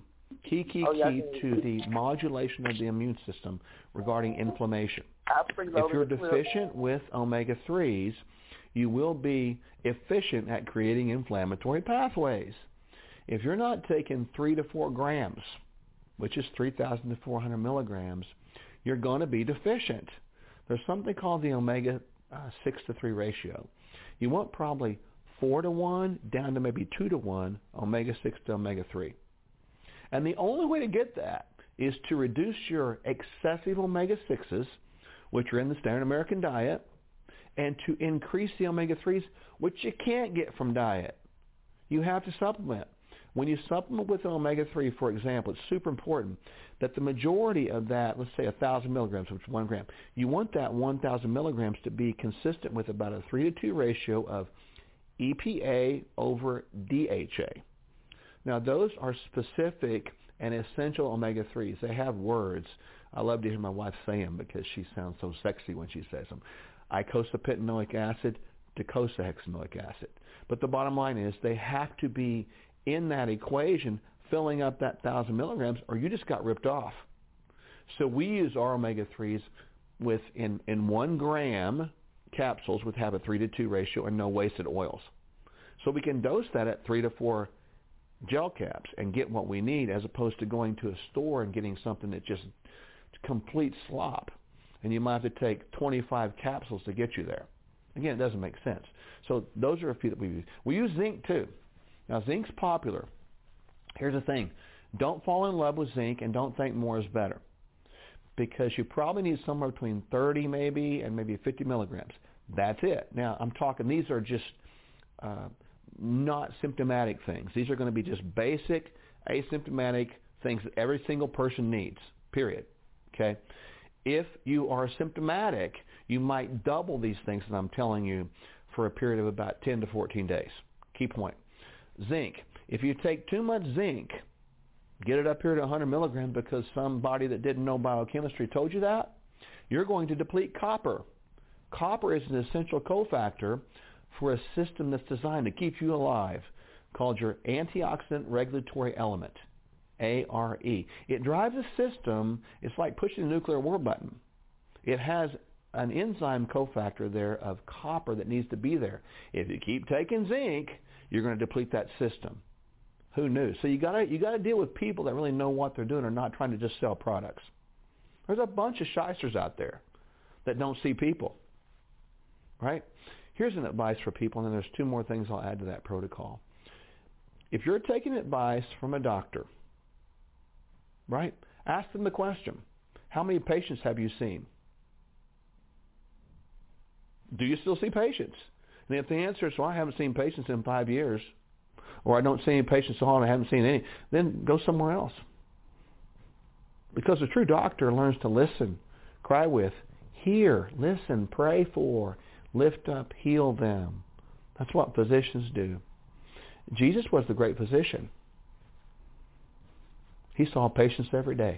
to the modulation of the immune system regarding inflammation. If you're deficient with omega-3s, you will be efficient at creating inflammatory pathways. If you're not taking 3 to 4 grams, which is 3,000 to 400 milligrams, you're going to be deficient. There's something called the omega 6 to 3 ratio. You want probably 4 to 1 down to maybe 2 to 1 omega 6 to omega 3. And the only way to get that is to reduce your excessive omega 6s, which are in the standard American diet, and to increase the omega-3s, which you can't get from diet. You have to supplement. When you supplement with omega-3, for example, it's super important that the majority of that, let's say 1,000 milligrams, which is 1 gram, you want that 1,000 milligrams to be consistent with about a 3 to 2 ratio of EPA over DHA. Now, those are specific and essential omega-3s. They have words. I love to hear my wife say them because she sounds so sexy when she says them. Icosapentaenoic acid, docosahexaenoic acid. But the bottom line is they have to be in that equation filling up that 1,000 milligrams or you just got ripped off. So we use our omega-3s with in 1 gram capsules which have a 3 to 2 ratio and no wasted oils. So we can dose that at 3 to 4 gel caps and get what we need as opposed to going to a store and getting something that just complete slop. And you might have to take 25 capsules to get you there. Again, it doesn't make sense. So those are a few that we use. We use zinc too. Now, zinc's popular. Here's the thing. Don't fall in love with zinc and don't think more is better because you probably need somewhere between 30 maybe and maybe 50 milligrams. That's it. Now, I'm talking these are just not symptomatic things. These are going to be just basic, asymptomatic things that every single person needs, period. Okay? If you are symptomatic, you might double these things that I'm telling you for a period of about 10 to 14 days. Key point. Zinc. If you take too much zinc, get it up here to 100 milligrams because somebody that didn't know biochemistry told you that, you're going to deplete copper. Copper is an essential cofactor for a system that's designed to keep you alive, called your antioxidant regulatory element, ARE. It drives a system. It's like pushing a nuclear war button. It has an enzyme cofactor there of copper that needs to be there. If you keep taking zinc, you're going to deplete that system. Who knew? So you got to deal with people that really know what they're doing and are not trying to just sell products. There's a bunch of shysters out there that don't see people. Right? Here's an advice for people, and then there's two more things I'll add to that protocol. If you're taking advice from a doctor, right, ask them the question, how many patients have you seen? Do you still see patients? And if the answer is, well, I haven't seen patients in 5 years, or I don't see any patients at all and I haven't seen any, then go somewhere else. Because a true doctor learns to listen, cry with, hear, listen, pray for, lift up, heal them. That's what physicians do. Jesus was the great physician. He saw patients every day.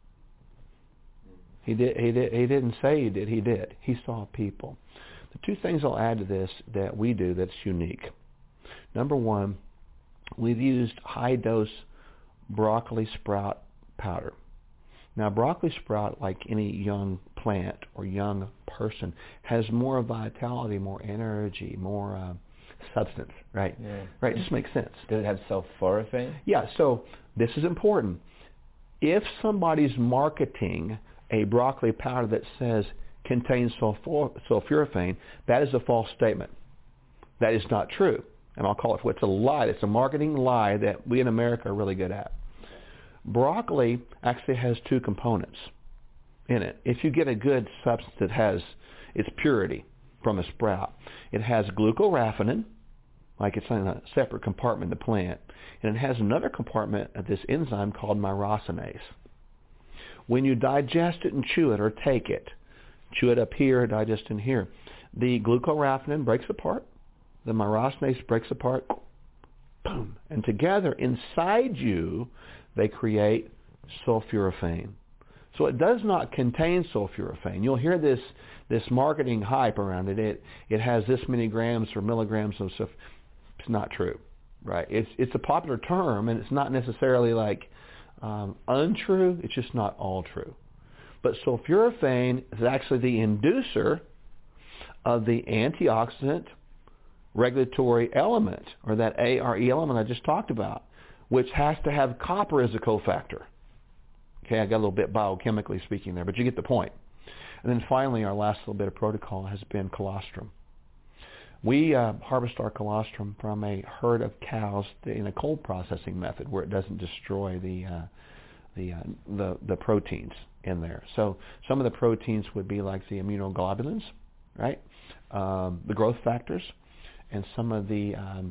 He didn't say he did. He did. He saw people. The two things I'll add to this that we do that's unique. Number one, we've used high-dose broccoli sprout powder. Now, broccoli sprout, like any young plant or young person, has more vitality, more energy, more substance, right? Yeah. Right, it just makes sense. Does it have sulforaphane? Yeah, so this is important. If somebody's marketing a broccoli powder that says contains sulforaphane, that is a false statement. That is not true. And I'll call it what's a lie. It's a marketing lie that we in America are really good at. Broccoli actually has two components in it. If you get a good substance that has its purity from a sprout, it has glucoraphanin, like it's in a separate compartment in the plant, and it has another compartment of this enzyme called myrosinase. When you digest it and chew it or take it, chew it up here, digest in here, the glucoraphanin breaks apart, the myrosinase breaks apart, boom, and together inside you they create sulforaphane. So it does not contain sulforaphane. You'll hear this marketing hype around it. It has this many grams or milligrams of stuff. It's not true, right? It's a popular term, and it's not necessarily like untrue. It's just not all true. But sulforaphane is actually the inducer of the antioxidant regulatory element, or that ARE element I just talked about, which has to have copper as a cofactor. Okay, I got a little bit biochemically speaking there, but you get the point. And then finally, our last little bit of protocol has been colostrum. We harvest our colostrum from a herd of cows in a cold processing method where it doesn't destroy the proteins in there. So some of the proteins would be like the immunoglobulins, right? The growth factors, and some of the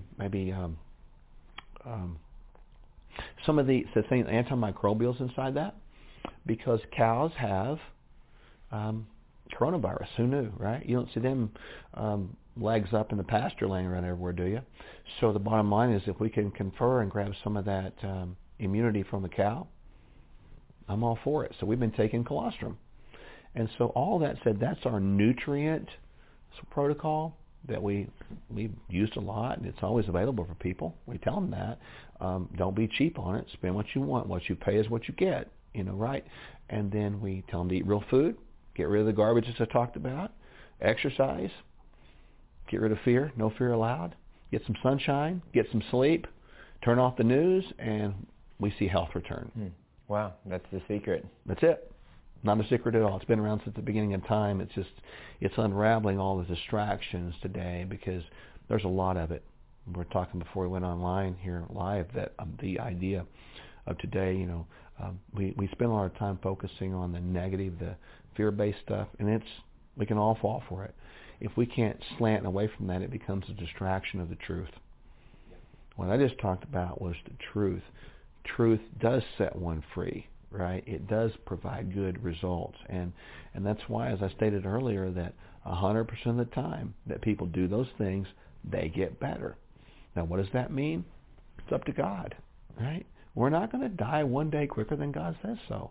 some of the antimicrobials inside that, because cows have coronavirus. Who knew, right? You don't see them legs up in the pasture laying around everywhere, do you? So the bottom line is, if we can confer and grab some of that immunity from the cow, I'm all for it. So we've been taking colostrum. And so all that said, that's our nutrient protocol that we've used a lot, and it's always available for people. We tell them that. Don't be cheap on it. Spend what you want. What you pay is what you get, right? And then we tell them to eat real food, get rid of the garbage as I talked about, exercise, get rid of fear, no fear allowed, get some sunshine, get some sleep, turn off the news, and we see health return. Wow, that's the secret. That's it. Not a secret at all. It's been around since the beginning of time. It's unraveling all the distractions today, because there's a lot of it. We were talking before we went online here live that the idea of today, we spend a lot of time focusing on the negative, the fear-based stuff, and we can all fall for it. If we can't slant away from that, it becomes a distraction of the truth. What I just talked about was the truth. Truth does set one free. Right? It does provide good results. And that's why, as I stated earlier, that 100% of the time that people do those things, they get better. Now, what does that mean? It's up to God, right? We're not going to die one day quicker than God says so.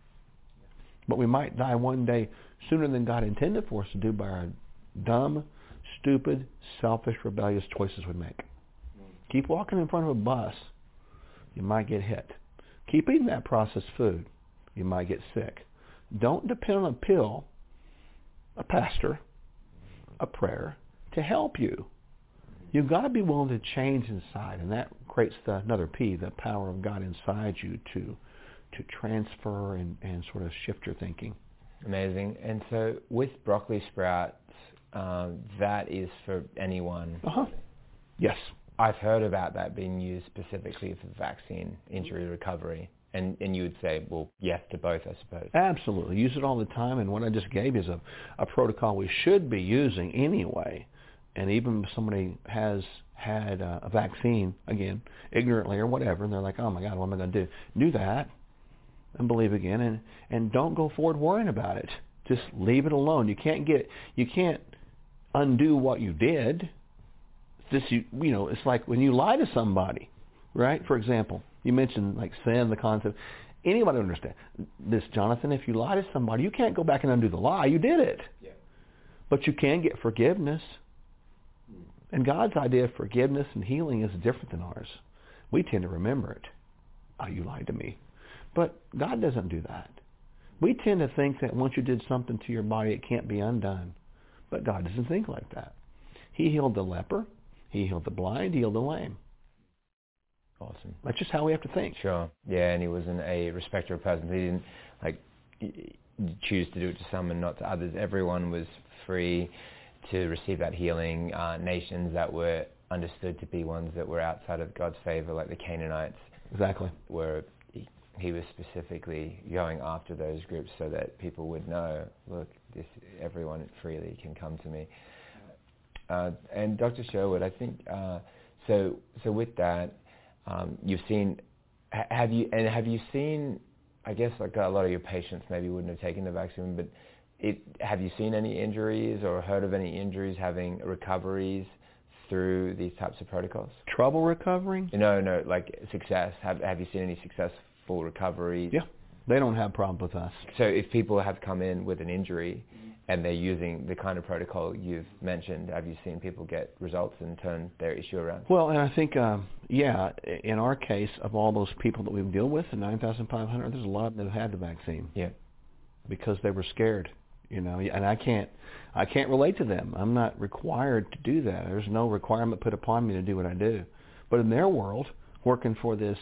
But we might die one day sooner than God intended for us to do by our dumb, stupid, selfish, rebellious choices we make. Keep walking in front of a bus, you might get hit. Keep eating that processed food, you might get sick. Don't depend on a pill, a pastor, a prayer to help you. You've got to be willing to change inside, and that creates another P, the power of God inside you to transfer and sort of shift your thinking. Amazing. And so with broccoli sprouts, that is for anyone. Yes. I've heard about that being used specifically for vaccine injury recovery. And you would say, well, yes to both, I suppose. Absolutely. Use it all the time. And what I just gave is a protocol we should be using anyway. And even if somebody has had a vaccine, again, ignorantly or whatever, and they're like, oh my God, what am I going to do? Do that and believe again. And don't go forward worrying about it. Just leave it alone. You can't undo what you did. It's like when you lie to somebody, right? For example, you mentioned like sin, the concept. Anybody would understand this, Jonathan. If you lie to somebody, you can't go back and undo the lie. You did it. Yeah. But you can get forgiveness. And God's idea of forgiveness and healing is different than ours. We tend to remember it. Oh, you lied to me. But God doesn't do that. We tend to think that once you did something to your body, it can't be undone. But God doesn't think like that. He healed the leper. He healed the blind. He healed the lame. Awesome. That's just how we have to think. Sure. Yeah, and he wasn't a respecter of persons. He didn't choose to do it to some and not to others. Everyone was free to receive that healing. Nations that were understood to be ones that were outside of God's favor, like the Canaanites. Exactly. Where he was specifically going after those groups so that people would know, look, everyone freely can come to me. And Dr. Sherwood, I think, so with that, you've seen, have you seen, I guess like a lot of your patients maybe wouldn't have taken the vaccine, but have you seen any injuries or heard of any injuries having recoveries through these types of protocols? Trouble recovering? No, like success. Have you seen any successful recoveries? Yeah, they don't have problems with us. So if people have come in with an injury and they're using the kind of protocol you've mentioned, have you seen people get results and turn their issue around? Well, and I think, in our case, of all those people that we deal with, the 9,500, there's a lot that have had the vaccine. Yeah. Because they were scared, and I can't relate to them. I'm not required to do that. There's no requirement put upon me to do what I do. But in their world, working for this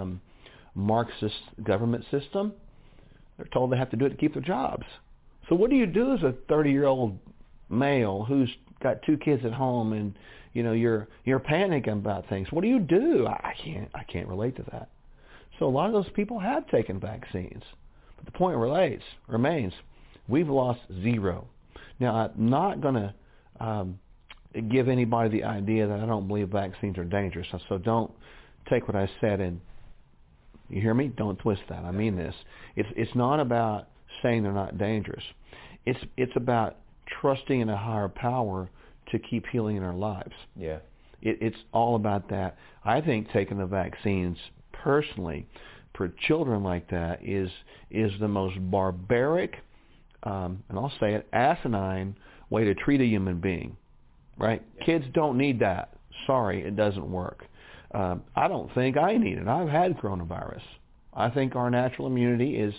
Marxist government system, they're told they have to do it to keep their jobs. So what do you do as a 30-year-old male who's got 2 kids at home and you're panicking about things? What do you do? I can't relate to that. So a lot of those people have taken vaccines. But the point remains, we've lost 0. Now, I'm not going to give anybody the idea that I don't believe vaccines are dangerous. So don't take what I said and, you hear me? Don't twist that. I mean this. It's not about saying they're not dangerous. It's about trusting in a higher power to keep healing in our lives. Yeah. It's all about that. I think taking the vaccines personally for children like that is the most barbaric, and I'll say it, asinine way to treat a human being. Right? Yeah. Kids don't need that. Sorry, it doesn't work. I don't think I need it. I've had coronavirus. I think our natural immunity is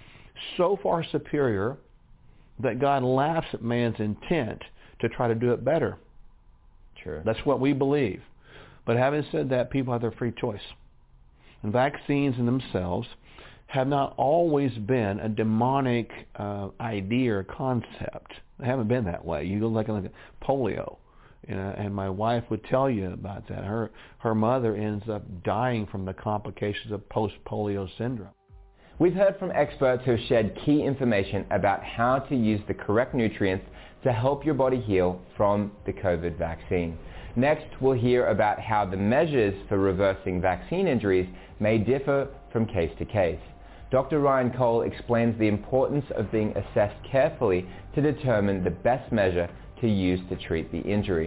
so far superior that God laughs at man's intent to try to do it better. Sure. That's what we believe. But having said that, people have their free choice. And vaccines in themselves have not always been a demonic idea or concept. They haven't been that way. You look at polio. And my wife would tell you about that. Her mother ends up dying from the complications of post-polio syndrome. We've heard from experts who have shared key information about how to use the correct nutrients to help your body heal from the COVID vaccine. Next, we'll hear about how the measures for reversing vaccine injuries may differ from case to case. Dr. Ryan Cole explains the importance of being assessed carefully to determine the best measure to use to treat the injury.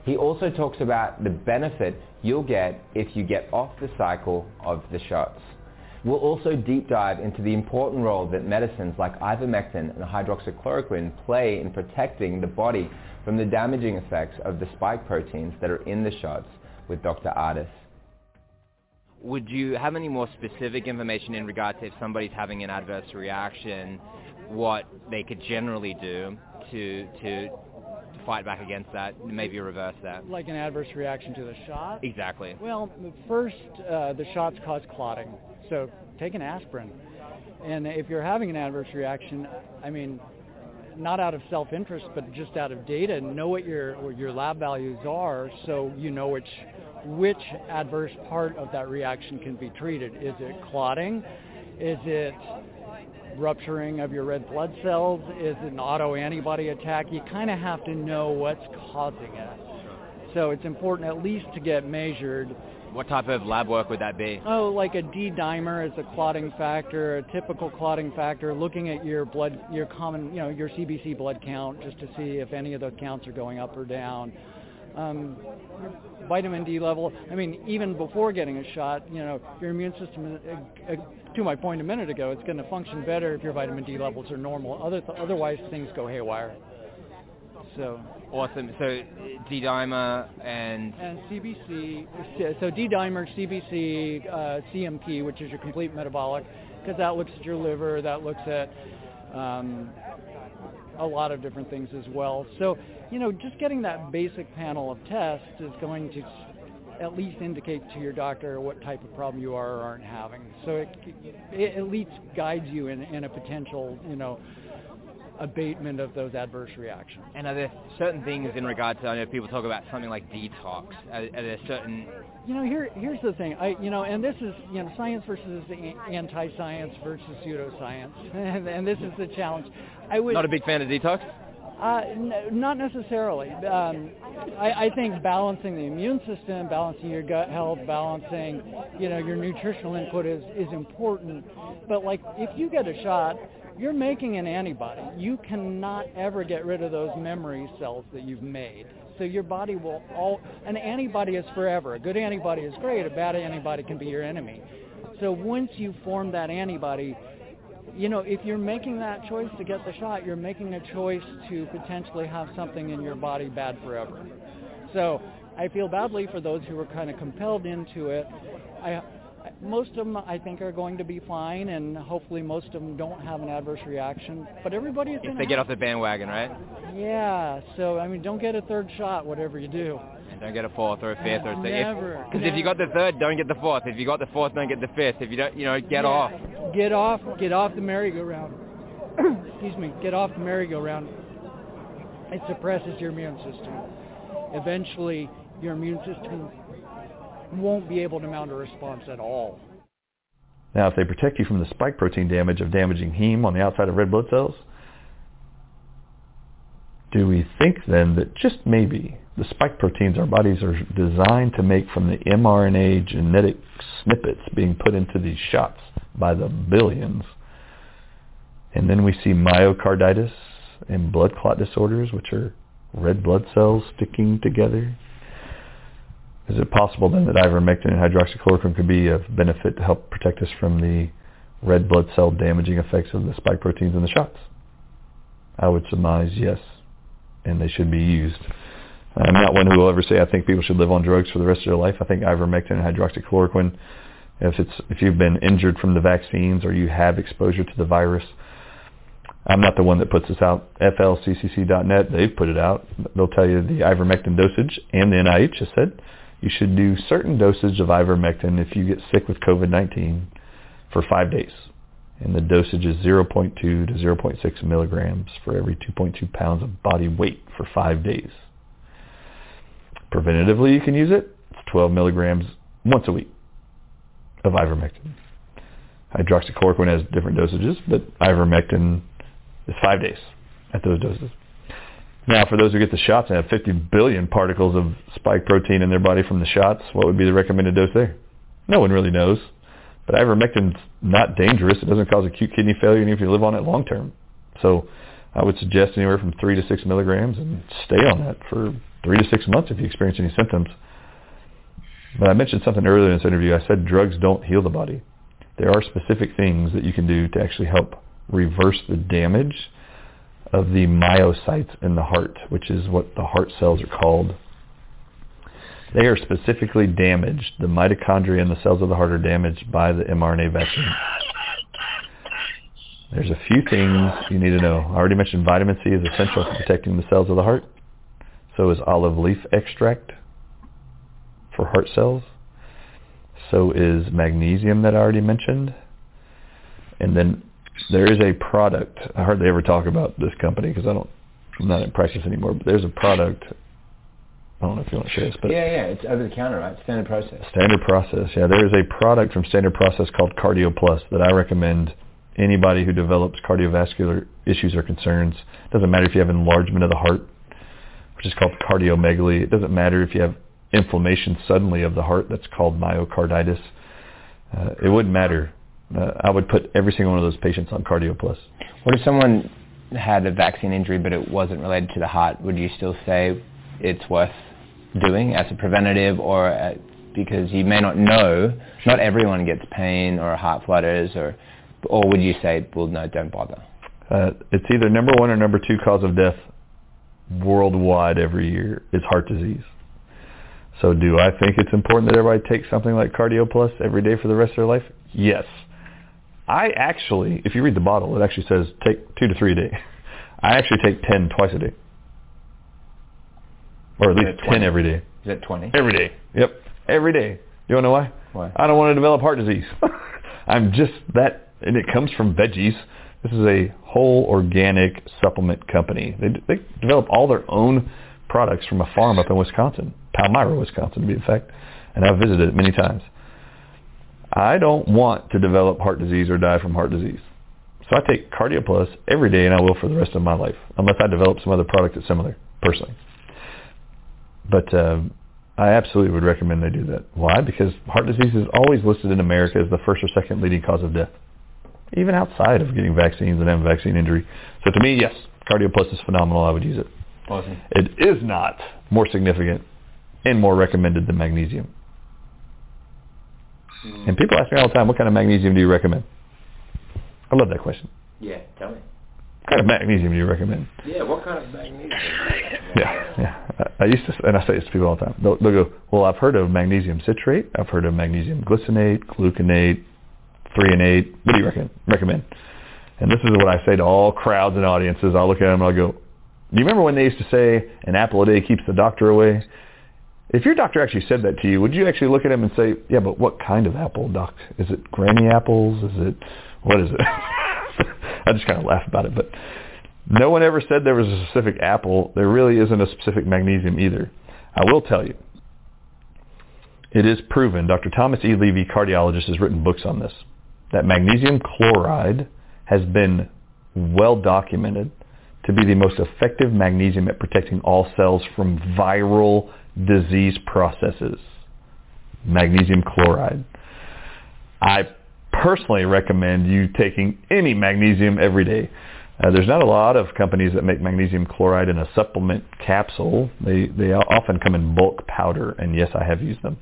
He also talks about the benefit you'll get if you get off the cycle of the shots. We'll also deep dive into the important role that medicines like ivermectin and hydroxychloroquine play in protecting the body from the damaging effects of the spike proteins that are in the shots with Dr. Ardis. Would you have any more specific information in regard to if somebody's having an adverse reaction, what they could generally do to fight back against that, maybe reverse that? Like an adverse reaction to the shot? Exactly. Well, first, the shots cause clotting, so take an aspirin. And if you're having an adverse reaction, I mean, not out of self-interest, but just out of data, know what your lab values are, so you know which adverse part of that reaction can be treated. Is it clotting? Is it rupturing of your red blood cells? Is it an autoantibody attack? You kind of have to know what's causing it. So it's important at least to get measured. What type of lab work would that be? Oh, like a D-dimer is a clotting factor, a typical clotting factor, looking at your blood, your common, your CBC blood count, just to see if any of those counts are going up or down. Vitamin D level, I mean, even before getting a shot, your immune system, to my point a minute ago, it's going to function better if your vitamin D levels are normal. Otherwise, things go haywire. So awesome. So D-dimer and CBC. So D-dimer, CBC, CMP, which is your complete metabolic, because that looks at your liver, that looks at a lot of different things as well. So, just getting that basic panel of tests is going to at least indicate to your doctor what type of problem you are or aren't having. So it at least guides you in a potential, abatement of those adverse reactions. And are there certain things in regard to, I know people talk about something like detox, are there certain... Here's the thing, and this is, science versus anti-science versus pseudoscience, and this is the challenge. Not a big fan of detox? Not necessarily. I think balancing the immune system, balancing your gut health, balancing, your nutritional input is important. But like, if you get a shot, you're making an antibody. You cannot ever get rid of those memory cells that you've made. So your body an antibody is forever. A good antibody is great. A bad antibody can be your enemy. So once you form that antibody, if you're making that choice to get the shot, you're making a choice to potentially have something in your body bad forever. So I feel badly for those who were kind of compelled into it. Most of them, I think, are going to be fine, and hopefully most of them don't have an adverse reaction. But everybody is going to... If they get off the bandwagon, right? Yeah. So, don't get a third shot, whatever you do. And don't get a fourth or a fifth or a sixth. Never. Because if you got the third, don't get the fourth. If you got the fourth, don't get the fifth. If you don't, get off. Get off the merry-go-round. Excuse me. Get off the merry-go-round. It suppresses your immune system. Eventually, your immune system won't be able to mount a response at all. Now, if they protect you from the spike protein damage of damaging heme on the outside of red blood cells, do we think then that just maybe the spike proteins our bodies are designed to make from the mRNA genetic snippets being put into these shots by the billions, and then we see myocarditis and blood clot disorders, which are red blood cells sticking together? Is it possible then that ivermectin and hydroxychloroquine could be of benefit to help protect us from the red blood cell damaging effects of the spike proteins in the shots? I would surmise yes, and they should be used. I'm not one who will ever say I think people should live on drugs for the rest of their life. I think ivermectin and hydroxychloroquine, if you've been injured from the vaccines or you have exposure to the virus, I'm not the one that puts this out. FLCCC.net, they've put it out. They'll tell you the ivermectin dosage, and the NIH has said you should do certain dosage of ivermectin if you get sick with COVID-19 for 5 days. And the dosage is 0.2 to 0.6 milligrams for every 2.2 pounds of body weight for 5 days. Preventatively, you can use it. It's 12 milligrams once a week of ivermectin. Hydroxychloroquine has different dosages, but ivermectin is 5 days at those doses. Now, for those who get the shots and have 50 billion particles of spike protein in their body from the shots, what would be the recommended dose there? No one really knows. But ivermectin's not dangerous. It doesn't cause acute kidney failure even if you live on it long term. So I would suggest anywhere from 3 to 6 milligrams and stay on that for 3 to 6 months if you experience any symptoms. But I mentioned something earlier in this interview. I said drugs don't heal the body. There are specific things that you can do to actually help reverse the damage of the myocytes in the heart, which is what the heart cells are called. They are specifically damaged. The mitochondria in the cells of the heart are damaged by the mRNA vaccine. There's a few things you need to know. I already mentioned vitamin C is essential for protecting the cells of the heart. So is olive leaf extract for heart cells. So is magnesium that I already mentioned. And then there is a product. I hardly ever talk about this company because I'm not in practice anymore. But there's a product. I don't know if you want to share this, but it's over the counter, right? Standard Process. Standard Process. Yeah, there is a product from Standard Process called Cardio Plus that I recommend anybody who develops cardiovascular issues or concerns. It doesn't matter if you have enlargement of the heart, which is called cardiomegaly. It doesn't matter if you have inflammation suddenly of the heart, that's called myocarditis. It wouldn't matter. I would put every single one of those patients on Cardio Plus. What if someone had a vaccine injury but it wasn't related to the heart? Would you still say it's worth doing as a preventative, or because you may not know, not everyone gets pain or heart flutters, or would you say, well, no, don't bother? It's either number 1 or number 2 cause of death worldwide every year is heart disease. So do I think it's important that everybody takes something like Cardio Plus every day for the rest of their life? Yes. I actually, if you read the bottle, it actually says take 2 to 3 a day. I actually take 10 twice a day. Or at least 10 every day. Is it 20? Every day. Yep. Every day. You want to know why? Why? I don't want to develop heart disease. I'm just that, and it comes from veggies. This is a whole organic supplement company. They develop all their own products from a farm up in Wisconsin, Palmyra, Wisconsin to be exact, and I've visited it many times. I don't want to develop heart disease or die from heart disease. So I take Cardio Plus every day, and I will for the rest of my life, unless I develop some other product that's similar, personally. But I absolutely would recommend they do that. Why? Because heart disease is always listed in America as the first or second leading cause of death, even outside of getting vaccines and having vaccine injury. So to me, yes, Cardio Plus is phenomenal. I would use it. Awesome. It is not more significant and more recommended than magnesium. And people ask me all the time, what kind of magnesium do you recommend? I love that question. Yeah, tell me. What kind of magnesium do you recommend? Yeah, what kind of magnesium? Yeah. I used to, and I say this to people all the time. They'll go, well, I've heard of magnesium citrate. I've heard of magnesium glycinate, gluconate, threonate. What do you recommend? And this is what I say to all crowds and audiences. I'll look at them and I'll go, do you remember when they used to say an apple a day keeps the doctor away? If your doctor actually said that to you, would you actually look at him and say, yeah, but what kind of apple, doc? Is it granny apples? What is it? I just kind of laugh about it, but no one ever said there was a specific apple. There really isn't a specific magnesium either. I will tell you, it is proven, Dr. Thomas E. Levy, cardiologist, has written books on this, that magnesium chloride has been well documented to be the most effective magnesium at protecting all cells from viral disease processes. Magnesium chloride. I personally recommend you taking any magnesium every day. There's not a lot of companies that make magnesium chloride in a supplement capsule. They often come in bulk powder, and yes, I have used them.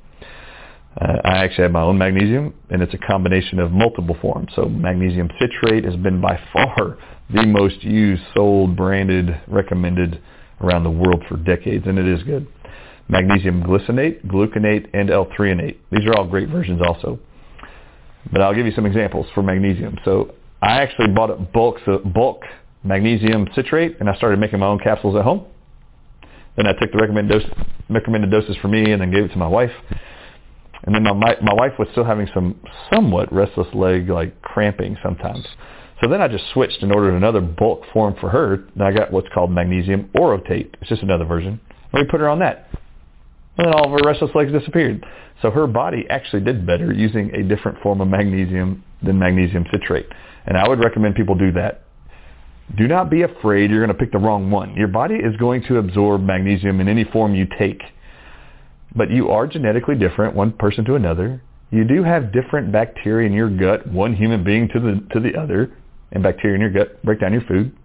I actually have my own magnesium, and it's a combination of multiple forms. So magnesium citrate has been by far the most used, sold, branded, recommended around the world for decades, and it is good. Magnesium glycinate, gluconate, and L-threonate. These are all great versions also. But I'll give you some examples for magnesium. So I actually bought a bulk magnesium citrate, and I started making my own capsules at home. Then I took the recommended doses for me and then gave it to my wife. And then my wife was still having some somewhat restless leg, like cramping sometimes. So then I just switched and ordered another bulk form for her, and I got what's called magnesium orotate. It's just another version. And we put her on that. And then all of her restless legs disappeared. So her body actually did better using a different form of magnesium than magnesium citrate. And I would recommend people do that. Do not be afraid you're going to pick the wrong one. Your body is going to absorb magnesium in any form you take. But you are genetically different, one person to another. You do have different bacteria in your gut, one human being to the other, and bacteria in your gut break down your food.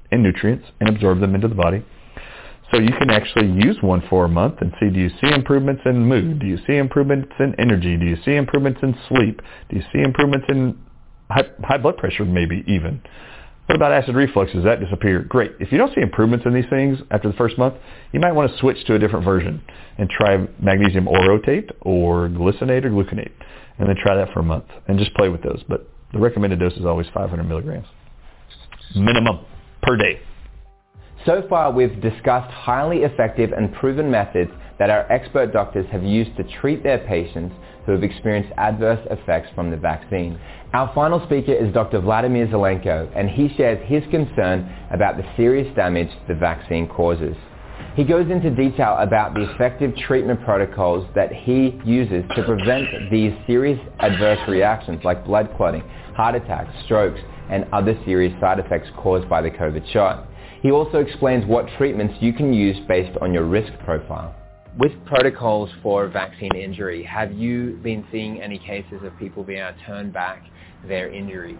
and nutrients and absorb them into the body. So you can actually use one for a month and see, do you see improvements in mood? Do you see improvements in energy? Do you see improvements in sleep? Do you see improvements in high blood pressure maybe even? What about acid reflux? Does that disappear? Great. If you don't see improvements in these things after the first month, you might want to switch to a different version and try magnesium orotate or glycinate or gluconate, and then try that for a month and just play with those. But the recommended dose is always 500 milligrams minimum per day. So far, we've discussed highly effective and proven methods that our expert doctors have used to treat their patients who have experienced adverse effects from the vaccine. Our final speaker is Dr. Vladimir Zelenko, and he shares his concern about the serious damage the vaccine causes. He goes into detail about the effective treatment protocols that he uses to prevent these serious adverse reactions like blood clotting, heart attacks, strokes, and other serious side effects caused by the COVID shot. He also explains what treatments you can use based on your risk profile. With protocols for vaccine injury, have you been seeing any cases of people being able to turn back their injuries?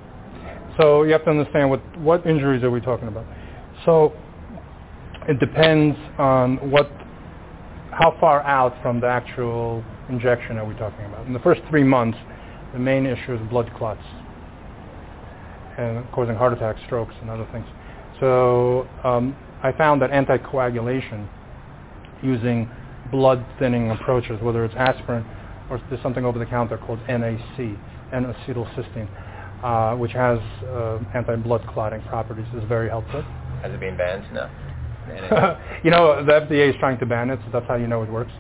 So you have to understand what injuries are we talking about. So it depends on how far out from the actual injection are we talking about. In the first 3 months, the main issue is blood clots and causing heart attacks, strokes, and other things. So I found that anticoagulation using blood thinning approaches, whether it's aspirin or there's something over the counter called NAC, N-acetylcysteine, which has anti-blood clotting properties, is very helpful. Has it been banned? No. You know, the FDA is trying to ban it, so that's how you know it works.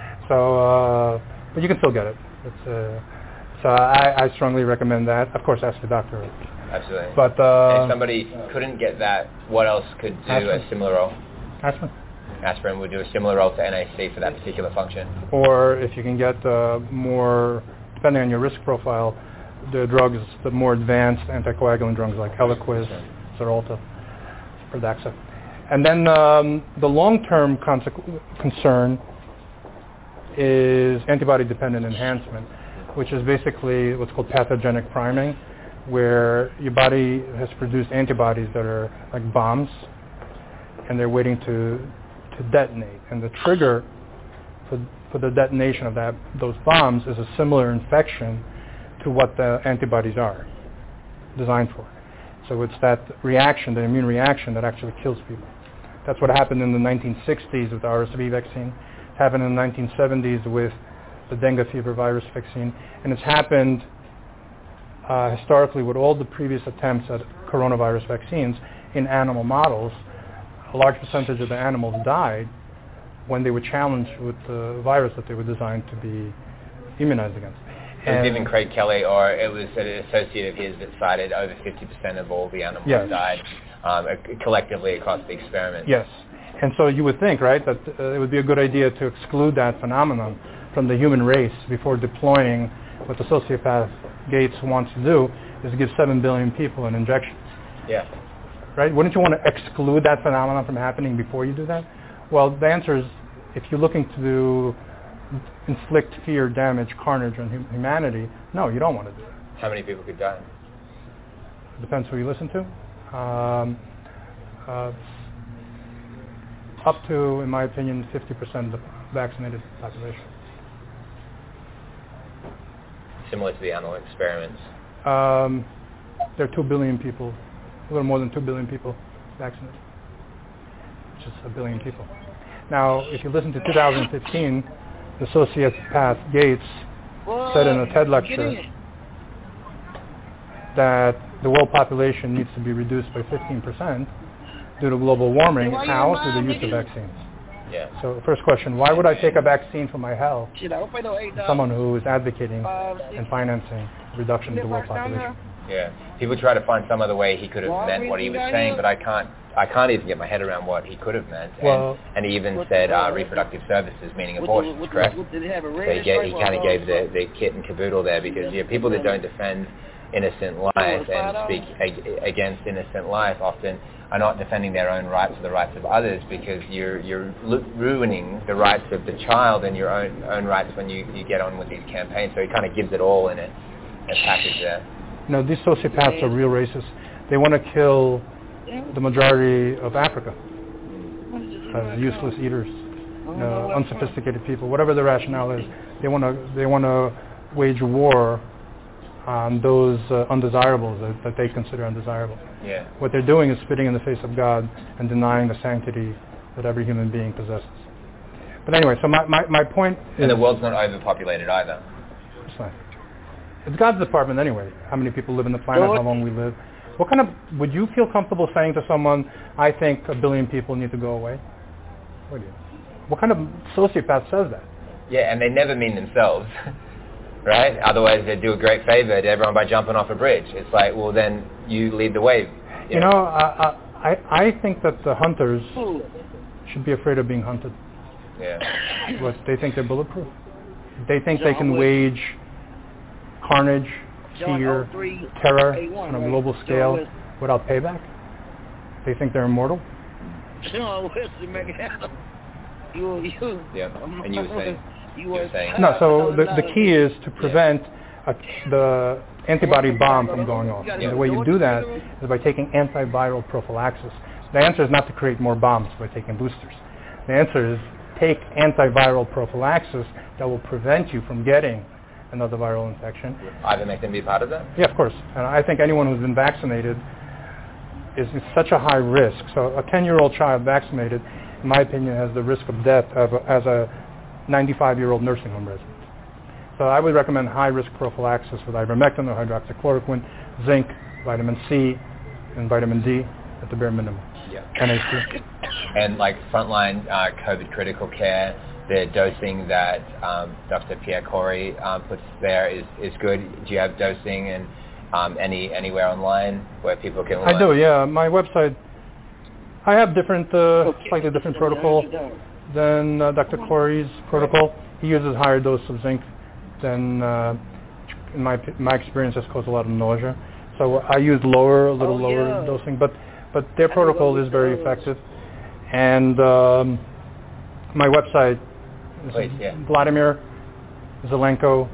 So, but you can still get it. So I strongly recommend that. Of course, ask the doctor. Absolutely. But if somebody couldn't get that, what else could do aspirin. a similar role? Aspirin. Aspirin would do a similar role to NAC for that particular function. Or if you can get more, depending on your risk profile, the drugs, the more advanced anticoagulant drugs like Eliquis, Xarelto, Pradaxa. And then the long-term concern is antibody-dependent enhancement, which is basically what's called pathogenic priming, where your body has produced antibodies that are like bombs, and they're waiting to detonate. And the trigger for the detonation of those bombs is a similar infection to what the antibodies are designed for. So it's that reaction, the immune reaction, that actually kills people. That's what happened in the 1960s with the RSV vaccine. It happened in the 1970s with the dengue fever virus vaccine. And it's happened historically with all the previous attempts at coronavirus vaccines in animal models. A large percentage of the animals died when they were challenged with the virus that they were designed to be immunized against. It was even Craig Kelly, or it was an associate of his that cited over 50% of all the animals died collectively across the experiment. Yes. And so you would think, right, that it would be a good idea to exclude that phenomenon from the human race before deploying what the sociopath Gates wants to do, is give 7 billion people an injection. Yeah. Right? Wouldn't you want to exclude that phenomenon from happening before you do that? Well, the answer is, if you're looking to inflict fear, damage, carnage on humanity, no, you don't want to do that. How many people could die? Depends who you listen to. Up to, in my opinion, 50% of the vaccinated population. Similar to the animal experiments. There are 2 billion people, a little more than 2 billion people vaccinated, which is 1 billion people. Now, if you listen to 2015, the sociopath Gates said in a TED lecture that the world population needs to be reduced by 15% due to global warming. How? Through the use of vaccines. Yeah. So first question, why would I take a vaccine for my health? Someone who is advocating and financing reduction of the world population. Yeah. People try to find some other way he could have meant what he was saying, but I can't even get my head around what he could have meant. And he even said reproductive services, meaning abortions, correct? So he kind of gave the kit and caboodle there, because people that don't defend innocent life and speak against innocent life often are not defending their own rights or the rights of others, because you're ruining the rights of the child and your own rights when you get on with these campaigns. So he kind of gives it all in a package there. No, these sociopaths are real racists. They want to kill the majority of Africa as useless eaters, unsophisticated people. Whatever the rationale is, they want to wage war on those undesirables that they consider undesirable. Yeah. What they're doing is spitting in the face of God and denying the sanctity that every human being possesses. But anyway, so my point is... And the world's not overpopulated either. It's not. It's God's department anyway, how many people live on the planet, how long we live. What kind of... Would you feel comfortable saying to someone, I think 1 billion people need to go away? What kind of sociopath says that? Yeah, and they never mean themselves. Right? Otherwise, they'd do a great favor to everyone by jumping off a bridge. It's like, well, then you lead the way. You know, I think that the hunters should be afraid of being hunted. Yeah. But they think they're bulletproof. They think they can wage carnage, fear, terror on a global scale without payback. They think they're immortal. Yeah. And you were saying? No, so the key is to prevent the antibody bomb from going off. And the way you do that is by taking antiviral prophylaxis. The answer is not to create more bombs by taking boosters. The answer is take antiviral prophylaxis that will prevent you from getting another viral infection. Ivermectin be part of that? Yeah, of course. And I think anyone who's been vaccinated is such a high risk. So a 10-year-old child vaccinated, in my opinion, has the risk of death as a 95-year-old nursing home resident. So I would recommend high-risk prophylaxis with ivermectin or hydroxychloroquine, zinc, vitamin C, and vitamin D at the bare minimum. Yeah. NAC. And like frontline COVID critical care, the dosing that Dr. Pierre Corey puts there is good. Do you have dosing and anywhere online where people can learn? I do, yeah. My website, I have different, slightly different protocol than Dr. Corey's protocol. He uses higher dose of zinc than, in my experience, has caused a lot of nausea. So I use a little lower dosing, but their protocol is very effective. And my website is Vladimir Zelenko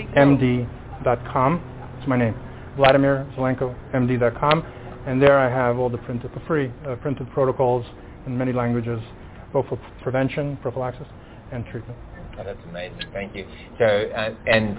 MD.com. It's my name, Vladimir Zelenko MD.com. And there I have all the printed protocols in many languages, both for prevention, prophylaxis, and treatment. Oh, that's amazing. Thank you. So, and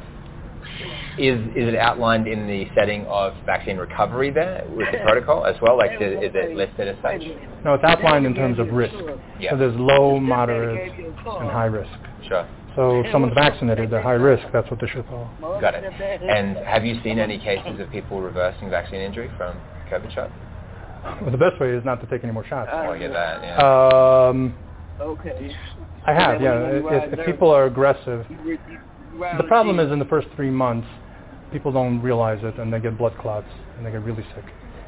is it outlined in the setting of vaccine recovery there with the protocol as well? Like, is it listed as such? No, it's outlined in terms of risk. Yeah. So there's low, moderate, and high risk. Sure. So if someone's vaccinated, they're high risk. That's what they should follow. Got it. And have you seen any cases of people reversing vaccine injury from COVID shots? Well, the best way is not to take any more shots. Oh, I get that, yeah. Okay. I have, yeah. If people are aggressive, the problem is in the first 3 months, people don't realize it and they get blood clots and they get really sick.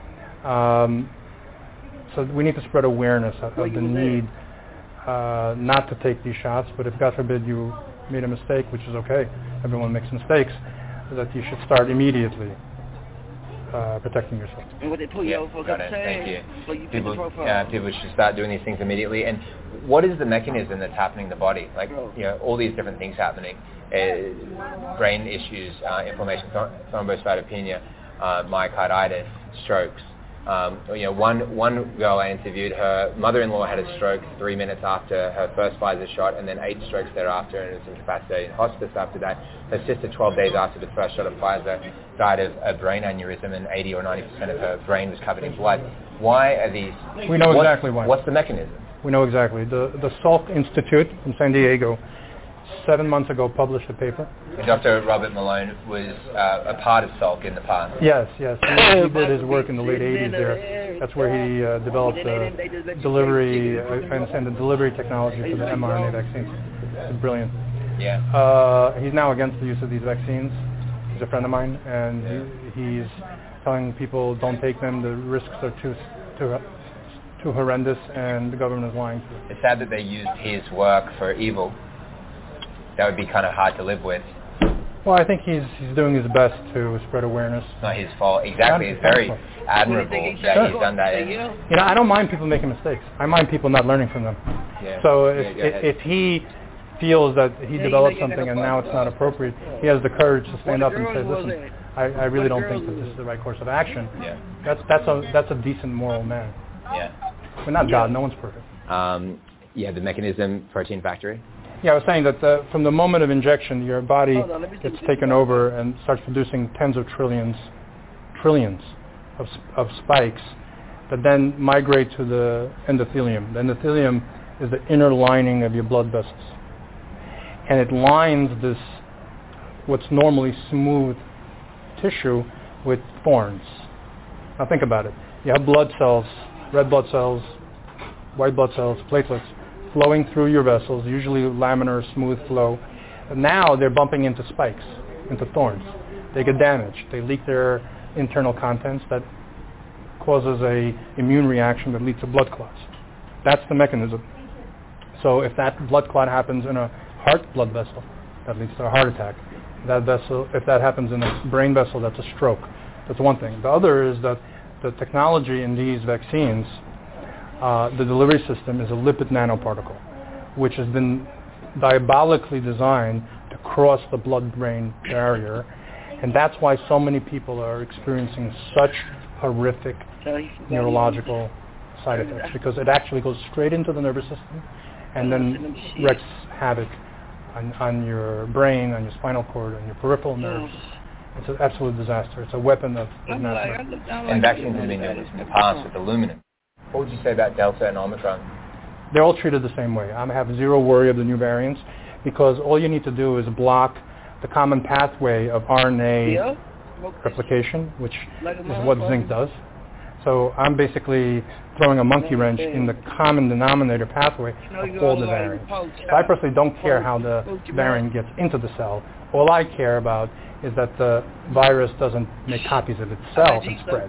So we need to spread awareness of the need not to take these shots, but if God forbid you made a mistake, which is okay, everyone makes mistakes, that you should start immediately protecting yourself. Yeah, got it. Thank you. People should start doing these things immediately. And what is the mechanism that's happening in the body? Like, all these different things happening, brain issues, inflammation, thrombocytopenia, myocarditis, strokes. One girl I interviewed, her mother-in-law had a stroke 3 minutes after her first Pfizer shot, and then 8 strokes thereafter, and was incapacitated in hospice after that. Her sister, 12 days after the first shot of Pfizer, died of a brain aneurysm, and 80 or 90% of her brain was covered in blood. Why are these? We know exactly why. What's the mechanism? We know exactly. The Salk Institute from San Diego 7 months ago published a paper. Dr. Robert Malone was a part of Salk in the past. Yes. He did his work in the late 80s there. That's where he developed the delivery, the delivery technology for the mRNA vaccines. It's brilliant. Yeah. He's now against the use of these vaccines. He's a friend of mine, and he's telling people don't take them. The risks are too horrendous, and the government is lying to you. It's sad that they used his work for evil. That would be kind of hard to live with. Well, I think he's doing his best to spread awareness. It's not his fault. Exactly. It's very admirable that he's done that. I don't mind people making mistakes. I mind people not learning from them. Yeah. So if he feels that he developed something and now it's not appropriate, he has the courage to stand up and say, listen, I really don't think that this is the right course of action. Yeah. That's a decent moral man. Yeah. We're not God. No one's perfect. The mechanism, protein factory. Yeah, I was saying that from the moment of injection, your body gets taken over and starts producing tens of trillions of spikes that then migrate to the endothelium. The endothelium is the inner lining of your blood vessels. And it lines this, what's normally smooth tissue, with thorns. Now think about it. You have blood cells, red blood cells, white blood cells, platelets, flowing through your vessels, usually laminar, smooth flow. And now they're bumping into spikes, into thorns. They get damaged. They leak their internal contents that causes a immune reaction that leads to blood clots. That's the mechanism. So if that blood clot happens in a heart blood vessel, that leads to a heart attack. If that happens in a brain vessel, that's a stroke. That's one thing. The other is that the technology in these vaccines, the delivery system is a lipid nanoparticle, which has been diabolically designed to cross the blood-brain barrier, and that's why so many people are experiencing such horrific neurological side effects, because it actually goes straight into the nervous system and then wreaks havoc on your brain, on your spinal cord, on your peripheral nerves. It's an absolute disaster. It's a weapon of mass murder. And vaccines have been doing this in the past with aluminum. What would you say about Delta and Omicron? They're all treated the same way. I have zero worry of the new variants, because all you need to do is block the common pathway of RNA replication, which is what zinc does. So I'm basically throwing a monkey wrench in the common denominator pathway of all the variants. So I personally don't care how the variant gets into the cell. All I care about is that the virus doesn't make copies of itself and spread.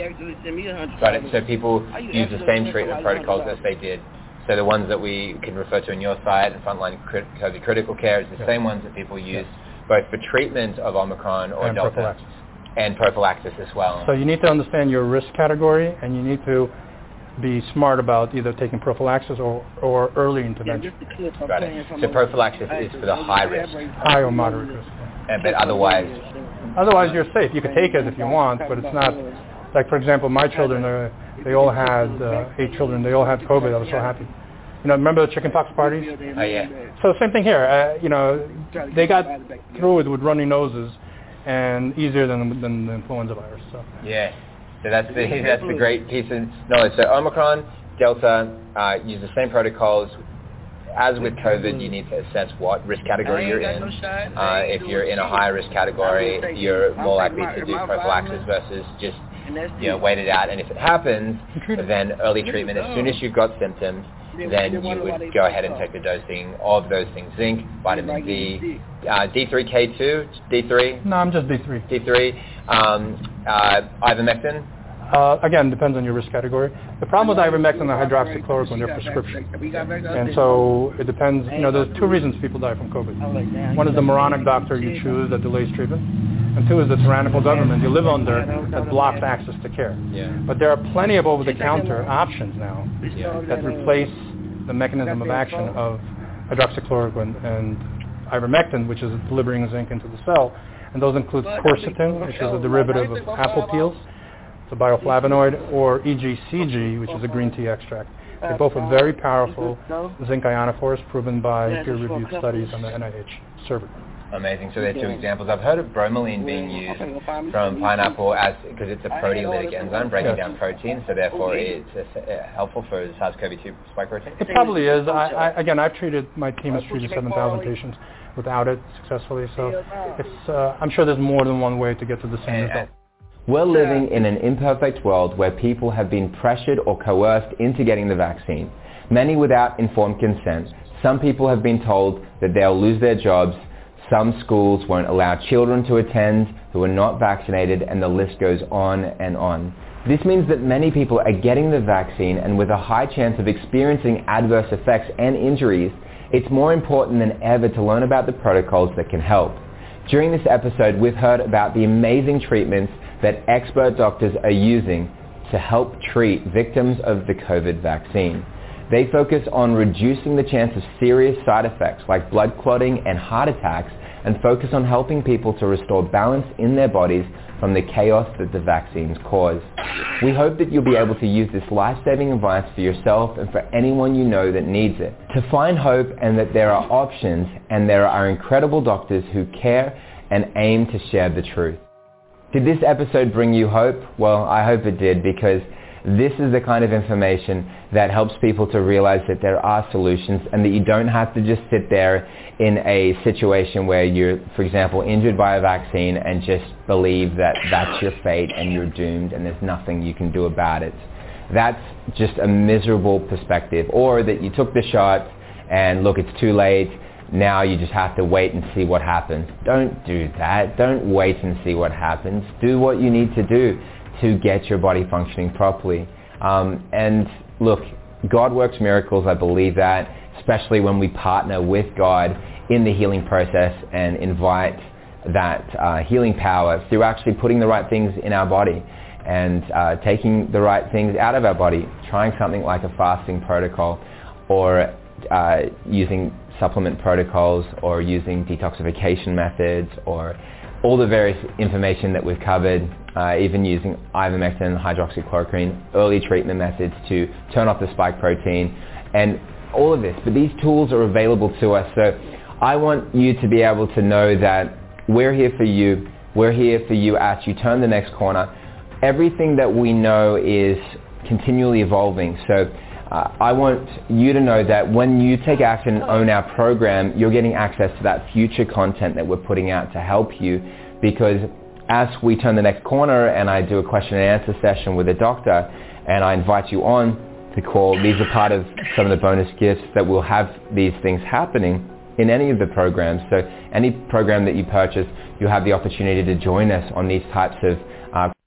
Got it. So people use the same treatment protocols as they did. So the ones that we can refer to in your site and frontline COVID critical care is the same ones that people use both for treatment of Omicron or Delta. Prophylaxis. And prophylaxis as well. So you need to understand your risk category, and you need to be smart about either taking prophylaxis or early intervention. Got it. So prophylaxis is for the high risk. High or moderate risk. But otherwise you're safe. You can take it if you want, but it's not, like for example, my children, they all had, 8 children, they all had COVID. I was so happy. Remember the chickenpox parties? Oh, yeah. So same thing here. They got through it with runny noses, and easier than the influenza virus. So. Yeah, so that's the great piece of knowledge. So Omicron, Delta use the same protocols. As with COVID, you need to assess what risk category you're in. If you're in a high risk category, you're more likely to do prophylaxis versus just wait it out. And if it happens, then early treatment. As soon as you've got symptoms, then you would go ahead and take the dosing of those things: zinc, vitamin D, D3K2, D3. No, I'm just D3. D3, ivermectin. Again, depends on your risk category. The problem with ivermectin and hydroxychloroquine, they're prescription. And so it depends, there's 2 reasons people die from COVID. One is the moronic doctor you choose that delays treatment. And 2 is the tyrannical government you live under that blocks access to care. Yeah. But there are plenty of over-the-counter options now that replace the mechanism of action of hydroxychloroquine and ivermectin, which is delivering zinc into the cell. And those include quercetin, which is a derivative of apple peels. It's a bioflavonoid, or EGCG, which is a green tea extract. They both are very powerful zinc ionophores, proven by peer-reviewed studies on the NIH server. Amazing. So there are 2 examples. I've heard of bromelain being used from pineapple because it's a proteolytic enzyme breaking down protein, so therefore it's helpful for SARS-CoV-2 spike protein. It probably is. My team has treated 7,000 patients without it successfully, so I'm sure there's more than one way to get to the same result. We're living in an imperfect world where people have been pressured or coerced into getting the vaccine, many without informed consent. Some people have been told that they'll lose their jobs. Some schools won't allow children to attend who are not vaccinated, and the list goes on and on. This means that many people are getting the vaccine, and with a high chance of experiencing adverse effects and injuries, it's more important than ever to learn about the protocols that can help. During this episode, we've heard about the amazing treatments that expert doctors are using to help treat victims of the COVID vaccine. They focus on reducing the chance of serious side effects like blood clotting and heart attacks, and focus on helping people to restore balance in their bodies from the chaos that the vaccines cause. We hope that you'll be able to use this life-saving advice for yourself and for anyone you know that needs it. To find hope and that there are options and there are incredible doctors who care and aim to share the truth. Did this episode bring you hope? Well, I hope it did, because this is the kind of information that helps people to realize that there are solutions and that you don't have to just sit there in a situation where you're, for example, injured by a vaccine and just believe that that's your fate and you're doomed and there's nothing you can do about it. That's just a miserable perspective. Or that you took the shot and look, it's too late. Now you just have to wait and see what happens. Don't do that. Don't wait and see what happens. Do what you need to do to get your body functioning properly. And look, God works miracles. I believe that, especially when we partner with God in the healing process and invite that healing power through actually putting the right things in our body and taking the right things out of our body, trying something like a fasting protocol, or using supplement protocols, or using detoxification methods, or all the various information that we've covered, even using ivermectin, hydroxychloroquine, early treatment methods to turn off the spike protein, and all of this. But these tools are available to us, so I want you to be able to know that we're here for you. We're here for you as you turn the next corner. Everything that we know is continually evolving, so I want you to know that when you take action and own our program, you're getting access to that future content that we're putting out to help you, because as we turn the next corner and I do a question and answer session with a doctor and I invite you on to call, these are part of some of the bonus gifts that will have these things happening in any of the programs. So any program that you purchase, you have the opportunity to join us on these types of